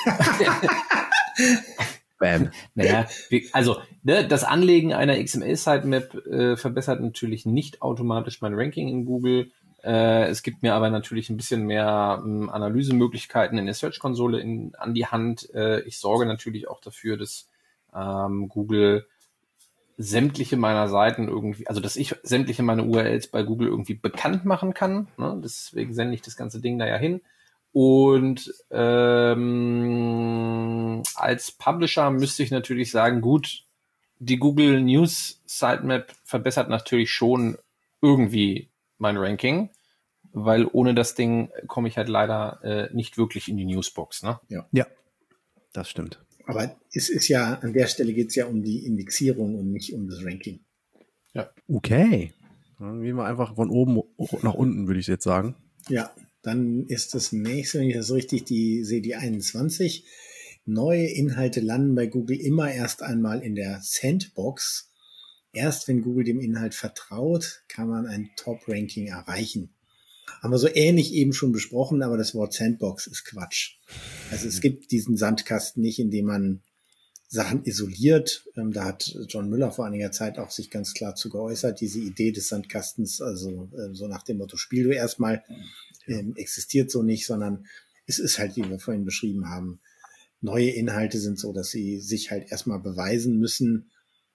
Bam. Naja, das Anlegen einer XML-Sitemap verbessert natürlich nicht automatisch mein Ranking in Google. Es gibt mir aber natürlich ein bisschen mehr Analysemöglichkeiten in der Search-Konsole an die Hand. Ich sorge natürlich auch dafür, dass Google sämtliche meiner Seiten irgendwie, also dass ich sämtliche meine URLs bei Google irgendwie bekannt machen kann. Ne? Deswegen sende ich das ganze Ding da ja hin. Und als Publisher müsste ich natürlich sagen, gut, die Google News Sitemap verbessert natürlich schon irgendwie mein Ranking, weil ohne das Ding komme ich halt leider nicht wirklich in die Newsbox. Ne? Ja, das stimmt. Aber es ist ja, an der Stelle geht es ja um die Indexierung und nicht um das Ranking. Ja. Okay. Dann gehen wir einfach von oben nach unten, würde ich jetzt sagen. Ja, dann ist das nächste, wenn ich das richtig sehe, die 21. Neue Inhalte landen bei Google immer erst einmal in der Sandbox. Erst wenn Google dem Inhalt vertraut, kann man ein Top-Ranking erreichen. Haben wir so ähnlich eben schon besprochen, aber das Wort Sandbox ist Quatsch. Also es gibt diesen Sandkasten nicht, in dem man Sachen isoliert. Da hat John Müller vor einiger Zeit auch sich ganz klar zu geäußert. Diese Idee des Sandkastens, also so nach dem Motto, spiel du erstmal, existiert so nicht, sondern es ist halt, wie wir vorhin beschrieben haben, neue Inhalte sind so, dass sie sich halt erstmal beweisen müssen,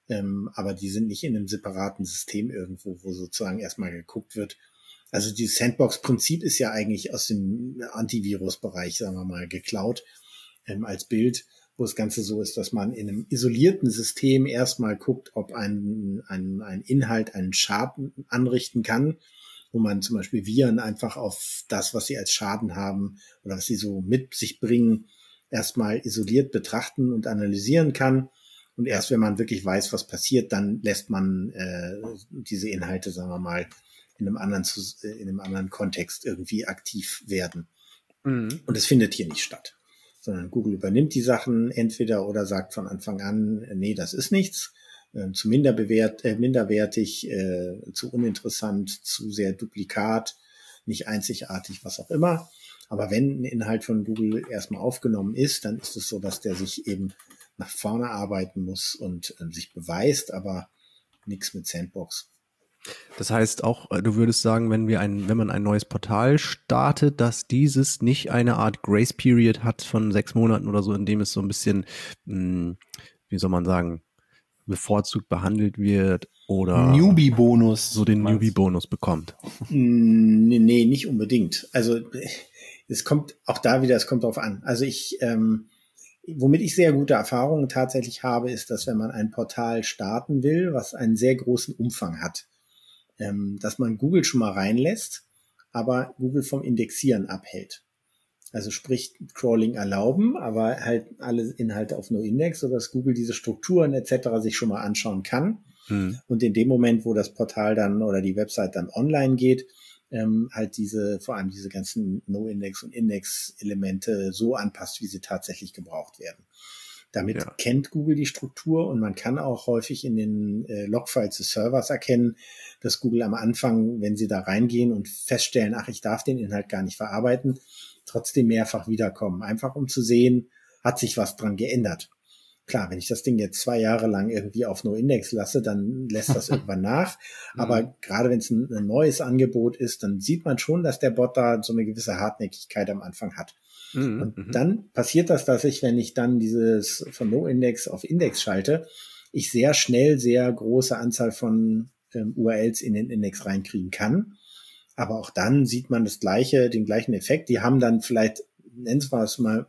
aber die sind nicht in einem separaten System irgendwo, wo sozusagen erstmal geguckt wird. Also dieses Sandbox-Prinzip ist ja eigentlich aus dem Antivirus-Bereich, sagen wir mal, geklaut als Bild, wo das Ganze so ist, dass man in einem isolierten System erstmal guckt, ob ein Inhalt einen Schaden anrichten kann, wo man zum Beispiel Viren einfach auf das, was sie als Schaden haben oder was sie so mit sich bringen, erstmal isoliert betrachten und analysieren kann. Und erst wenn man wirklich weiß, was passiert, dann lässt man diese Inhalte, sagen wir mal, in einem anderen Kontext irgendwie aktiv werden. Mhm. Und es findet hier nicht statt, sondern Google übernimmt die Sachen entweder oder sagt von Anfang an, nee, das ist nichts, zu minderwertig, zu uninteressant, zu sehr duplikat, nicht einzigartig, was auch immer. Aber wenn ein Inhalt von Google erstmal aufgenommen ist, dann ist es so, dass der sich eben nach vorne arbeiten muss und sich beweist, aber nichts mit Sandbox. Das heißt auch, du würdest sagen, wenn man ein neues Portal startet, dass dieses nicht eine Art Grace Period hat von 6 Monaten oder so, in dem es so ein bisschen, wie soll man sagen, bevorzugt behandelt wird oder Newbie-Bonus. So den Newbie-Bonus bekommt. Nee, nicht unbedingt. Also es kommt auch da wieder, es kommt drauf an. Also womit ich sehr gute Erfahrungen tatsächlich habe, ist, dass wenn man ein Portal starten will, was einen sehr großen Umfang hat, dass man Google schon mal reinlässt, aber Google vom Indexieren abhält. Also sprich Crawling erlauben, aber halt alle Inhalte auf NoIndex, sodass Google diese Strukturen etc. sich schon mal anschauen kann. Und in dem Moment, wo das Portal dann oder die Website dann online geht, halt vor allem diese ganzen NoIndex und Index-Elemente so anpasst, wie sie tatsächlich gebraucht werden. Damit kennt Google die Struktur und man kann auch häufig in den Logfiles des Servers erkennen, dass Google am Anfang, wenn sie da reingehen und feststellen, ich darf den Inhalt gar nicht verarbeiten, trotzdem mehrfach wiederkommen. Einfach um zu sehen, hat sich was dran geändert. Klar, wenn ich das Ding jetzt 2 Jahre lang irgendwie auf NoIndex lasse, dann lässt das irgendwann nach. Aber gerade wenn es ein neues Angebot ist, dann sieht man schon, dass der Bot da so eine gewisse Hartnäckigkeit am Anfang hat. Und dann passiert das, dass ich, wenn ich dann dieses von NoIndex auf Index schalte, ich sehr schnell sehr große Anzahl von URLs in den Index reinkriegen kann. Aber auch dann sieht man den gleichen Effekt. Die haben dann vielleicht, nennen wir es mal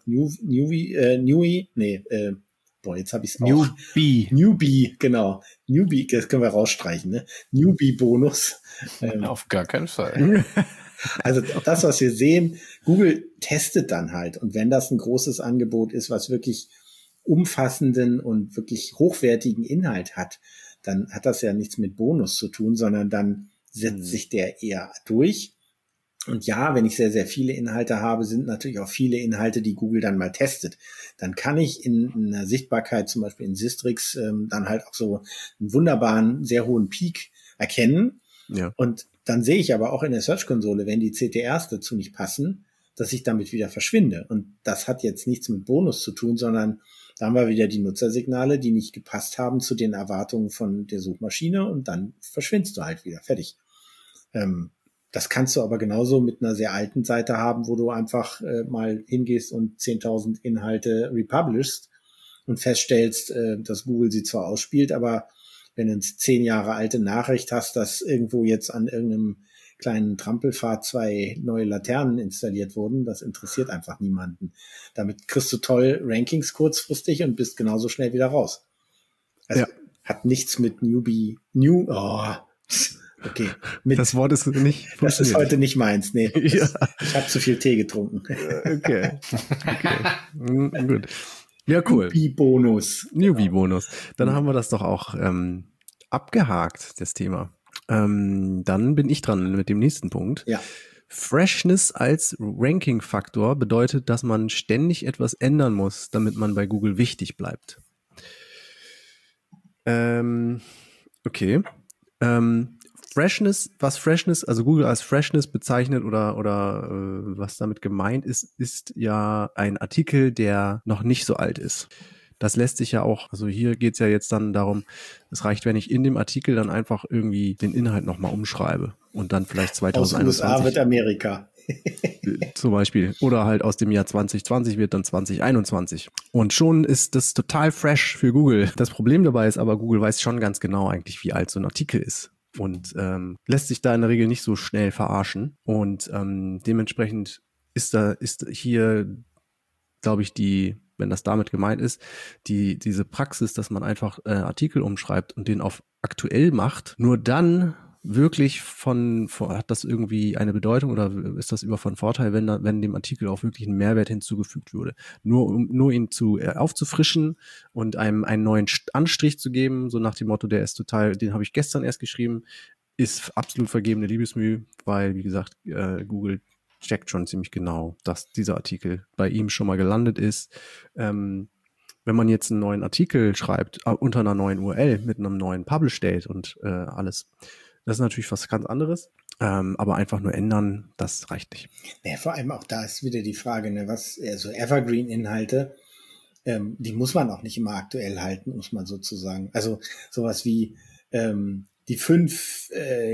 jetzt habe ich es auch. Newbie, genau. Newbie, das können wir rausstreichen, ne? Newbie-Bonus. Auf gar keinen Fall. Also das, was wir sehen, Google testet dann halt. Und wenn das ein großes Angebot ist, was wirklich umfassenden und wirklich hochwertigen Inhalt hat, dann hat das ja nichts mit Bonus zu tun, sondern dann setzt sich der eher durch. Und ja, wenn ich sehr, sehr viele Inhalte habe, sind natürlich auch viele Inhalte, die Google dann mal testet. Dann kann ich in einer Sichtbarkeit, zum Beispiel in Sistrix, dann halt auch so einen wunderbaren, sehr hohen Peak erkennen. Ja. Und dann sehe ich aber auch in der Search-Konsole, wenn die CTRs dazu nicht passen, dass ich damit wieder verschwinde. Und das hat jetzt nichts mit Bonus zu tun, sondern da haben wir wieder die Nutzersignale, die nicht gepasst haben zu den Erwartungen von der Suchmaschine und dann verschwindest du halt wieder. Fertig. Das kannst du aber genauso mit einer sehr alten Seite haben, wo du einfach mal hingehst und 10.000 Inhalte republishst und feststellst, dass Google sie zwar ausspielt, aber wenn du eine 10 Jahre alte Nachricht hast, dass irgendwo jetzt an irgendeinem kleinen Trampelpfad 2 neue Laternen installiert wurden, das interessiert einfach niemanden. Damit kriegst du toll Rankings kurzfristig und bist genauso schnell wieder raus. Also hat nichts mit okay. Das Wort ist nicht. Das ist heute nicht meins. Nee. Ich habe zu viel Tee getrunken. Okay. Gut. Ja, cool. Newbie-Bonus. Dann haben wir das doch auch abgehakt, das Thema. Dann bin ich dran mit dem nächsten Punkt. Ja. Freshness als Ranking-Faktor bedeutet, dass man ständig etwas ändern muss, damit man bei Google wichtig bleibt. Okay. Freshness, also Google als Freshness bezeichnet oder was damit gemeint ist ja ein Artikel, der noch nicht so alt ist. Das lässt sich ja auch, also hier geht's ja jetzt dann darum, es reicht, wenn ich in dem Artikel dann einfach irgendwie den Inhalt nochmal umschreibe und dann vielleicht 2021. Aus USA wird Amerika. Zum Beispiel. Oder halt aus dem Jahr 2020 wird dann 2021. Und schon ist das total fresh für Google. Das Problem dabei ist aber, Google weiß schon ganz genau eigentlich, wie alt so ein Artikel ist. Und lässt sich da in der Regel nicht so schnell verarschen. Und dementsprechend ist hier, glaube ich, wenn das damit gemeint ist, diese Praxis, dass man einfach Artikel umschreibt und den auf aktuell macht, nur dann wirklich hat das irgendwie eine Bedeutung oder ist das von Vorteil, wenn dem Artikel auch wirklich ein Mehrwert hinzugefügt wurde. Nur ihn aufzufrischen und einem einen neuen Anstrich zu geben, so nach dem Motto, den habe ich gestern erst geschrieben, ist absolut vergebene Liebesmühe, weil, wie gesagt, Google checkt schon ziemlich genau, dass dieser Artikel bei ihm schon mal gelandet ist. Wenn man jetzt einen neuen Artikel schreibt, unter einer neuen URL mit einem neuen Publish Date und alles, das ist natürlich was ganz anderes. Aber einfach nur ändern, das reicht nicht. Ja, vor allem auch da ist wieder die Frage, so Evergreen-Inhalte, die muss man auch nicht immer aktuell halten, muss man sozusagen. Also sowas wie die 5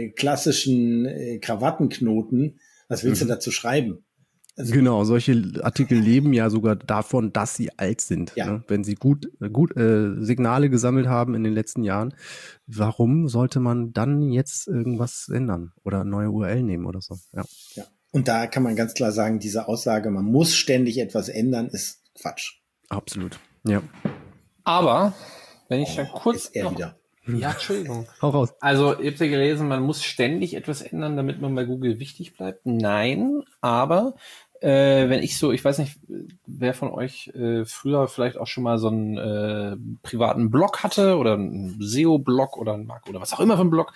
klassischen Krawattenknoten, was willst du dazu schreiben? Also, genau, solche Artikel leben ja sogar davon, dass sie alt sind. Ja. Ne? Wenn sie gut Signale gesammelt haben in den letzten Jahren, warum sollte man dann jetzt irgendwas ändern oder eine neue URL nehmen oder so? Ja. Und da kann man ganz klar sagen, diese Aussage, man muss ständig etwas ändern, ist Quatsch. Absolut, ja. Aber, wenn ich da kurz wieder. Ja, Entschuldigung. Hau raus. Also, ihr habt ja gelesen, man muss ständig etwas ändern, damit man bei Google wichtig bleibt. Nein, aber wenn ich weiß nicht, wer von euch früher vielleicht auch schon mal so einen privaten Blog hatte oder einen SEO-Blog oder einen Mark oder was auch immer für einen Blog.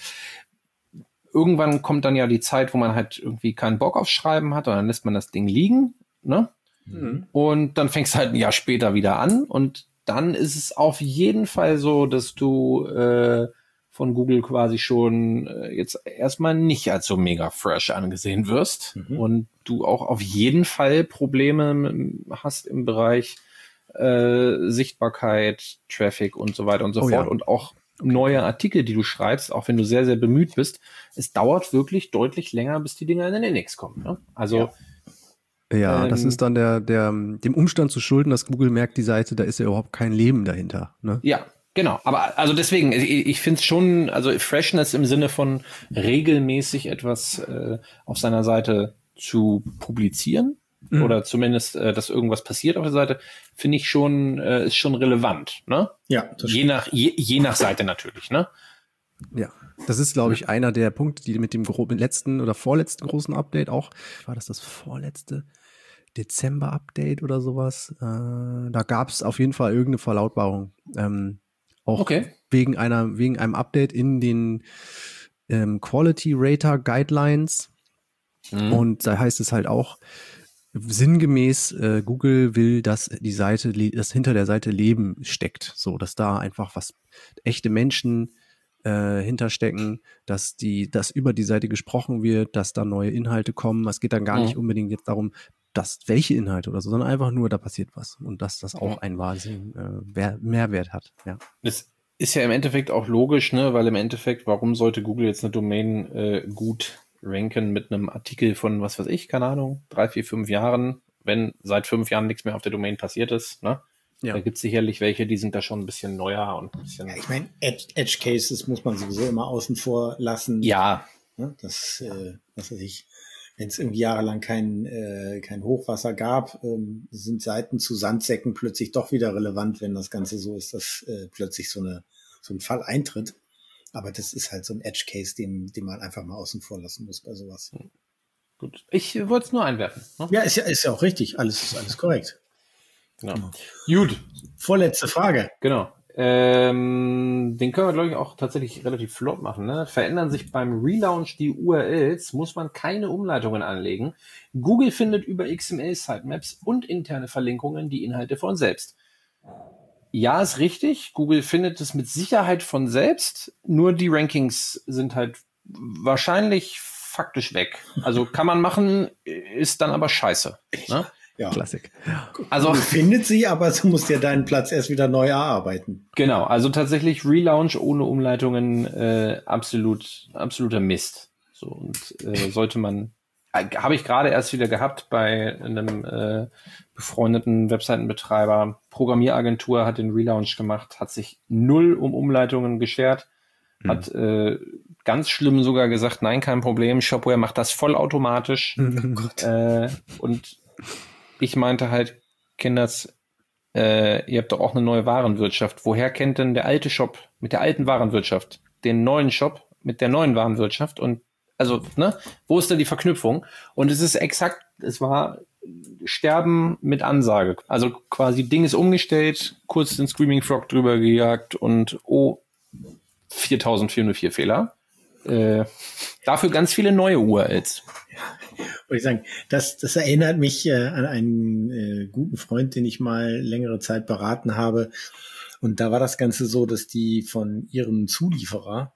Irgendwann kommt dann ja die Zeit, wo man halt irgendwie keinen Bock aufs Schreiben hat und dann lässt man das Ding liegen, ne? Mhm. Und dann fängst du halt ein Jahr später wieder an und dann ist es auf jeden Fall so, dass du von Google quasi schon jetzt erstmal nicht als so mega fresh angesehen wirst und du auch auf jeden Fall Probleme hast im Bereich Sichtbarkeit, Traffic und so weiter und so fort. Ja. Und auch neue Artikel, die du schreibst, auch wenn du sehr, sehr bemüht bist, es dauert wirklich deutlich länger, bis die Dinger in den Index kommen. Ne? Also ja, das ist dann dem Umstand zu schulden, dass Google merkt, die Seite, da ist ja überhaupt kein Leben dahinter. Ne? Ja, genau. Aber also deswegen, ich finde es schon, also Freshness im Sinne von regelmäßig etwas auf seiner Seite zu publizieren oder zumindest, dass irgendwas passiert auf der Seite, finde ich schon, ist schon relevant. Ne? Ja, das je nach Seite natürlich. Ne? Ja, das ist, glaube ich, einer der Punkte, die mit dem letzten oder vorletzten großen Update auch, war das vorletzte Dezember-Update oder sowas? Da gab es auf jeden Fall irgendeine Verlautbarung. Auch wegen einem Update in den Quality Rater Guidelines. Und da heißt es halt auch sinngemäß, Google will, dass die Seite, dass hinter der Seite Leben steckt. So, dass da einfach echte Menschen hinterstecken, dass über die Seite gesprochen wird, dass da neue Inhalte kommen. Es geht dann gar nicht unbedingt jetzt darum, welche Inhalte oder so, sondern einfach nur, da passiert was und dass das auch einen wahnsinnigen Mehrwert hat. Ja. Das ist ja im Endeffekt auch logisch, ne, weil im Endeffekt, warum sollte Google jetzt eine Domain gut ranken mit einem Artikel von, keine Ahnung, 3, 4, 5 Jahren, wenn seit 5 Jahren nichts mehr auf der Domain passiert ist, ne? Da gibt es sicherlich welche, die sind da schon ein bisschen neuer und ein bisschen. Ja, ich meine, Edge Cases muss man sowieso immer außen vor lassen. Ja. Das, was weiß ich, wenn es irgendwie jahrelang kein Hochwasser gab, sind Seiten zu Sandsäcken plötzlich doch wieder relevant, wenn das Ganze so ist, dass plötzlich so ein Fall eintritt. Aber das ist halt so ein Edge Case, den man einfach mal außen vor lassen muss bei sowas. Gut. Ich wollte es nur einwerfen. Ne? Ja, ist ja auch richtig. Alles korrekt. Genau. Gut. Vorletzte Frage. Genau. Den können wir, glaube ich, auch tatsächlich relativ flott machen. Ne? Verändern sich beim Relaunch die URLs, muss man keine Umleitungen anlegen. Google findet über XML-Sitemaps und interne Verlinkungen die Inhalte von selbst. Ja, ist richtig. Google findet es mit Sicherheit von selbst. Nur die Rankings sind halt wahrscheinlich faktisch weg. Also kann man machen, ist dann aber scheiße. Ne? Ja. Klassik. Also du findet sie, aber du musst ja deinen Platz erst wieder neu erarbeiten. Genau, also tatsächlich Relaunch ohne Umleitungen absoluter Mist. So und sollte man, habe ich gerade erst wieder gehabt bei einem befreundeten Webseitenbetreiber. Programmieragentur hat den Relaunch gemacht, hat sich null um Umleitungen geschert, hat ganz schlimm sogar gesagt, nein, kein Problem, Shopware macht das vollautomatisch. Und ich meinte halt, Kinders, ihr habt doch auch eine neue Warenwirtschaft. Woher kennt denn der alte Shop mit der alten Warenwirtschaft den neuen Shop mit der neuen Warenwirtschaft? Und also, ne, wo ist da die Verknüpfung? Und es ist exakt, es war Sterben mit Ansage. Also quasi Ding ist umgestellt, kurz den Screaming Frog drüber gejagt und 4404 Fehler. Dafür ganz viele neue URLs. Wollte ich sagen, das erinnert mich an einen guten Freund, den ich mal längere Zeit beraten habe. Und da war das Ganze so, dass die von ihrem Zulieferer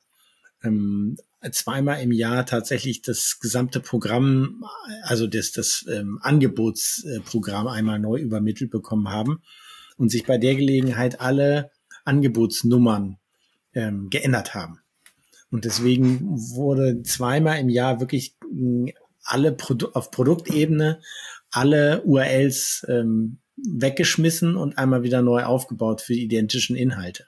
zweimal im Jahr tatsächlich das gesamte Programm, also das Angebotsprogramm einmal neu übermittelt bekommen haben und sich bei der Gelegenheit alle Angebotsnummern geändert haben. Und deswegen wurde zweimal im Jahr wirklich alle auf Produktebene alle URLs weggeschmissen und einmal wieder neu aufgebaut für die identischen Inhalte.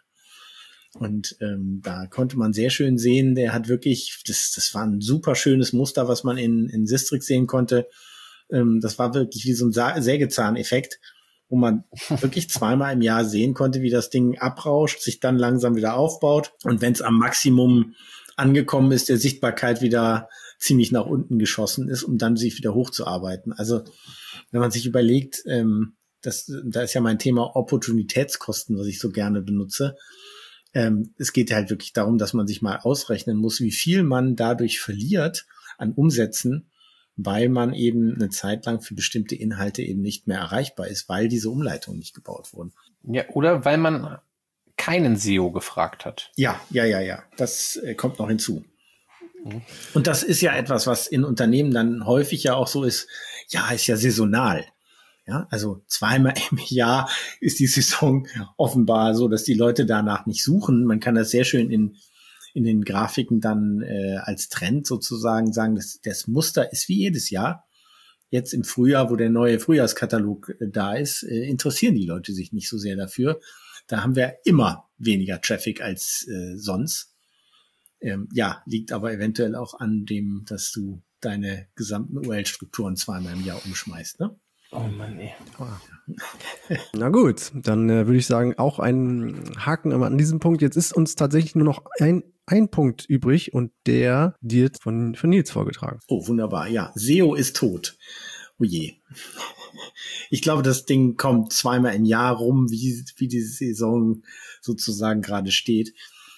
Und da konnte man sehr schön sehen, der hat wirklich, das war ein super schönes Muster, was man in Sistrix sehen konnte. Das war wirklich wie so ein Sägezahneffekt, wo man wirklich zweimal im Jahr sehen konnte, wie das Ding abrauscht, sich dann langsam wieder aufbaut. Und wenn es am Maximum angekommen ist, der Sichtbarkeit wieder ziemlich nach unten geschossen ist, um dann sich wieder hochzuarbeiten. Also wenn man sich überlegt, da ist ja mein Thema Opportunitätskosten, was ich so gerne benutze. Es geht halt wirklich darum, dass man sich mal ausrechnen muss, wie viel man dadurch verliert an Umsätzen, weil man eben eine Zeit lang für bestimmte Inhalte eben nicht mehr erreichbar ist, weil diese Umleitungen nicht gebaut wurden. Ja, oder weil man keinen SEO gefragt hat. Ja. Das kommt noch hinzu. Und das ist ja etwas, was in Unternehmen dann häufig ja auch so ist, ja, ist ja saisonal. Ja, also zweimal im Jahr ist die Saison offenbar so, dass die Leute danach nicht suchen. Man kann das sehr schön in den Grafiken dann als Trend sozusagen sagen, dass das Muster ist wie jedes Jahr. Jetzt im Frühjahr, wo der neue Frühjahrskatalog da ist, interessieren die Leute sich nicht so sehr dafür. Da haben wir immer weniger Traffic als sonst. Liegt aber eventuell auch an dem, dass du deine gesamten URL-Strukturen zweimal im Jahr umschmeißt, ne? Oh Mann, ey. Na gut, dann würde ich sagen, auch ein Haken an diesem Punkt. Jetzt ist uns tatsächlich nur noch ein Punkt übrig und der wird von Nils vorgetragen. Oh, wunderbar. Ja, SEO ist tot. Oh je. Ich glaube, das Ding kommt zweimal im Jahr rum, wie die Saison sozusagen gerade steht.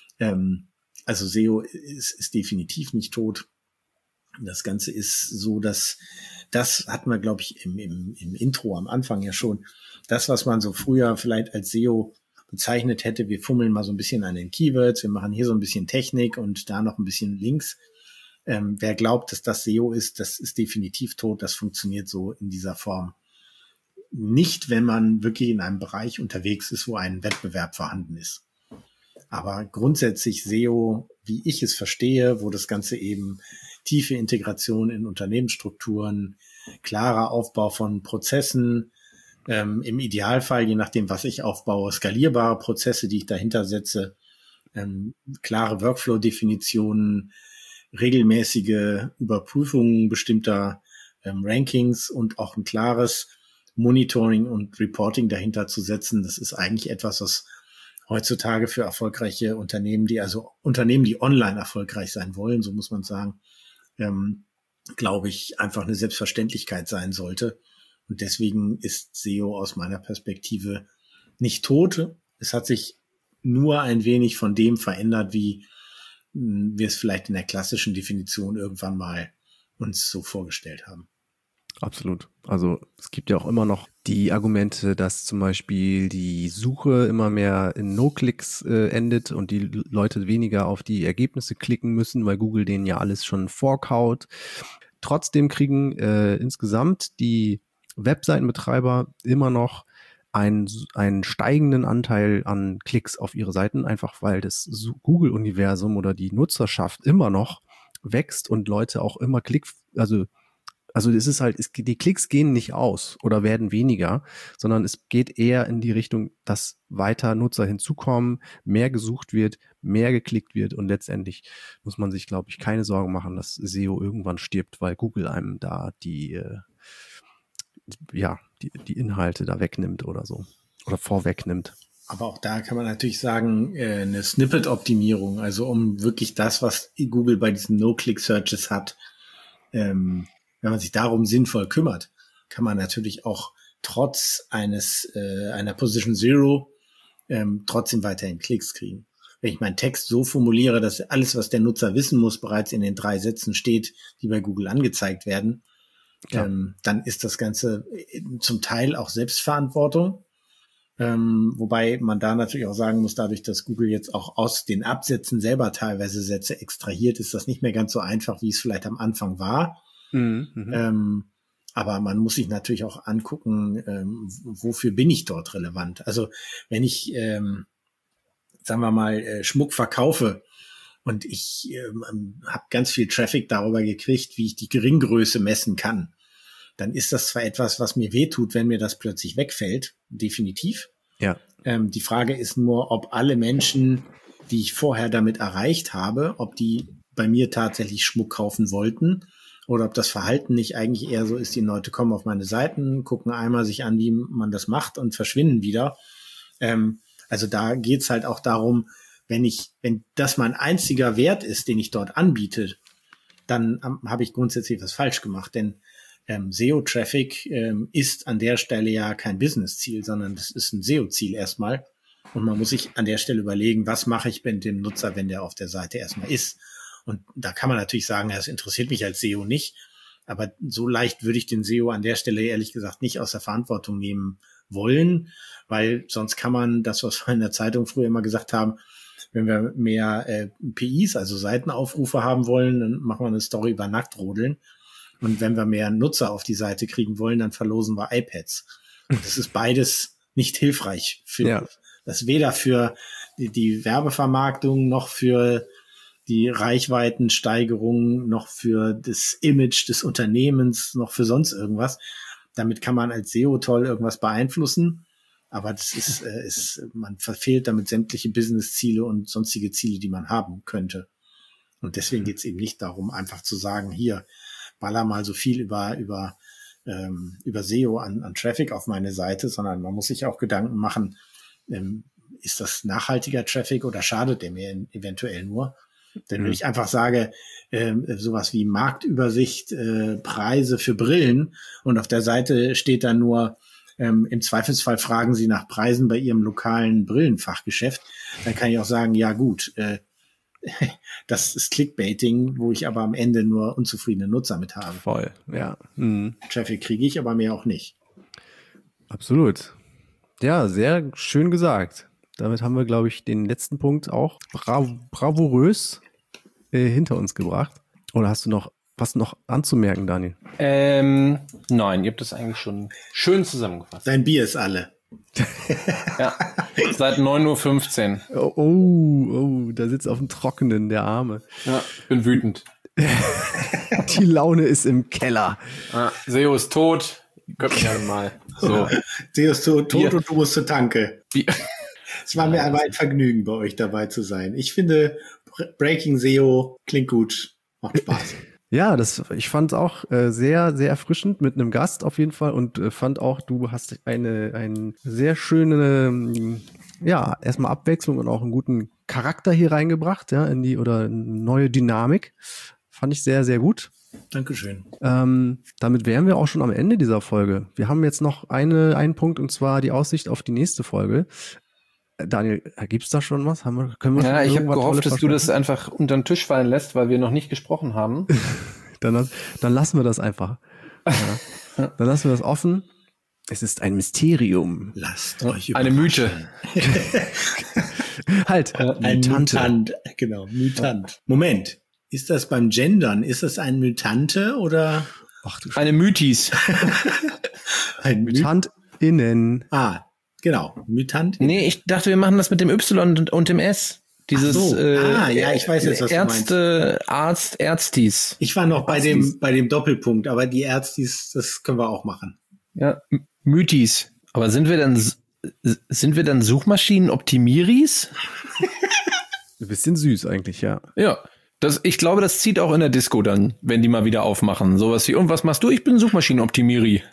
Also SEO ist definitiv nicht tot. Das Ganze ist so, dass das hatten wir, glaube ich, im Intro am Anfang ja schon. Das, was man so früher vielleicht als SEO bezeichnet hätte, wir fummeln mal so ein bisschen an den Keywords, wir machen hier so ein bisschen Technik und da noch ein bisschen Links. Wer glaubt, dass das SEO ist, das ist definitiv tot. Das funktioniert so in dieser Form nicht, wenn man wirklich in einem Bereich unterwegs ist, wo ein Wettbewerb vorhanden ist. Aber grundsätzlich SEO, wie ich es verstehe, wo das Ganze eben tiefe Integration in Unternehmensstrukturen, klarer Aufbau von Prozessen, Im Idealfall, je nachdem, was ich aufbaue, skalierbare Prozesse, die ich dahinter setze, klare Workflow-Definitionen, regelmäßige Überprüfungen bestimmter Rankings und auch ein klares Monitoring und Reporting dahinter zu setzen. Das ist eigentlich etwas, was heutzutage für erfolgreiche Unternehmen, die online erfolgreich sein wollen, so muss man sagen, glaube ich, einfach eine Selbstverständlichkeit sein sollte. Und deswegen ist SEO aus meiner Perspektive nicht tot. Es hat sich nur ein wenig von dem verändert, wie wir es vielleicht in der klassischen Definition irgendwann mal uns so vorgestellt haben. Absolut. Also es gibt ja auch immer noch die Argumente, dass zum Beispiel die Suche immer mehr in No-Clicks endet und die Leute weniger auf die Ergebnisse klicken müssen, weil Google denen ja alles schon vorkaut. Trotzdem kriegen insgesamt die Webseitenbetreiber immer noch einen steigenden Anteil an Klicks auf ihre Seiten, einfach weil das Google-Universum oder die Nutzerschaft immer noch wächst und Leute auch immer also es ist halt, die Klicks gehen nicht aus oder werden weniger, sondern es geht eher in die Richtung, dass weiter Nutzer hinzukommen, mehr gesucht wird, mehr geklickt wird und letztendlich muss man sich, glaube ich, keine Sorgen machen, dass SEO irgendwann stirbt, weil Google einem da die Inhalte da wegnimmt oder so oder vorwegnimmt. Aber auch da kann man natürlich sagen, eine Snippet-Optimierung, also um wirklich das, was Google bei diesen No-Click-Searches hat, wenn man sich darum sinnvoll kümmert, kann man natürlich auch trotz einer Position Zero trotzdem weiterhin Klicks kriegen. Wenn ich meinen Text so formuliere, dass alles, was der Nutzer wissen muss, bereits in den 3 Sätzen steht, die bei Google angezeigt werden, dann ist das Ganze zum Teil auch Selbstverantwortung. Wobei man da natürlich auch sagen muss, dadurch, dass Google jetzt auch aus den Absätzen selber teilweise Sätze extrahiert, ist das nicht mehr ganz so einfach, wie es vielleicht am Anfang war. Aber man muss sich natürlich auch angucken, wofür bin ich dort relevant. Also wenn ich, sagen wir mal, Schmuck verkaufe und ich habe ganz viel Traffic darüber gekriegt, wie ich die Geringgröße messen kann, dann ist das zwar etwas, was mir wehtut, wenn mir das plötzlich wegfällt, definitiv. Ja. Die Frage ist nur, ob alle Menschen, die ich vorher damit erreicht habe, ob die bei mir tatsächlich Schmuck kaufen wollten oder ob das Verhalten nicht eigentlich eher so ist, die Leute kommen auf meine Seiten, gucken einmal sich an, wie man das macht und verschwinden wieder. Also da geht's halt auch darum, wenn das mein einziger Wert ist, den ich dort anbiete, dann habe ich grundsätzlich was falsch gemacht, denn SEO-Traffic ist an der Stelle ja kein Business-Ziel, sondern das ist ein SEO-Ziel erstmal. Und man muss sich an der Stelle überlegen, was mache ich mit dem Nutzer, wenn der auf der Seite erstmal ist. Und da kann man natürlich sagen, das interessiert mich als SEO nicht. Aber so leicht würde ich den SEO an der Stelle ehrlich gesagt nicht aus der Verantwortung nehmen wollen, weil sonst kann man das, was wir in der Zeitung früher immer gesagt haben, wenn wir mehr PIs, also Seitenaufrufe haben wollen, dann machen wir eine Story über Nacktrodeln. Und wenn wir mehr Nutzer auf die Seite kriegen wollen, dann verlosen wir iPads. Und das ist beides nicht hilfreich das weder für die Werbevermarktung noch für die Reichweitensteigerung, noch für das Image des Unternehmens, noch für sonst irgendwas. Damit kann man als SEO toll irgendwas beeinflussen. Aber das man verfehlt damit sämtliche Business-Ziele und sonstige Ziele, die man haben könnte. Und deswegen geht es eben nicht darum, einfach zu sagen, hier, baller mal so viel über SEO an Traffic auf meine Seite, sondern man muss sich auch Gedanken machen, ist das nachhaltiger Traffic oder schadet der mir eventuell nur? Denn wenn ich einfach sage, sowas wie Marktübersicht, Preise für Brillen und auf der Seite steht dann nur, im Zweifelsfall fragen Sie nach Preisen bei Ihrem lokalen Brillenfachgeschäft, dann kann ich auch sagen, ja gut, das ist Clickbaiting, wo ich aber am Ende nur unzufriedene Nutzer mit habe. Voll, ja. Traffic kriege ich, aber mehr auch nicht. Absolut. Ja, sehr schön gesagt. Damit haben wir, glaube ich, den letzten Punkt auch bravourös hinter uns gebracht. Oder hast du noch was anzumerken, Daniel? Nein, ihr habt das eigentlich schon schön zusammengefasst. Dein Bier ist alle. Ja, seit 9:15 Uhr. Oh, da sitzt auf dem Trockenen der Arme. Ja, bin wütend. Die Laune ist im Keller. Ja, SEO ist tot. Können wir gerne mal. So. Seo ist tot und du musst zur Tanke. Es war mir aber ein Vergnügen, bei euch dabei zu sein. Ich finde, Breaking SEO klingt gut, macht Spaß. Ja, ich fand es auch sehr, sehr erfrischend mit einem Gast auf jeden Fall und fand auch, du hast eine sehr schöne, erstmal Abwechslung und auch einen guten Charakter hier reingebracht, ja, oder neue Dynamik. Fand ich sehr, sehr gut. Dankeschön. Damit wären wir auch schon am Ende dieser Folge. Wir haben jetzt noch einen Punkt, und zwar die Aussicht auf die nächste Folge. Daniel, gibt's da schon was? Können wir ich habe gehofft, dass du das einfach unter den Tisch fallen lässt, weil wir noch nicht gesprochen haben. Dann lassen wir das einfach. Ja. Dann lassen wir das offen. Es ist ein Mysterium. Lasst euch überraschen. Eine Mythe. Halt. Ein Mutant. Genau, Mutant. Moment. Ist das beim Gendern? Ist das ein Mutante oder? Ach du eine Mythis. Ein MutantInnen. Genau. Mutant. Nee, ich dachte, wir machen das mit dem Y und dem S. Dieses ich weiß jetzt, was Ärzte, du meinst. Arzt, Ärztis. Ich war noch bei dem Doppelpunkt, aber die Ärztis, das können wir auch machen. Ja, Mythis. Aber sind wir dann Suchmaschinen-Optimiris? Ein bisschen süß eigentlich, ja. Ja. Ich glaube, das zieht auch in der Disco dann, wenn die mal wieder aufmachen. Sowas wie, und was machst du? Ich bin Suchmaschinen-Optimiri.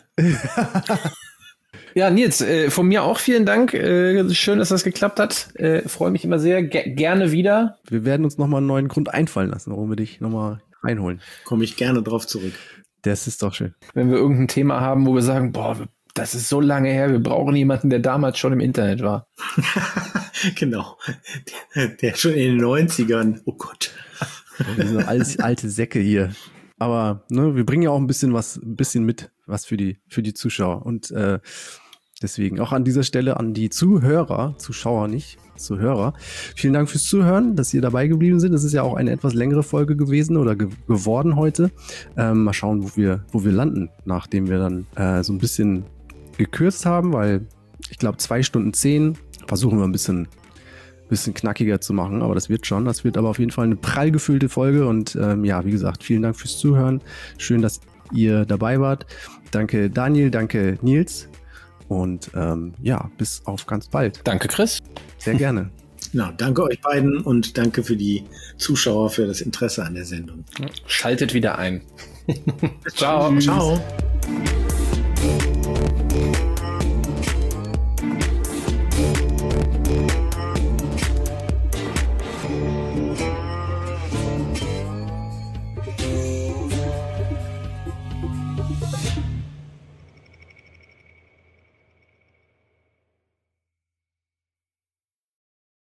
Ja, Nils, von mir auch vielen Dank. Schön, dass das geklappt hat. Freue mich immer sehr. Gerne wieder. Wir werden uns nochmal einen neuen Grund einfallen lassen, warum wir dich nochmal reinholen. Komme ich gerne drauf zurück. Das ist doch schön. Wenn wir irgendein Thema haben, wo wir sagen, das ist so lange her, wir brauchen jemanden, der damals schon im Internet war. Genau. Der schon in den 90ern. Oh Gott. Wir sind alles alte Säcke hier. Aber wir bringen ja auch ein bisschen mit, was für die Zuschauer. Und deswegen auch an dieser Stelle an die Zuschauer, vielen Dank fürs Zuhören, dass ihr dabei geblieben seid. Das ist ja auch eine etwas längere Folge gewesen oder geworden heute. Mal schauen, wo wir landen, nachdem wir dann so ein bisschen gekürzt haben, weil ich glaube 2 Stunden 10 versuchen wir ein bisschen knackiger zu machen, aber das wird schon. Das wird aber auf jeden Fall eine prall gefüllte Folge und wie gesagt, vielen Dank fürs Zuhören. Schön, dass ihr dabei wart. Danke Daniel, danke Nils und bis auf ganz bald. Danke Chris. Sehr gerne. Genau, danke euch beiden und danke für die Zuschauer, für das Interesse an der Sendung. Schaltet wieder ein. Ciao. Ciao.